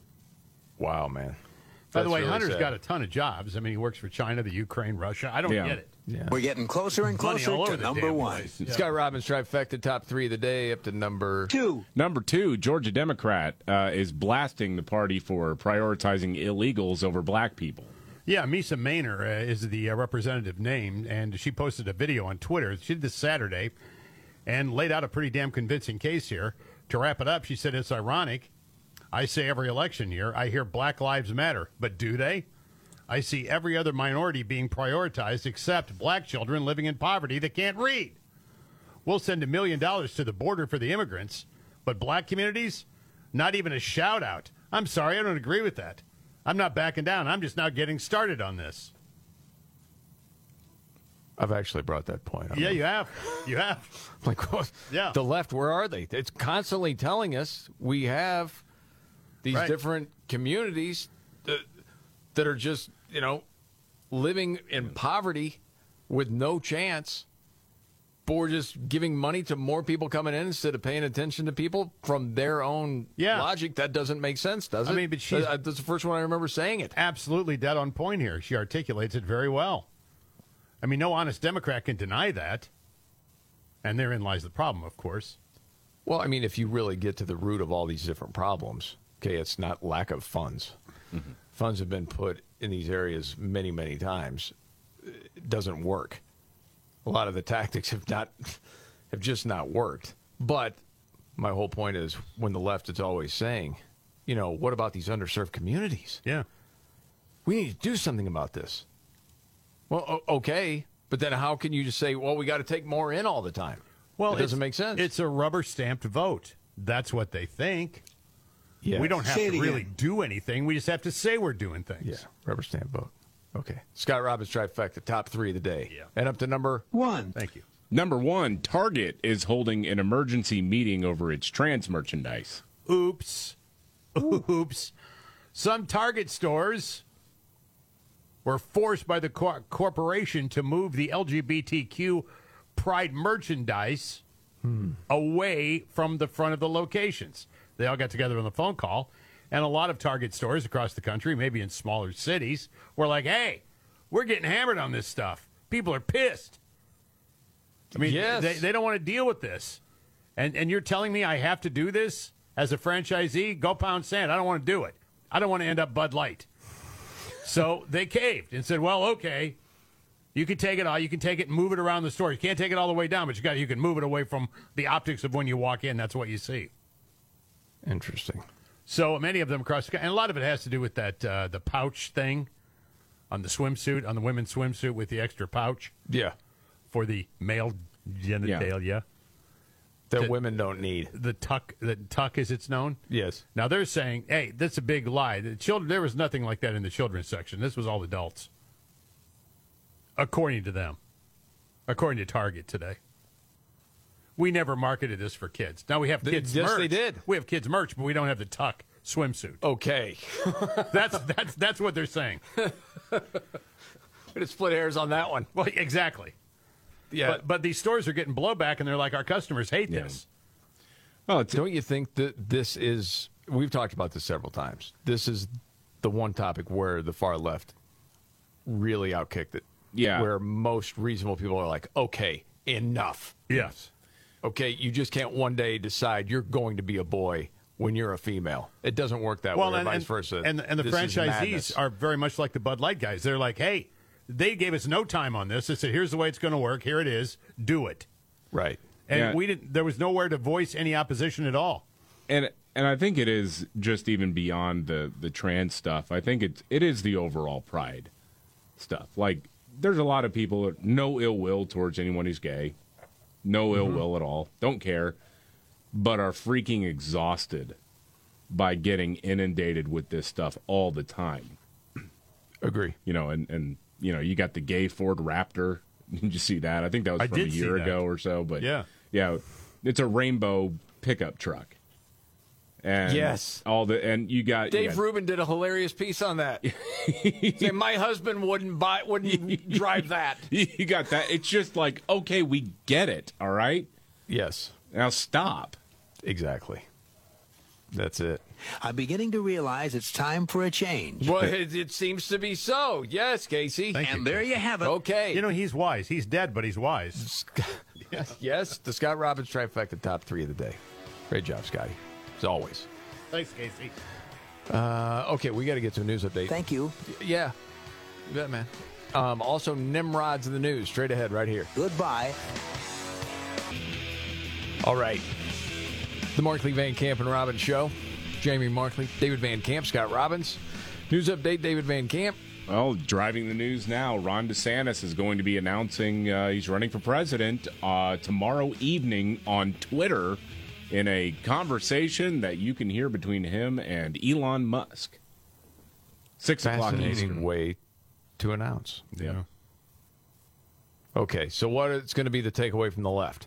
Speaker 6: Wow, man.
Speaker 8: By the way,
Speaker 6: really
Speaker 8: Hunter's
Speaker 6: sad.
Speaker 8: got a ton of jobs. I mean, he works for China, the Ukraine, Russia. I don't get it.
Speaker 6: Yeah.
Speaker 14: We're getting closer and
Speaker 8: Money
Speaker 14: closer
Speaker 8: all over
Speaker 14: to
Speaker 8: the
Speaker 14: number
Speaker 8: damn
Speaker 14: 1.
Speaker 8: place. Yeah.
Speaker 6: Scott Robbins trifecta top 3 of the day up to number
Speaker 14: 2.
Speaker 7: Number 2, Georgia Democrat is blasting the party for prioritizing illegals over black people.
Speaker 8: Yeah, Misa Maynor is the representative named, and she posted a video on Twitter. She did this Saturday and laid out a pretty damn convincing case here. To wrap it up, she said, it's ironic. I say every election year, I hear Black Lives Matter, but do they? I see every other minority being prioritized except black children living in poverty that can't read. We'll send $1 million to the border for the immigrants, but black communities, not even a shout out. I'm sorry, I don't agree with that. I'm not backing down. I'm just now getting started on this.
Speaker 6: I've actually brought that point up.
Speaker 8: Yeah, you have. You have.
Speaker 6: Like, what?
Speaker 8: Yeah.
Speaker 6: The left, where are they? It's constantly telling us we have these different communities that are just, living in poverty with no chance. But we're just giving money to more people coming in instead of paying attention to people from their own logic. That doesn't make sense, does it?
Speaker 8: I mean, but
Speaker 6: that's the first one I remember saying it.
Speaker 8: Absolutely dead on point here. She articulates it very well. I mean, no honest Democrat can deny that. And therein lies the problem, of course.
Speaker 6: Well, I mean, if you really get to the root of all these different problems, okay, it's not lack of funds. Mm-hmm. Funds have been put in these areas many, many times. It doesn't work. A lot of the tactics have just not worked. But my whole point is, when the left is always saying, what about these underserved communities?
Speaker 8: Yeah.
Speaker 6: We need to do something about this. Well, okay, but then how can you just say, well, we got to take more in all the time? Well, it doesn't make sense.
Speaker 8: It's a rubber-stamped vote. That's what they think.
Speaker 6: Yes.
Speaker 8: We don't have to really do anything. We just have to say we're doing things.
Speaker 6: Yeah, rubber-stamp vote. Okay. Scott Robbins trifecta, top 3 of the day. Yeah. And up to number 1.
Speaker 8: Thank you.
Speaker 7: Number 1, Target is holding an emergency meeting over its trans merchandise.
Speaker 8: Oops. Oops. Some Target stores were forced by the corporation to move the LGBTQ pride merchandise away from the front of the locations. They all got together on the phone call, and a lot of Target stores across the country, maybe in smaller cities, were like, hey, we're getting hammered on this stuff. People are pissed. I mean, they don't want to deal with this. And you're telling me I have to do this as a franchisee? Go pound sand. I don't want to do it. I don't want to end up Bud Light. So they caved and said, well, okay, you can take it all. You can take it and move it around the store. You can't take it all the way down, but you can move it away from the optics of when you walk in. That's what you see.
Speaker 6: Interesting.
Speaker 8: So many of them across the country, and a lot of it has to do with that the pouch thing on the swimsuit, on the women's swimsuit with the extra pouch.
Speaker 6: Yeah.
Speaker 8: For the male genitalia.
Speaker 6: That women don't need.
Speaker 8: The tuck, as it's known?
Speaker 6: Yes.
Speaker 8: Now, they're saying, hey, that's a big lie. There was nothing like that in the children's section. This was all adults. According to them. According to Target today. We never marketed this for kids. Now, we have kids' merch.
Speaker 6: Yes, they did.
Speaker 8: We have kids' merch, but we don't have the tuck swimsuit.
Speaker 6: Okay.
Speaker 8: That's what they're saying.
Speaker 6: We're going to split hairs on that one.
Speaker 8: Well, exactly.
Speaker 6: Yeah.
Speaker 8: But these stores are getting blowback, and they're like, our customers hate this.
Speaker 6: Well, don't you think that this is, we've talked about this several times, this is the one topic where the far left really outkicked it.
Speaker 7: Yeah.
Speaker 6: Where most reasonable people are like, okay, enough.
Speaker 8: Yes.
Speaker 6: Okay, you just can't one day decide you're going to be a boy when you're a female. It doesn't work that way, or vice versa.
Speaker 8: And the franchisees are very much like the Bud Light guys. They're like, hey, they gave us no time on this. They said, here's the way it's going to work. Here it is. Do it.
Speaker 6: Right.
Speaker 8: And we didn't. There was nowhere to voice any opposition at all.
Speaker 7: And I think it is just even beyond the trans stuff. I think it is the overall pride stuff. Like, there's a lot of people, no ill will towards anyone who's gay. No ill will at all. Don't care. But are freaking exhausted by getting inundated with this stuff all the time.
Speaker 6: Agree.
Speaker 7: And you got the gay Ford Raptor. Did you see that? I think that was from a year ago or so. But yeah, it's a rainbow pickup truck. And
Speaker 6: yes,
Speaker 7: you got
Speaker 6: Dave Rubin did a hilarious piece on that. Saying my husband wouldn't drive that.
Speaker 7: You got that. It's just like, okay, we get it. All right.
Speaker 6: Yes.
Speaker 7: Now stop.
Speaker 6: Exactly. That's it.
Speaker 13: I'm beginning to realize it's time for a change.
Speaker 6: Well, it seems to be so. Yes, Casey.
Speaker 13: And there you have it.
Speaker 6: Okay.
Speaker 8: He's wise. He's dead, but he's wise.
Speaker 6: Yes, the Scott Robbins trifecta, top 3 of the day. Great job, Scotty. As always.
Speaker 8: Thanks, Casey.
Speaker 6: Okay, we got to get to a news update.
Speaker 13: Thank you.
Speaker 6: Yeah. You bet, man. Also, Nimrod's in the news. Straight ahead right here.
Speaker 13: Goodbye.
Speaker 6: All right. The Markley, Van Camp, and Robbins Show. Jamie Markley, David Van Camp, Scott Robbins. News update, David Van Camp.
Speaker 7: Well, driving the news now, Ron DeSantis is going to be announcing he's running for president tomorrow evening on Twitter in a conversation that you can hear between him and Elon Musk. 6 o'clock Eastern.
Speaker 6: Fascinating way to announce.
Speaker 7: Yeah.
Speaker 6: Okay, so what is going to be the takeaway from the left?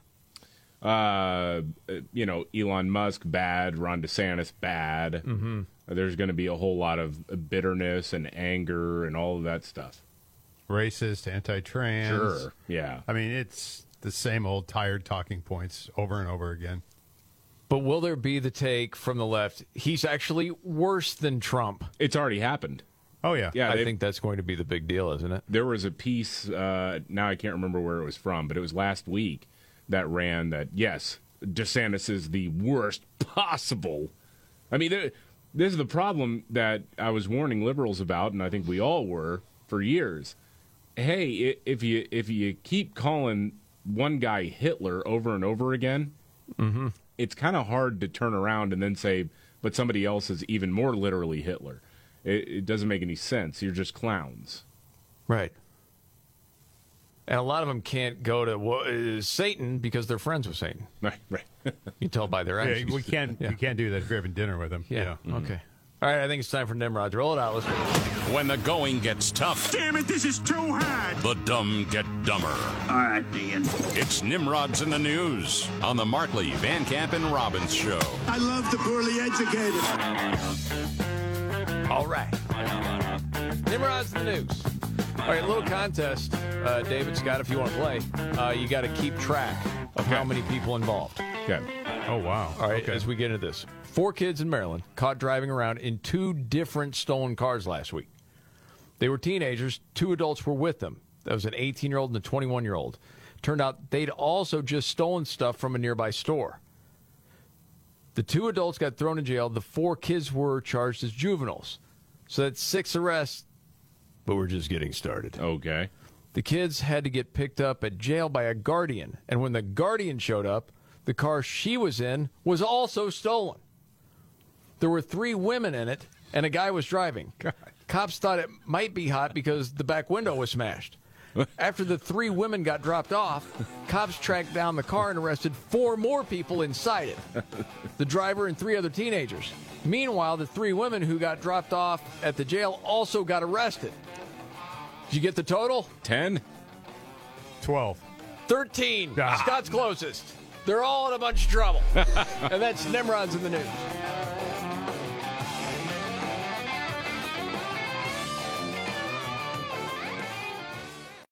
Speaker 7: Elon Musk, bad. Ron DeSantis, bad.
Speaker 6: Mm-hmm.
Speaker 7: There's going to be a whole lot of bitterness and anger and all of that stuff.
Speaker 8: Racist, anti-trans.
Speaker 7: Sure, yeah.
Speaker 8: I mean, it's the same old tired talking points over and over again.
Speaker 6: But will there be the take from the left, he's actually worse than Trump?
Speaker 7: It's already happened.
Speaker 8: Oh, yeah.
Speaker 7: Yeah,
Speaker 6: I think that's going to be the big deal, isn't it?
Speaker 7: There was a piece, now I can't remember where it was from, but it was last week that ran that, yes, DeSantis is the worst possible. I mean, this is the problem that I was warning liberals about, and I think we all were for years. Hey, if you keep calling one guy Hitler over and over again,
Speaker 6: mm-hmm.
Speaker 7: it's kind of hard to turn around and then say, but somebody else is even more literally Hitler. It doesn't make any sense. You're just clowns.
Speaker 6: Right. And a lot of them can't go to Satan because they're friends with Satan.
Speaker 7: Right.
Speaker 6: You tell by their actions.
Speaker 8: Yeah, we can't do that if you're having dinner with him.
Speaker 6: Yeah. Okay. All right, I think it's time for Nimrod. Roll it out. Let's go.
Speaker 12: When the going gets tough.
Speaker 3: Damn it, this is too hard.
Speaker 12: The dumb get dumber.
Speaker 3: All right, Ian.
Speaker 12: It's Nimrod's in the News on the Markley, Van Camp, and Robbins Show.
Speaker 3: I love the poorly educated.
Speaker 6: All right. Nimrod's in the News. All right, little contest. David, Scott, if you want to play, you got to keep track of how many people involved.
Speaker 7: Okay.
Speaker 8: Oh, wow.
Speaker 6: All right, as we get into this. 4 kids in Maryland caught driving around in 2 different stolen cars last week. They were teenagers. 2 adults were with them. That was an 18-year-old and a 21-year-old. Turned out they'd also just stolen stuff from a nearby store. The 2 adults got thrown in jail. The 4 kids were charged as juveniles. So that's 6 arrests, but we're just getting started.
Speaker 7: Okay.
Speaker 6: The kids had to get picked up at jail by a guardian, and when the guardian showed up, the car she was in was also stolen. There were 3 women in it, and a guy was driving.
Speaker 7: God.
Speaker 6: Cops thought it might be hot because the back window was smashed. After the 3 women got dropped off, cops tracked down the car and arrested 4 more people inside it. The driver and 3 other teenagers. Meanwhile, the 3 women who got dropped off at the jail also got arrested. Did you get the total?
Speaker 7: 10?
Speaker 8: 12.
Speaker 6: 13. Scott's closest. They're all in a bunch of trouble. And that's Nimrod's in the News.